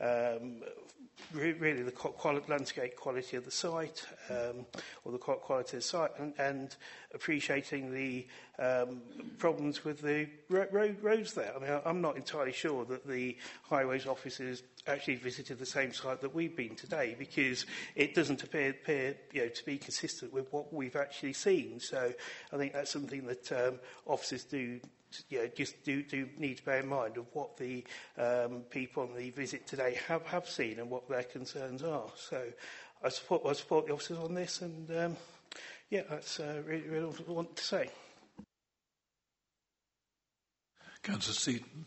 really the landscape quality of the site, or the quality of the site, and appreciating the problems with the roads there. I mean, I'm not entirely sure that the Highways officers actually visited the same site that we've been today, because it doesn't appear to be consistent with what we've actually seen. So I think that's something that officers do need to bear in mind of what the people on the visit today have seen and what their concerns are. So I support the officers on this, and that's really all I want to say. Councillor Seaton.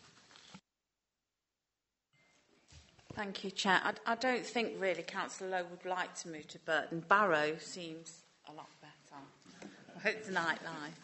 Thank you, Chair. I don't think really Councillor Lowe would like to move to Burton. Barrow seems a lot better. I hope it's nightlife.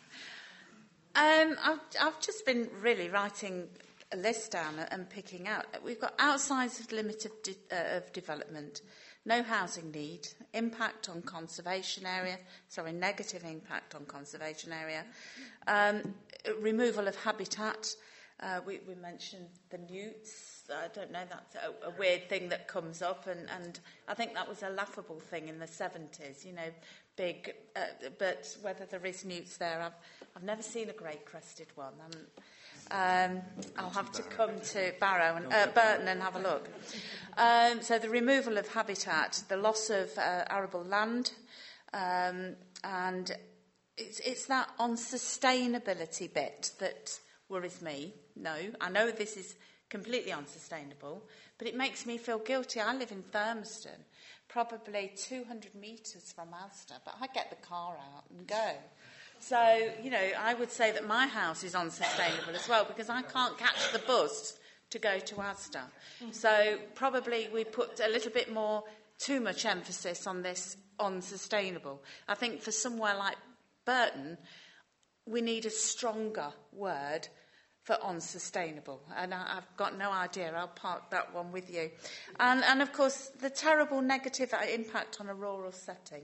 I've just been really writing a list down and picking out. We've got outside of the limit of development, no housing need, impact on conservation area, negative impact on conservation area, removal of habitat. We mentioned the newts. I don't know, that's a weird thing that comes up, and I think that was a laughable thing in the 70s, big, but whether there is newts there, I've never seen a great-crested one. I'll have to come to Barrow and Burton and have a look. So the removal of habitat, the loss of arable land, and it's that unsustainability bit that worries me. No, I know this is completely unsustainable, but it makes me feel guilty. I live in Thurmston, probably 200 metres from Asda, but I get the car out and go. So, I would say that my house is unsustainable as well, because I can't catch the bus to go to Asda. So probably we put a little bit too much emphasis on this unsustainable. I think for somewhere like Burton, we need a stronger word for unsustainable. And I've got no idea. I'll park that one with you. And of course, the terrible negative impact on a rural setting,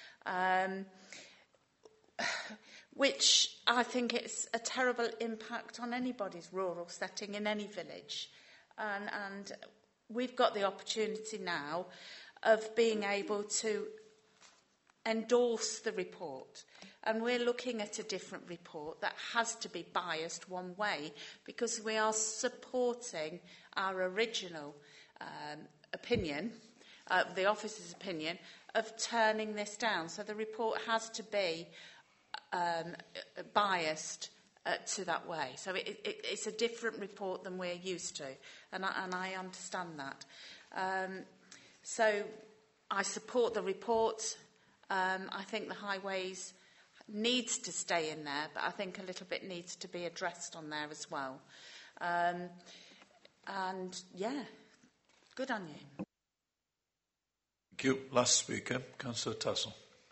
which I think it's a terrible impact on anybody's rural setting in any village. And we've got the opportunity now of being able to endorse the report. And we're looking at a different report that has to be biased one way, because we are supporting our original opinion, the officer's opinion, of turning this down. So the report has to be biased to that way. So it's a different report than we're used to, and I understand that. So I support the report. I think the highways needs to stay in there, but I think a little bit needs to be addressed on there as well. And yeah, good on you. Thank you. Last speaker, Councillor Tassell.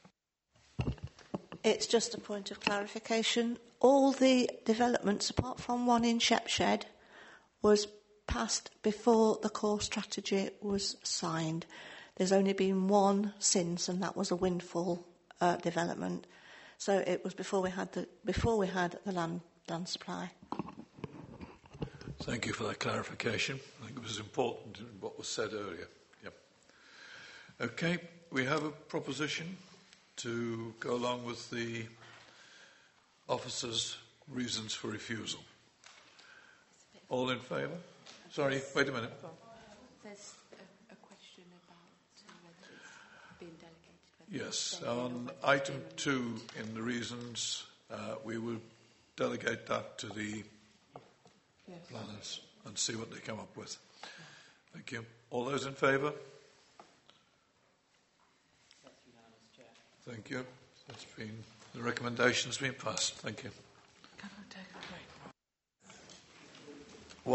It's just a point of clarification. All the developments, apart from one in Shepshed, was passed before the core strategy was signed. There's only been one since, and that was a windfall development. So it was before we had the land supply. Thank you for that clarification. I think it was important in what was said earlier. Yep. Okay, we have a proposition to go along with the officer's reasons for refusal. All in favour? Sorry, wait a minute. There's a question about whether it's being delegated. Yes, on item 2 in the reasons, we will delegate that to the planners and see what they come up with. Thank you. All those in favour? Thank you. The recommendation has been passed. Thank you. Can I take a break?